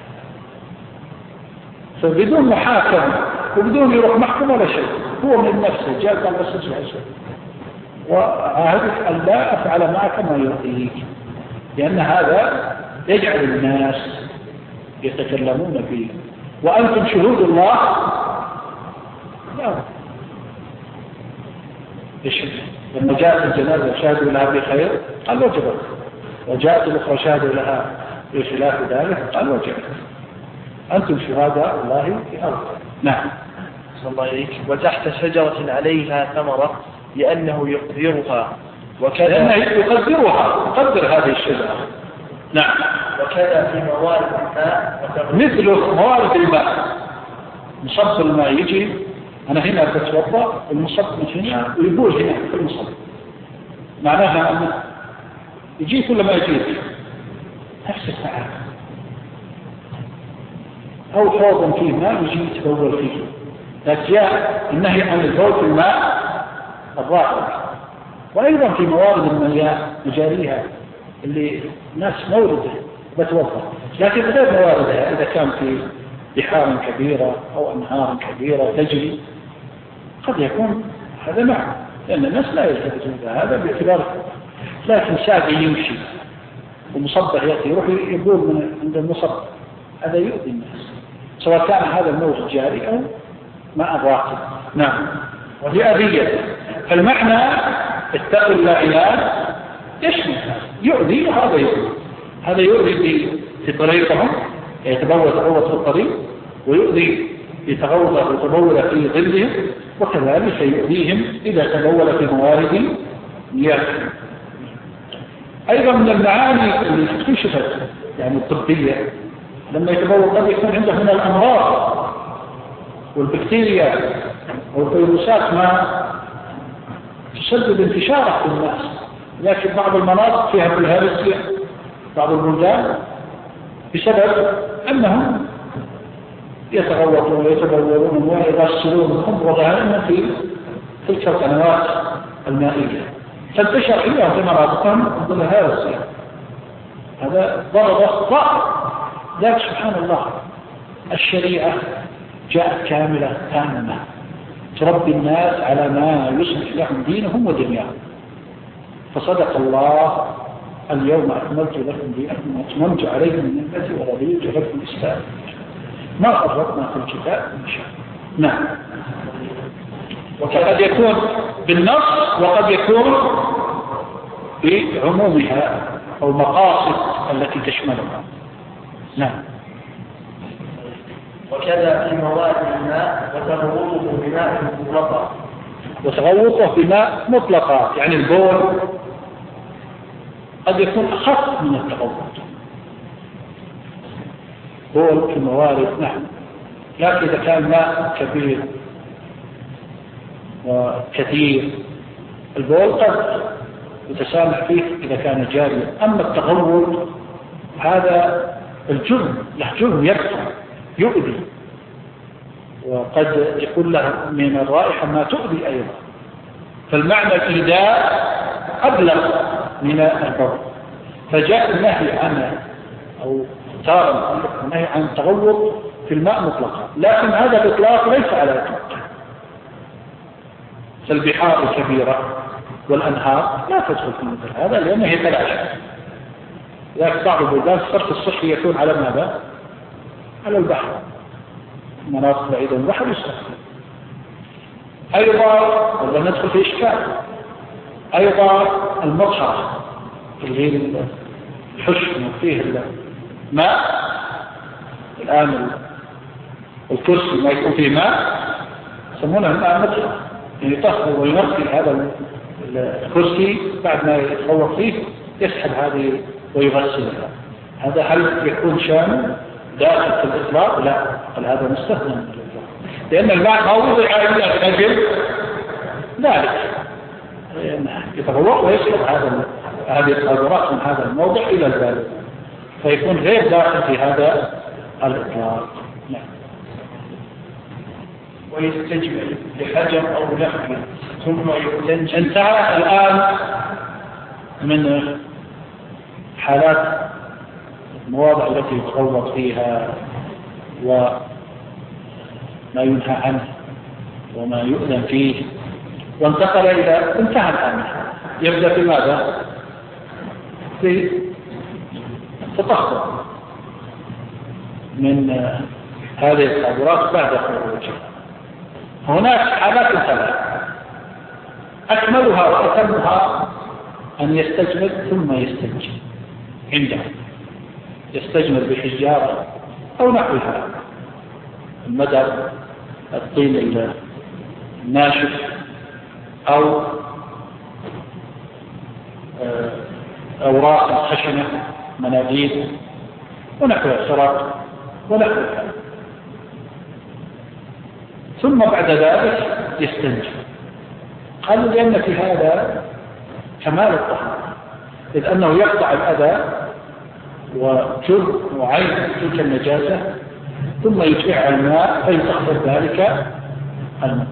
فبدون محاكمة وبدون يروح محكمة ولا شيء، هو من نفسه جاء قال بس اسمع شيء وعهدك أن لا أفعل معك ما يؤذيك، لأن هذا يجعل الناس يتكلمون فيه وأنتم شهود الله. لا لما جاءت الجنازة وشاهدوا لها بخير قال وجبت، وجاءت الأخرى شاهدوا لها بخلاف ذلك قال وجبت، أنتم شهداء الله في أرض. نعم. صلى الله عليك. وتحت شجرة عليها ثمرة لأنه يقدرها وكذا، لأنه يقدرها، يقدر هذه الشجرة. نعم. وكذا في موارد الماء مثل موارد الماء، مصب الماء يجي أنا هنا بتوضأ المصب من هنا ويبول هنا في المصب، معناها أنه يجي كل ما يجي نفس الساعة، أو حوض فيه ماء يجي يتبول فيه، لكن جاء النهي عن البول في الماء الراكد. وأيضا في موارد المياه مجاريها اللي ناس مورده بتوضأ، لكن غير مواردها إذا كان في بحار كبيرة أو أنهار كبيرة تجري قد يكون هذا معه، لأن الناس لا يلتفتون هذا باعتبار، لكن ساقي يمشي ومصبح يأتي يروح يقول من عند المصبح، هذا يؤذي الناس سواء كان هذا الموت جاري أو ماء راكد. نعم. وهي أذية، فالمعنى اتقوا اللعيان يشمل يؤذي وهذا يؤذي، هذا يؤذي في طريقهم يتبول تغوط في الطريق، ويؤذي يتغوط ويتبول في ظلهم، وكذلك يؤذيهم إذا تبول في موارد مياه. أيضا من المعاني اللي اكتشفت يعني الطبية لما يتبول قد يكون عنده من الأمراض والبكتيريا والفيروسات ما تسبب انتشاره في الناس، لكن بعض المناطق فيها بالهارسية بعض البلدان بسبب أنهم يتغوطون ويتبولون ويغسلون وظهرهم في تلك القنوات المائية، فانتشر إليهم في مناطقهم ضمن هذا السياق. هذا ضرر ضار. ذلك سبحان الله الشريعة جاءت كاملة تامة تربي الناس على ما يصلح لهم دينهم ودنياهم. فصدق الله: اليوم أكملت لكم دينكم وأتممت عليكم نعمتي ورضيت لكم الإسلام. ما فرطنا في الكتاب من شيء. نعم. وقد يكون بالنص وقد يكون بعمومها أو مقاصد التي تشملها. نعم. وكذا في مواد الماء وتغوطه بماء مطلقا. وتغوطه بماء مطلقا يعني البول قد يكون أخف من التغوط. بول في الموارد نعم، لكن إذا كان ماء كبير وكثير البول قد يتسامح فيه إذا كان جاريا. أما التغوط هذا الجرم، له جرم يكثر يؤذي، وقد يكون له من الرائحة ما تؤذي أيضا. فالمعنى الإيذاء أبلغ من الضرر، فجاء النهي عنه أو تارة النهي عن التغوط في الماء مطلقا، لكن هذا الإطلاق ليس على إطلاق. فالبحار الكبيرة والأنهار لا تدخل في مثل هذا لأنه هي تلاشى. لذلك بعض البلدان الصرف الصحي يكون على ماذا؟ على البحر، مناطق بعيدة من البحر يصرف. أيضا ولا ندخل في إشكال أيضا المطهر الغير الحشم فيه الماء. الآن الكرسي ما يكون فيه ماء يسمونه الماء المطهر، يعني يطهر وينقي هذا الكرسي بعد ما يتغوط فيه يسحب هذه ويغسلها. هذا هل يكون شامل داخل في الإطلاق؟ لا، بل هذا مستثنى من الإطلاق، لأن الماء ما وضع إلا من أجل ذلك، يتغوط ويسحب هذه القاذورات من هذا الموضع إلى الباب، فيكون غير داخل في هذا الإطلاق. نعم. ويستجمل بحجر أو لحم ثم يستنجي. انتهى الآن من حالات المواضع التي يتغوط فيها وما ينهى عنه وما يؤذن فيه، وانتقل إلى انتهى الآن. يبدأ في ماذا؟ في التطهر من هذه القاذورات بعد خروجها. هناك حالات ثلاث أكملها وأتمها أن يستجمل ثم يستنجي. عنده يستجمل بحجارة أو نحوها، المدر الطين الناشف أو أوراق خشنة مناديل ونحوها سراق ونحوها، ثم بعد ذلك يستنجي. قالوا لأن في هذا كمال الطهارة، إذ أنه يقطع الأذى وجرم وعين تلك النجاسة ثم يتبعها الماء فيطهر ذلك الماء.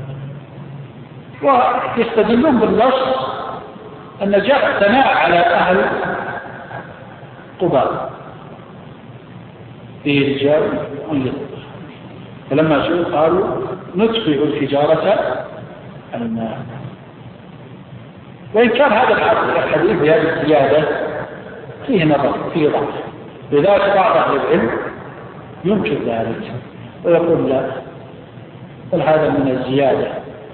ويستدلون بالنص أن جاء ثناء على أهل قباء في رجال أن فلما شئوا قالوا نطفئ الحجارة عن الماء. وإن كان هذا الحديث بهذه الزيادة فيه نظر فيه ضعف، لذلك بعض أهل العلم ينكر ذلك ويقول لا، بل هذا من الزيادة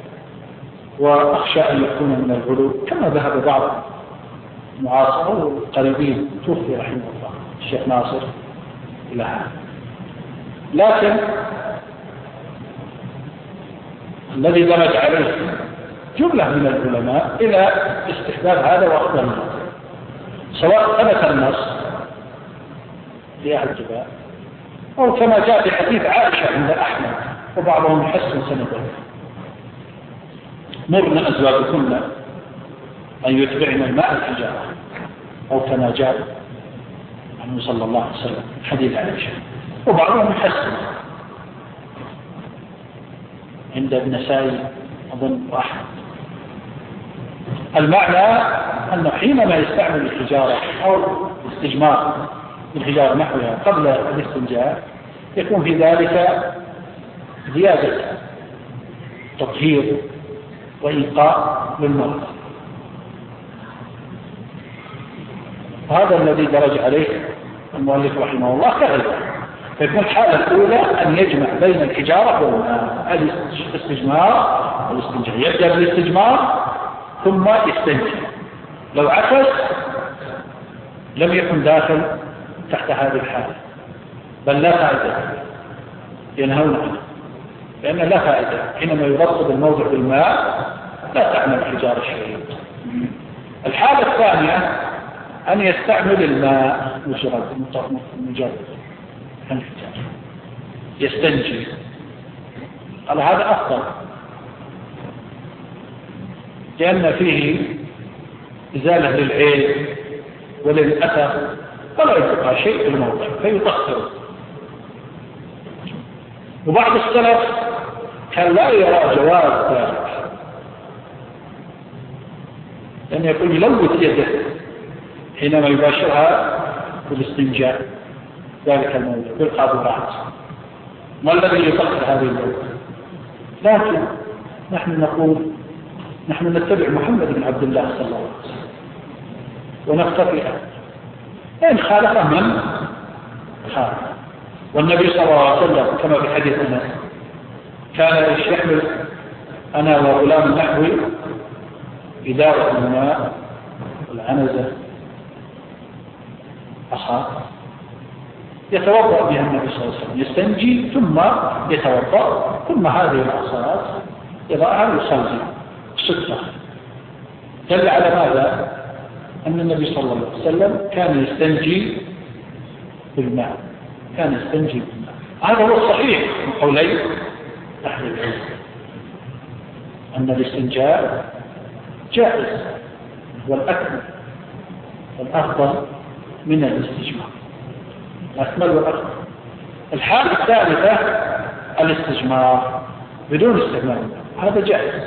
وأخشى أن يكون من الغلو، كما ذهب بعض المعاصرين والقريبين توفي رحمه الله الشيخ ناصر إلى هذا. لكن الذي درج عليه جملة من العلماء إلى استحباب هذا وأفضل منه، سواء ثبت النص في أهل الجبال أو كما جاء في حديث عائشة عند أحمد وبعضهم يحسن سنده: مرن أزواجكن أن يتبعن الماء الحجارة، أو كما جاء عنه صلى الله عليه وسلم حديث عائشة. وبعضهم يحسن عند ابن النسائي أظن واحد. المعنى أنه حينما يستعمل الحجارة أو الاستجمار بالحجارة نحوها قبل الاستنجاء يكون في ذلك زيادة تطهير وإنقاء للمرضى. هذا الذي درج عليه المؤلف رحمه الله كغيره. فيكون الحالة الأولى أن يجمع بين الحجارة والماء، الاستجمار والاستنجاء. يبدأ بالاستجمار ثم يستنجي. لو عكس لم يكن داخل تحت هذه الحالة، بل لا فائدة، ينهون عنه، لأن لا فائدة حينما يرطب الموضع بالماء لا تعمل حجارة الشريط. الحالة الثانية أن يستعمل الماء مجرد يستنجي، قال هذا أفضل لأن فيه إزالة للعين وللأثر ولا يبقى شيء في الموضع فيطهره. وبعض السلف كان لا يرى جواز ذلك، لأن يقول يلوث يده حينما يباشرها بالاستنجاء ذلك الموضع بالقاذورات، ما الذي يطهر هذه الموضع؟ لكن نحن نقول نحن نتبع محمد بن عبد الله صلى الله عليه وسلم ونقتفي إن خالف من خالف. والنبي صلى الله عليه وسلم كما في حديث أنس كان يحمل أنا وغلام نحوي إداوة الماء والعنزة أصاب يتوضأ بها النبي صلى الله عليه وسلم، يستنجي ثم يتوضأ، ثم هذه العصارات يضعها ويصلي ستة. دل على ماذا؟ أن النبي صلى الله عليه وسلم كان يستنجي بالماء، كان يستنجي بالماء. هذا هو الصحيح من قولي أهل العلم أن الاستنجاء جائز والأكمل والأفضل من الاستجمار، الأكمل والأفضل. الحالة الثالثة الاستجمار بدون استعمال، هذا جائز.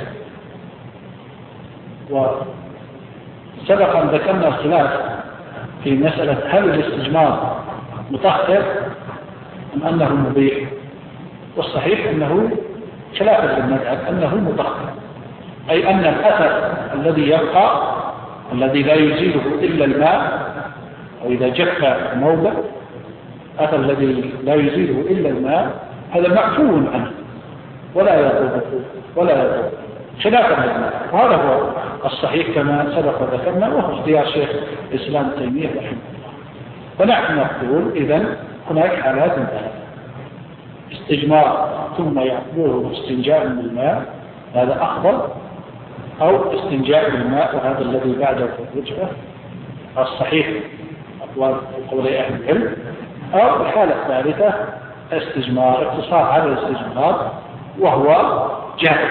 وسبق أن ذكرنا الخلاف في مسألة هل الاستجمار مطهر أم أنه مبيح، والصحيح أنه خلافا للمذهب أنه مطهر، أي أن الأثر الذي يبقى الذي لا يزيله إلا الماء، أو إذا جف موضع الأثر الذي لا يزيله إلا الماء هذا معفو عنه ولا يضره ولا يضره خلافا للمذهب. وهذا هو الصحيح كما سبق وذكرنا، وهو اختيار شيخ الإسلام تيمية رحمه الله. ونحن نقول إذن هناك حالات ثلاثة: استجمار ثم يعقبه استنجاء بالماء، هذا أفضل، أو استنجاء بالماء وهذا الذي بعده في الرجفة، الصحيح أقوال قولي أهل العلم. أو الحالة الثالثة استجمار، اقتصار على الاستجمار وهو جائز.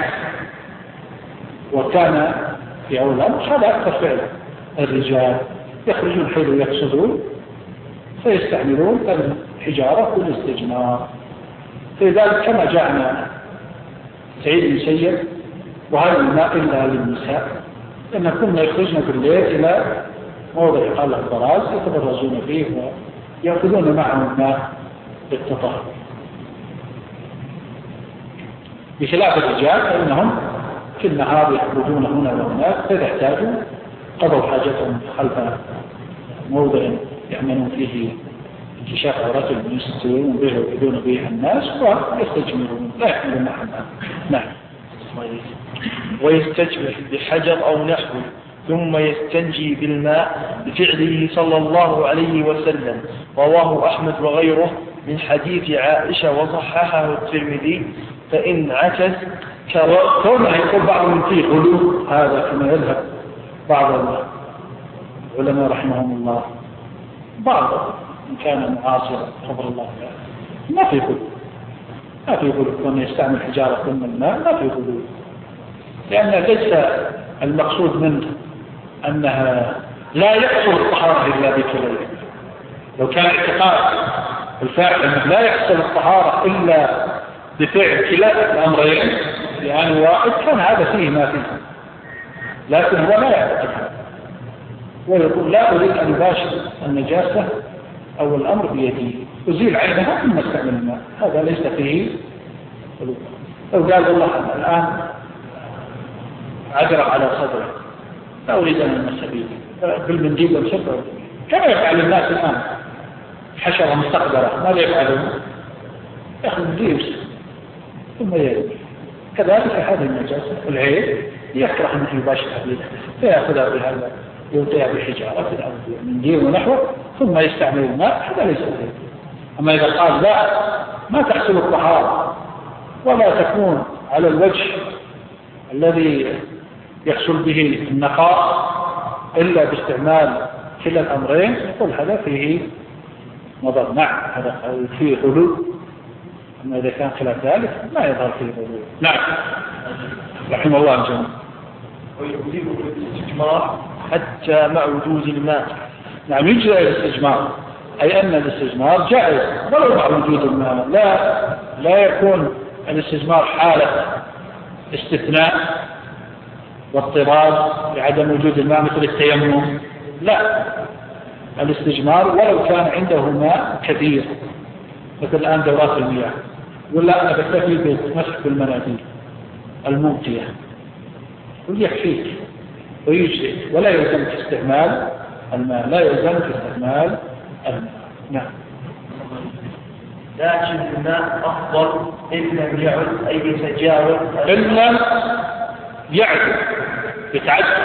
وكان في أول الأمر هذا أكثر فعلا، الرجال يخرجون حيث يقصدون فيستعملون الحجارة والاستجمار. فلذلك كما جاءنا سعيد بن مسيب وهذا الماء إلا للنساء، لأن كنا يخرجنا بالليل إلى موضع قال البراز يتبرزون فيه ويأخذون معهم الماء للتطهر، بخلاف الرجال فإنهم في النهار يخرجون هنا وهناك، فإذا احتاجوا قضوا حاجتهم خلف موضع يأمنون فيه انكشاف عوراتهم يستوون به ويؤذون به الناس ويستجمرون لا يحملون معهم. نعم. ويستجمر بحجر أو نحوه ثم يستنجي بالماء بفعله صلى الله عليه وسلم. رواه أحمد وغيره من حديث عائشة وصححه الترمذي. فإن عكس كونه يقول بعضهم فيه غلو، هذا كما يذهب بعض العلماء رحمهم الله، بعض إن كان معاصرا خبر الله ما في غلو، ما في غلو كونه يستعمل حجارة ثم الماء، ما في غلو، لأن ليس المقصود منه أنها لا يحصل الطهارة إلا بكليه. لو كان اعتقاد الفاعل أنه لا يحصل الطهارة إلا بفعل كلا الأمرين يعني واحد، كان هذا فيه ما فيه، لكن هو لا يعتقد ويقول لا أريد أن يباشر النجاسة أو الأمر بيدي، أزيل عينها ثم استعمل الماء، هذا ليس فيه. لو قال والله الآن عذر على صدره لا أريد أن أمس بيدي بالمنديل والشفر كما يفعل الناس الآن، حشرة مستقبلة ماذا يفعلون؟ يأخذ منديل ثم يرمي. كذلك هذه النجاسة العين يكره أن يباشر بيده فيأخذها بهذا يلقيها بحجارة أو منديل ونحوه ثم يستعمل الماء، هذا ليس فيه. أما إذا قال لا ما تحصل الطهارة ولا تكون على الوجه الذي يحصل به النقاء إلا باستعمال كلا الأمرين، يقول هذا فيه نظر. نعم هذا فيه غلو، أما إذا كان خلاف ذلك ما يظهر فيه غلو. نعم رحمه الله الجميع. ويجيب الاستجمار حتى مع وجود الماء. نعم يجزئ الاستجمار، أي أن الاستجمار جائز ولو مع وجود الماء، لا يكون الاستجمار حالة استثناء واضطراد لعدم وجود الماء مثل التيمم، لا، الاستجمار ولو كان عنده ماء كثير مثل الآن دورات المياه يقول لا أنا بكتفي بالمسح بالمناديل الممتية ويكفيك ويجزئ ولا يلزمك استعمال الماء، لا يلزمك استعمال الماء. نعم. لكن الماء أفضل إن لم يعد أي يتجاوز، إن لم يعد يتعدى.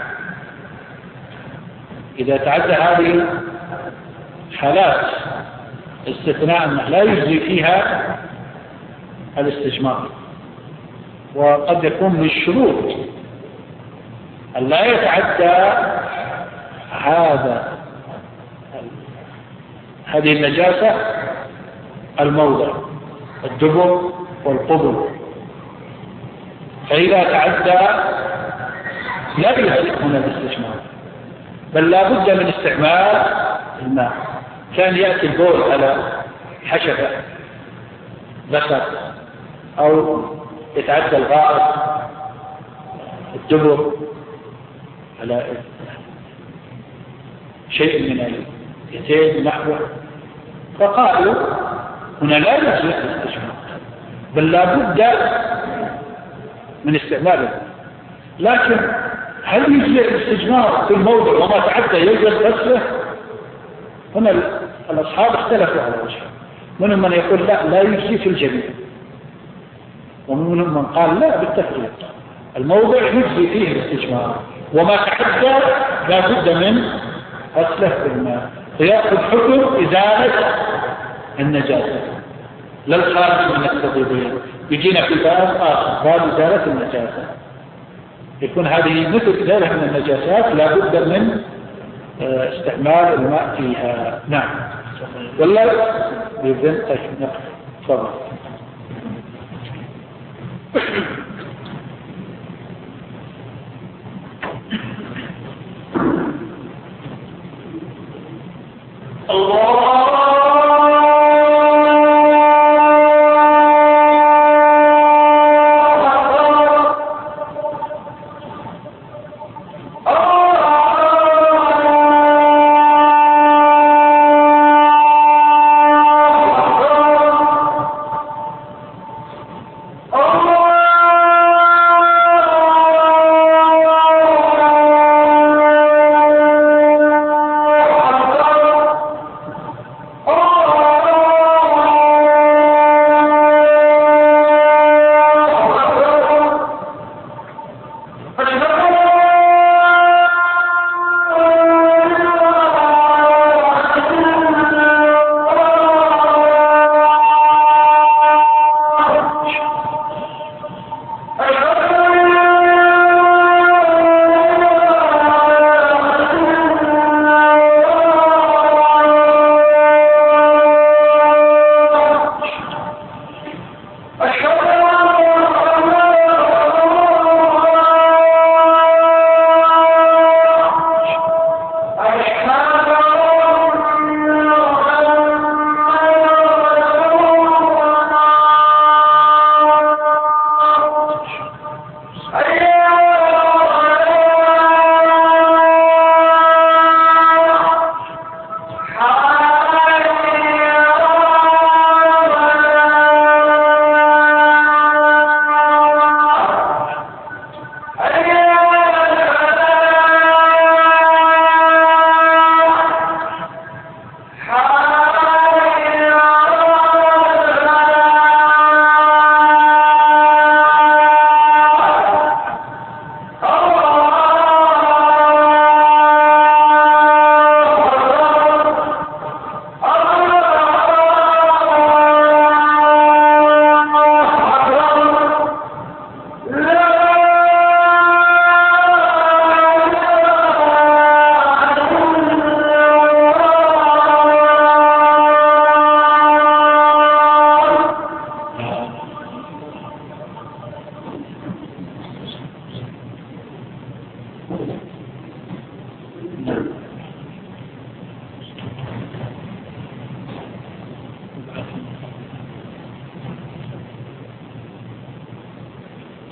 إذا تعدى هذه حالات استثناء أنه لا يجزي فيها الاستجمار، وقد يكون من الشروط أن لا يتعدى هذه النجاسة الموضع الدبر والقبل، فإذا تعدى لا يجزئ هنا الاستجمار بل لا بد من استعمال الماء. كان يأتي البول على حشفة بشر أو يتعدى الغائط الدبر على شيء من اليتين نحوه، فقالوا هنا لا يجزئ الاستجمار بل لا بد من استعماله. لكن هل يجزئ الاستجمار في الموضع وما تعدى يجزئ غسله؟ هنا الأصحاب اختلفوا على وجهه، منهم من يقول لا يجزي في الجميع، ومنهم من قال لا بالتفريق، الموضع يجزي فيه الاستجمار وما تعدى لا بد من غسله بالماء، فيأخذ حكم إزالة النجاسة لا الخارج من التطبيق. يجينا في باب آخر باب إزالة النجاسة، يكون هذه مثل إزالة من النجاسات لا بد من استعمال الماء فيها. نعم والله بإذن نقف تفضل. Allah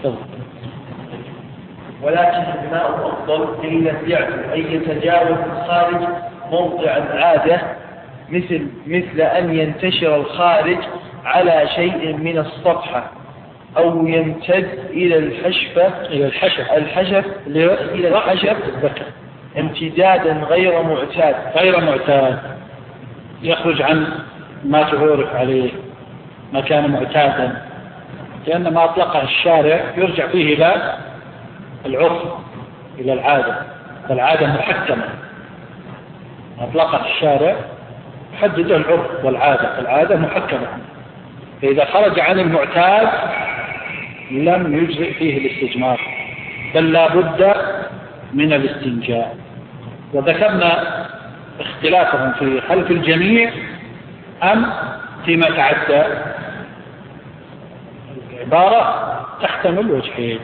ولكن الماء أفضل إن لم يعد أن يتجاوز الخارج موضع العادة، مثل أن ينتشر الخارج على شيء من الصفحة أو يمتد إلى الحشف امتدادا غير معتاد يخرج عن ما تعرف عليه، ما كان معتادا، لأن ما أطلقه الشارع يرجع فيه إلى العرف، إلى العادة محكمة. أطلقه الشارع حدد العرف العادة محكمة، فإذا خرج عن المعتاد لم يجزئ فيه الاستجمار، بل لا بد من الاستنجاء. وذكرنا اختلافهم في هل في الجميع أم فيما تعدى. العبارة تحتمل وجهين،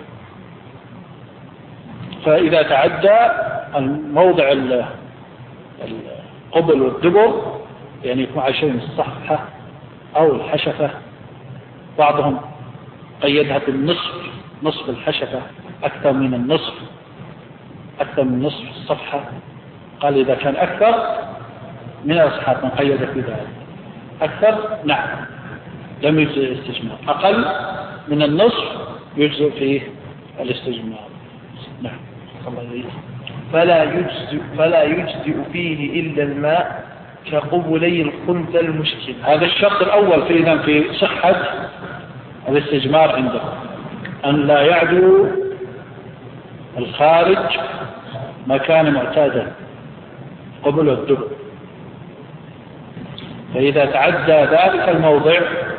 فإذا تعدى الموضع القبل والدبر، يعني يكون على شيء من الصفحة أو الحشفة، بعضهم قيدها بالنصف، نصف الحشفة أكثر من نصف الصفحة، قال إذا كان أكثر من الأصحاب من قيد في ذلك، أكثر نعم لم يجزئ الاستجمار، أقل من النصف يجزئ فيه الاستجمار. نعم. فلا يجزئ فيه إلا الماء كقبلي الخنثى المشكل. هذا الشرط الأول في صحة الاستجمار عنده، أن لا يعدو الخارج ما كان معتادا قبل الدبر، فإذا تعدى ذلك الموضع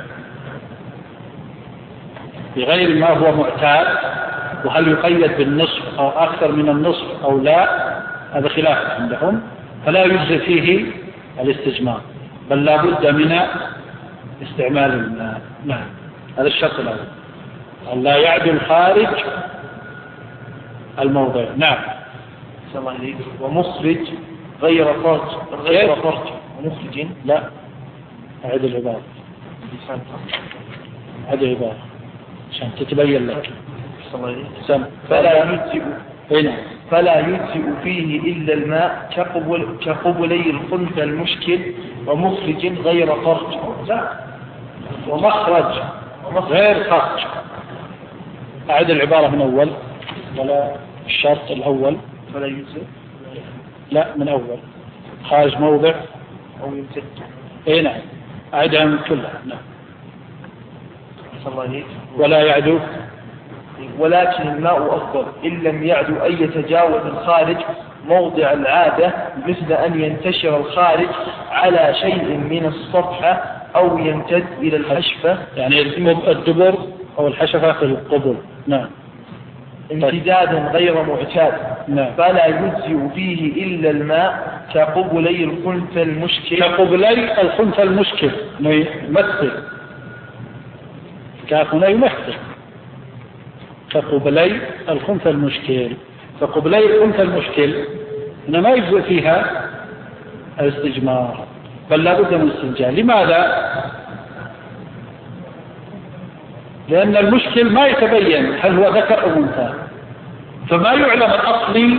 بغير ما هو معتاد، وهل يقيد بالنصف أو أكثر من النصف أو لا، هذا خلاف عندهم، فلا يجزي فيه الاستجمار، بل لا بد من استعمال الماء. نعم، هذا الشرط الأول، أن لا يعدو الخارج الموضع. نعم. ومخرج غير فرج ومخرج لا، أعد العبارة عشان تتبين لك. فلا يجزئ فيه إلا الماء كقبلي الخنثى المشكل ومخرج غير فرج ومخرج غير فرج. أعد العبارة من أول، ولا الشرط الأول فلا يجزئ، لا من أول، خارج موضع أو يمتد. نعم، أعدها من كلها. نعم. ولا يعدو، ولكن الماء أفضل إن لم يعدو أن يتجاوز الخارج موضع العادة، مثل أن ينتشر الخارج على شيء من الصفحة أو يمتد إلى الحشفة، يعني الدبر أو الحشفة في القبل. نعم. امتدادا غير معتاد. نعم. فلا يجزئ فيه إلا الماء كقبلي الخنثى المشكل. كقبلي الخنثى المشكل يمثل، كافنا يمثل كقبلي الخنثى المشكل. فقبلي الخنثى المشكل هنا ما يجزئ فيها الاستجمار، بل لا بد من الاستنجاء. لماذا؟ لأن المشكل ما يتبين هل هو ذكر أو أنثى، فما يعلم الأصلي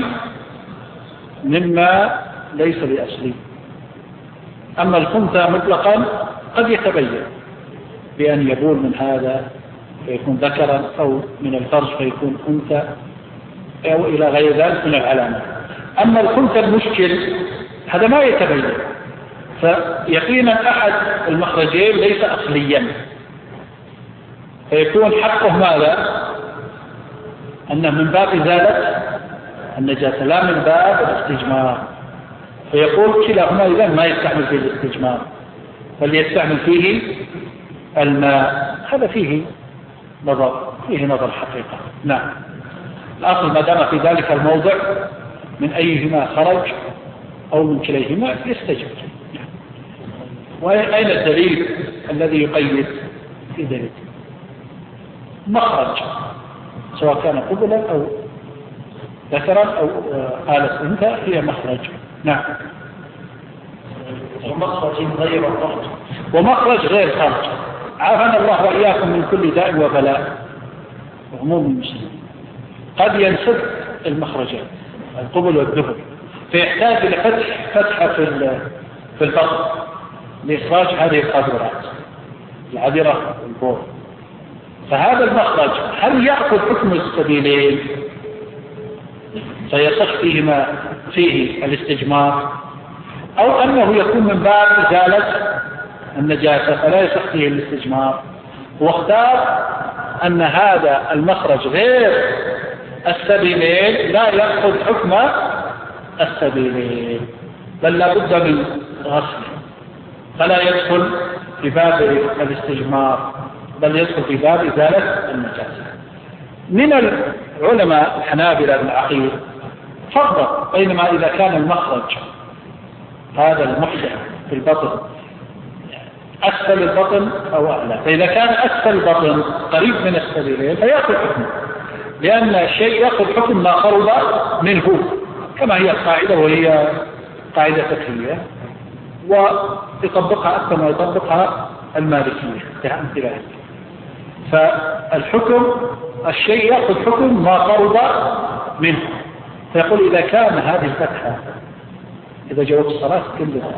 مما ليس بأصلي. أما الخنثى مطلقا قد يتبين بأن يبول من هذا فيكون ذكرا، أو من الفرج فيكون أنثى، أو إلى غير ذلك من العلامات. أما الخنثى المشكل هذا ما يتبين، فيقينا أحد المخرجين ليس أصليا، فيكون حقه ماذا؟ أنه من باب إزالة النجاسة لا من باب الاستجمار، فيقول كلاهما إذا ما يستعمل فيه الاستجمار بل يستعمل فيه الماء. هذا فيه نظر حقيقة. نعم. الأصل ما دام في ذلك الموضع من أيهما خرج أو من كليهما يستجمر. وأين الدليل الذي يقيد؟ في دليل مخرج، سواء كان قبلا أو ذكرا أو آلة أنثى هي مخرج. نعم. ومخرج غير فرج. عافانا الله وإياكم من كل داء وبلاء. عموم المسلمين. قد ينسد المخرجات القبل والدبر فيحتاج إلى فتحة في البطن لإخراج هذه القاذورات العذرة والبول. فهذا المخرج هل يأخذ حكم السبيلين فيصح فيه الاستجمار، أو أنه يكون من باب إزالة النجاسة فلا يصح فيه الاستجمار؟ واختار أن هذا المخرج غير السبيلين لا يأخذ حكم السبيلين، بل لا بد من غسله، فلا يدخل في باب الاستجمار بل يدخل في باب إزالة النجاسة. من العلماء الحنابلة بالعقيل فرق بينما إذا كان المخرج هذا المحدث في البطن أسفل البطن أو أعلى، فإذا كان أسفل البطن قريب من السبيلين فيأخذ حكمه، لأن الشيء يأخذ حكم ما قرب منه كما هي القاعدة، وهي قاعدة فقهية ويطبقها أكثر ما يطبقها المالكية كأمثلة. فالحكم الشيء يأخذ حكم ما قرب منه، فيقول إذا كان هذه الفتحة إذا جاوبت الصلاة كلها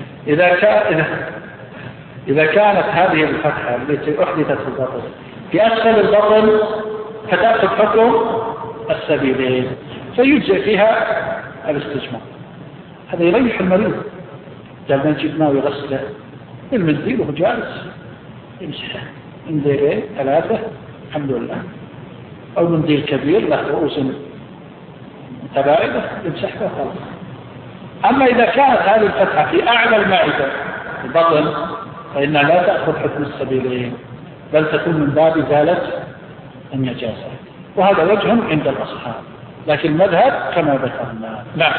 إذا كانت هذه الفتحة التي أحدثت في البطن في أسفل البطن فتأخذ حكم السبيلين فيجزئ فيها الاستجمار. هذا يريح المريض، لما جبناه ويغسله بالمنديل وهو جالس يمسحه منديلين ثلاثة الحمد لله، أو منديل كبير له رؤوس متباعدة يمسحها خلاص. أما إذا كانت هذه الفتحة في أعلى المعدة البطن فإنها لا تأخذ حكم السبيلين بل تكون من باب إزالة النجاسة، وهذا وجه عند الأصحاب، لكن المذهب كما ذكرنا. نعم.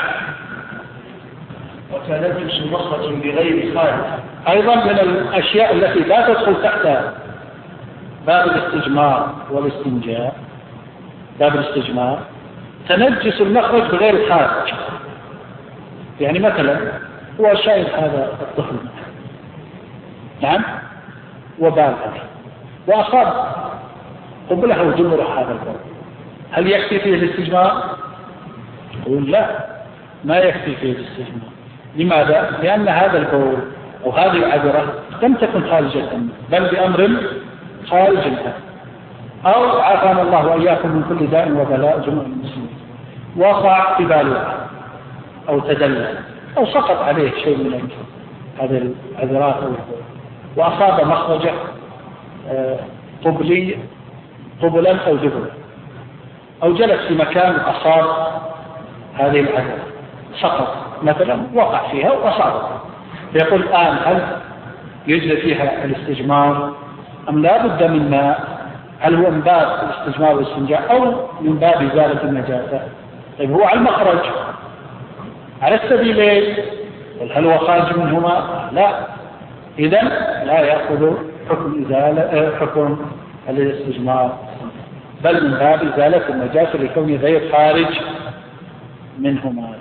وتنجس مخرج بغير خارج أيضا من الأشياء التي لا تدخل تحت باب الاستجمار والاستنجاء، باب الاستجمار تنجس المخرج بغير خارج. يعني مثلا هو شايف هذا الطفل نعم وبالغ وأصاب قبله وجمره هذا البول، هل يكفي فيه الاستجمار؟ يقول لا، ما يكفي فيه الاستجمار. لماذا؟ لأن هذا البول أو هذه العذرة لم تكن خارجة بل بأمر خارج الأمر، أو عافانا الله وإياكم من كل داء وبلاء جميع المسلمين، وقع في بالغ أو تدلل أو سقط عليه شيء من هذه العذرات وأصاب مخرجه قبلا أو دبرا، أو جلس في مكان أصاب هذه العذرة سقط مثلا وقع فيها وأصابها، يقول الآن هل يجري فيها الاستجمار أم لا بد من ماء؟ هل هو من باب الاستجمار والاستنجاء أو من باب إزالة النجاسة؟ طيب هو على المخرج على السبيلين، هل هو خارج منهما؟ لا، إذن لا يأخذ حكم إزالة حكم الاستجمار بل من باب إزالة النجاسة لكونه غير خارج منهما.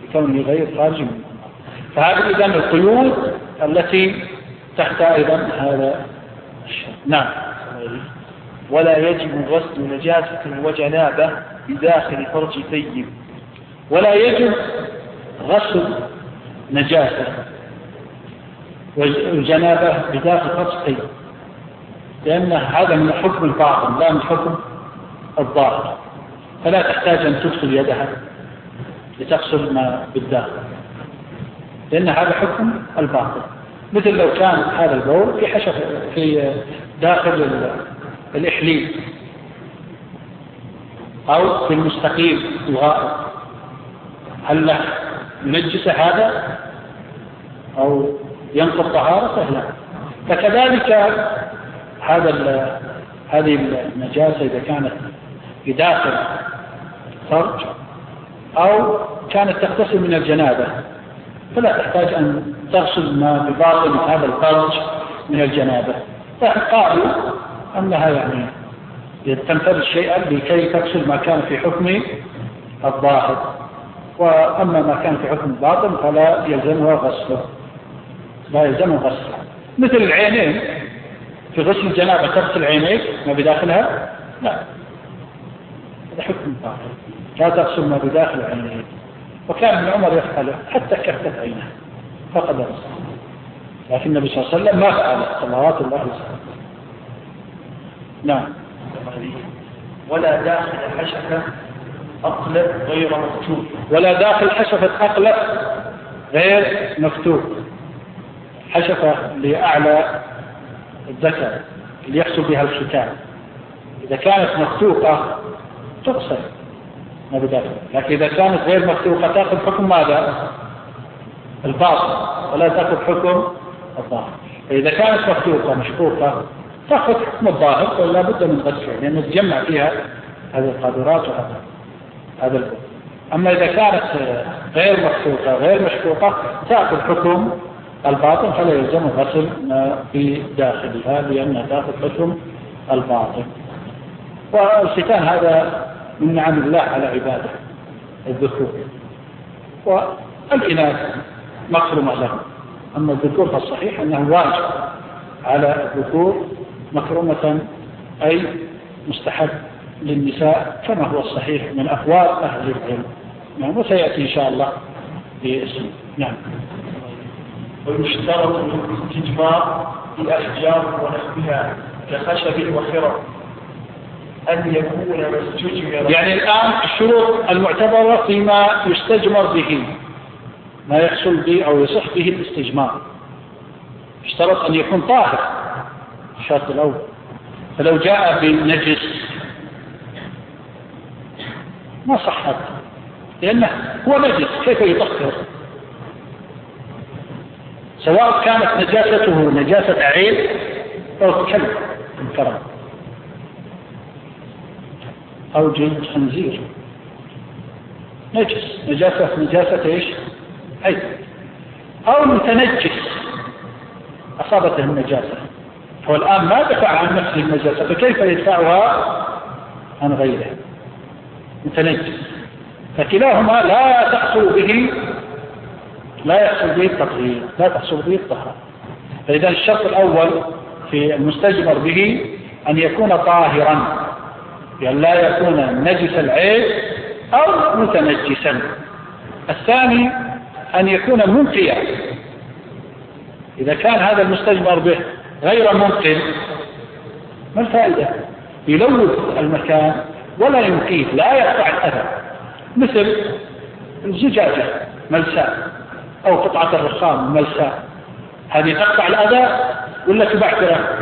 فهذه إذن القيود التي تحت أيضا هذا الشيء. نعم. ولا يجب غسل نجاسة وجنابة بداخل فرج ثيب. ولا يجب غسل نجاسة وجنابة بداخل فرج ثيب، لأن هذا من حكم الباطن لا من حكم الظاهر، فلا تحتاج أن تدخل يدها لتغسل ما بالداخل، لأن هذا حكم الباطن. مثل لو كان هذا البول في داخل الإحليل أو في المستقيم الغائط، هل له ينجس هذا أو ينقض طهارته؟ لا. فكذلك هذه النجاسة إذا كانت في داخل فرج أو كانت تغتسل من الجنابة فلا تحتاج أن تغسل ما بباطن هذا الفرج من الجنابة، فقالوا أنها يعني تنفرد شيئا لكي تغسل ما كان في حكم الظاهر، وأما ما كان في حكم الباطن فلا يلزمها غسله، مثل العينين في غسل الجنابة تغسل عينيك ما بداخلها؟ لا، هذا حكم طاهر، لا تغسل ما بداخل عينيه. وكان ابن عمر يفعله حتى كفت عينه فقد غسل، لكن النبي صلى الله عليه وسلم ما فعل صلوات الله وسلامه. نعم. ولا داخل حشفة أقلب غير مفتوح. ولا داخل حشفة أقلب غير مفتوح. حشفة لأعلى الذكر اللي يحصل بها الختان، إذا كانت مفتوحة تغسل ما بداخل، لكن إذا كانت غير مفتوحة تأخذ حكم ماذا؟ الباطن، ولا تأخذ حكم الظاهر. فإذا كانت مفتوحة مشقوقة تأخذ حكم الظاهر، ولا بد من غسلها لأنه تجمع فيها هذه القادرات وهذا البطن. أما إذا كانت غير مفتوحة غير مشقوقة تأخذ حكم الباطن، فلا يلزم غسل ما في داخلها لأنها تأخذ حكم الباطن. والختان هذا من نعم الله على عباده الذكور، والإناث مكرمة لهم. أما الذكور فالصحيح أنه واجب على الذكور مكرمة، أي مستحب للنساء كما هو الصحيح من أقوال أهل العلم. نعم. وسيأتي إن شاء الله باسم. نعم. ويشترط الاستجمار بالأشجار ونحوها كخشب وخرق أن يكون ما استجمر. يعني الآن الشروط المعتبرة فيما يستجمر به، ما يحصل به أو يصح به الاستجمار، اشترط أن يكون طاهر الشرط الأول. فلو جاء بالنجس ما صحت، لأنه هو نجس كيف يطهر؟ سواء كانت نجاسته نجاسة عين أو كلب انكرم أو جلد خنزير، نجاسة إيش؟ عين، أو متنجس أصابته النجاسة، هو الآن ما دفع عن نفسه النجاسة فكيف يدفعها عن غيره؟ متنجس. فكلاهما لا يحصل به التطهير، لا تحصل به الطهارة. فإذا الشرط الأول في المستجمر به أن يكون طاهرا، يعني لا يكون نجس العين أو متنجسا. الثاني أن يكون منقيا، إذا كان هذا المستجمر به غير منقي ما الفائدة؟ يلوث المكان ولا ينقيه، لا يقطع الأذى، مثل الزجاجة ملساء أو قطعة الرخام ملساء، هذه تقطع الأذى ولا تبعثره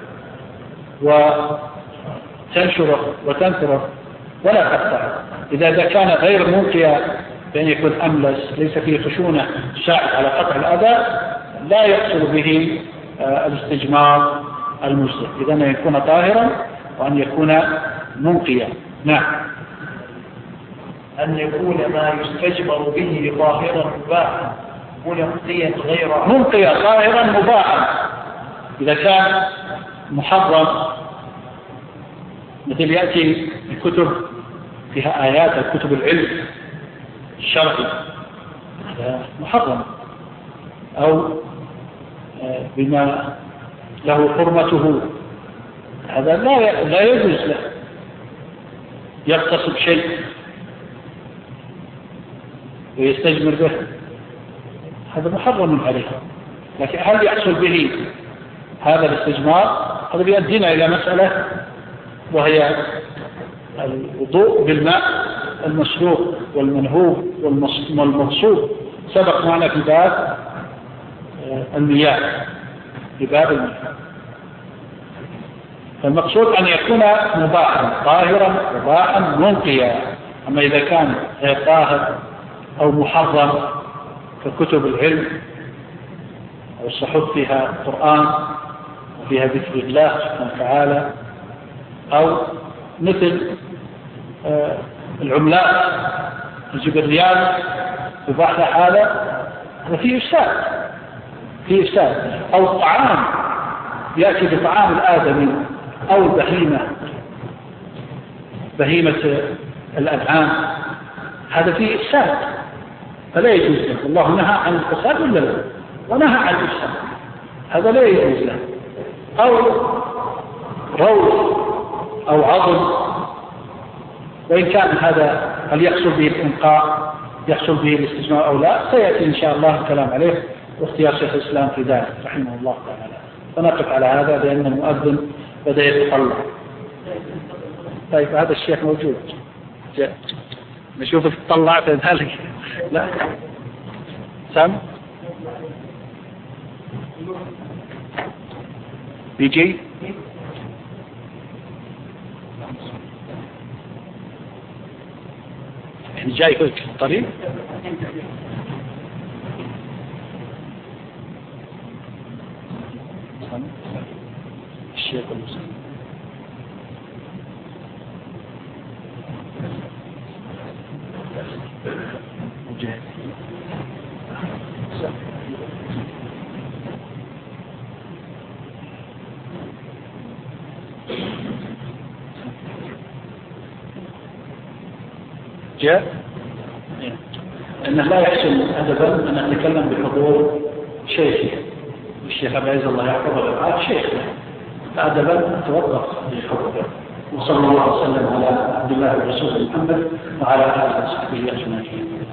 وتنشره وتنثره؟ ولا تقطع. إذا كان غير منقيا بأن يكون أملس ليس فيه خشونة تساعد على قطع الأذى لا يحصل به الاستجمار المجزئ. إذا أن يكون طاهرا وأن يكون منقيا. نعم. أن يكون ما يستجمر به ظاهرا مباحا منقيا غير منقيا ظاهرا مباحا. إذا كان محرم مثل يأتي الكتب فيها آيات الكتب العلم الشرعي هذا محرم، أو بما له حرمته هذا لا يجوز له يغتصب شيء ويستجمر به، هذا محرم عليه. لكن هل يحصل به هذا الاستجمار؟ هذا بيؤدينا إلى مسألة وهي الوضوء بالماء المسروق والمنهوب والمغصوب، سبق معنا في باب المياه، في باب المياه. فالمقصود أن يكون مباحا طاهرا مباحا منقيا. أما إذا كان غير طاهر أو محرم ككتب العلم أو الصحف فيها القرآن وفيها ذكر الله سبحانه وتعالى، أو مثل العملات تجيب الريال يباح هذا فيه إفساد، أو الطعام يأتي بطعام الآدمي أو بهيمة الأنعام، هذا فيه إفساد فلا يجوز له. الله نهى عن الفساد ولا لا؟ ونهى عن الإفساد، هذا لا يجوز له. أو روث أو عظم وإن كان هذا هل يحصل به الإنقاء يحصل به الاستجماع أو لا سيأتي إن شاء الله الكلام عليه واختيار شيخ الإسلام في ذلك رحمه الله تعالى. فنقف على هذا لأن المؤذن بدأ يتطلع. طيب هذا الشيخ موجود نشوفك تطلع في ذلك. لا سام بيجي يعني جاي في الطريق. الشيخ المسلم جاء أنه لا يحسن أدبا أن أتكلم بحضور شيخي الشيخ عبد العزيز الله يحفظه شيخنا أدبا أتوظف بحضوره. وصلى الله وسلم على عبد الله ورسوله محمد وعلى آله وصحبه أجمعين.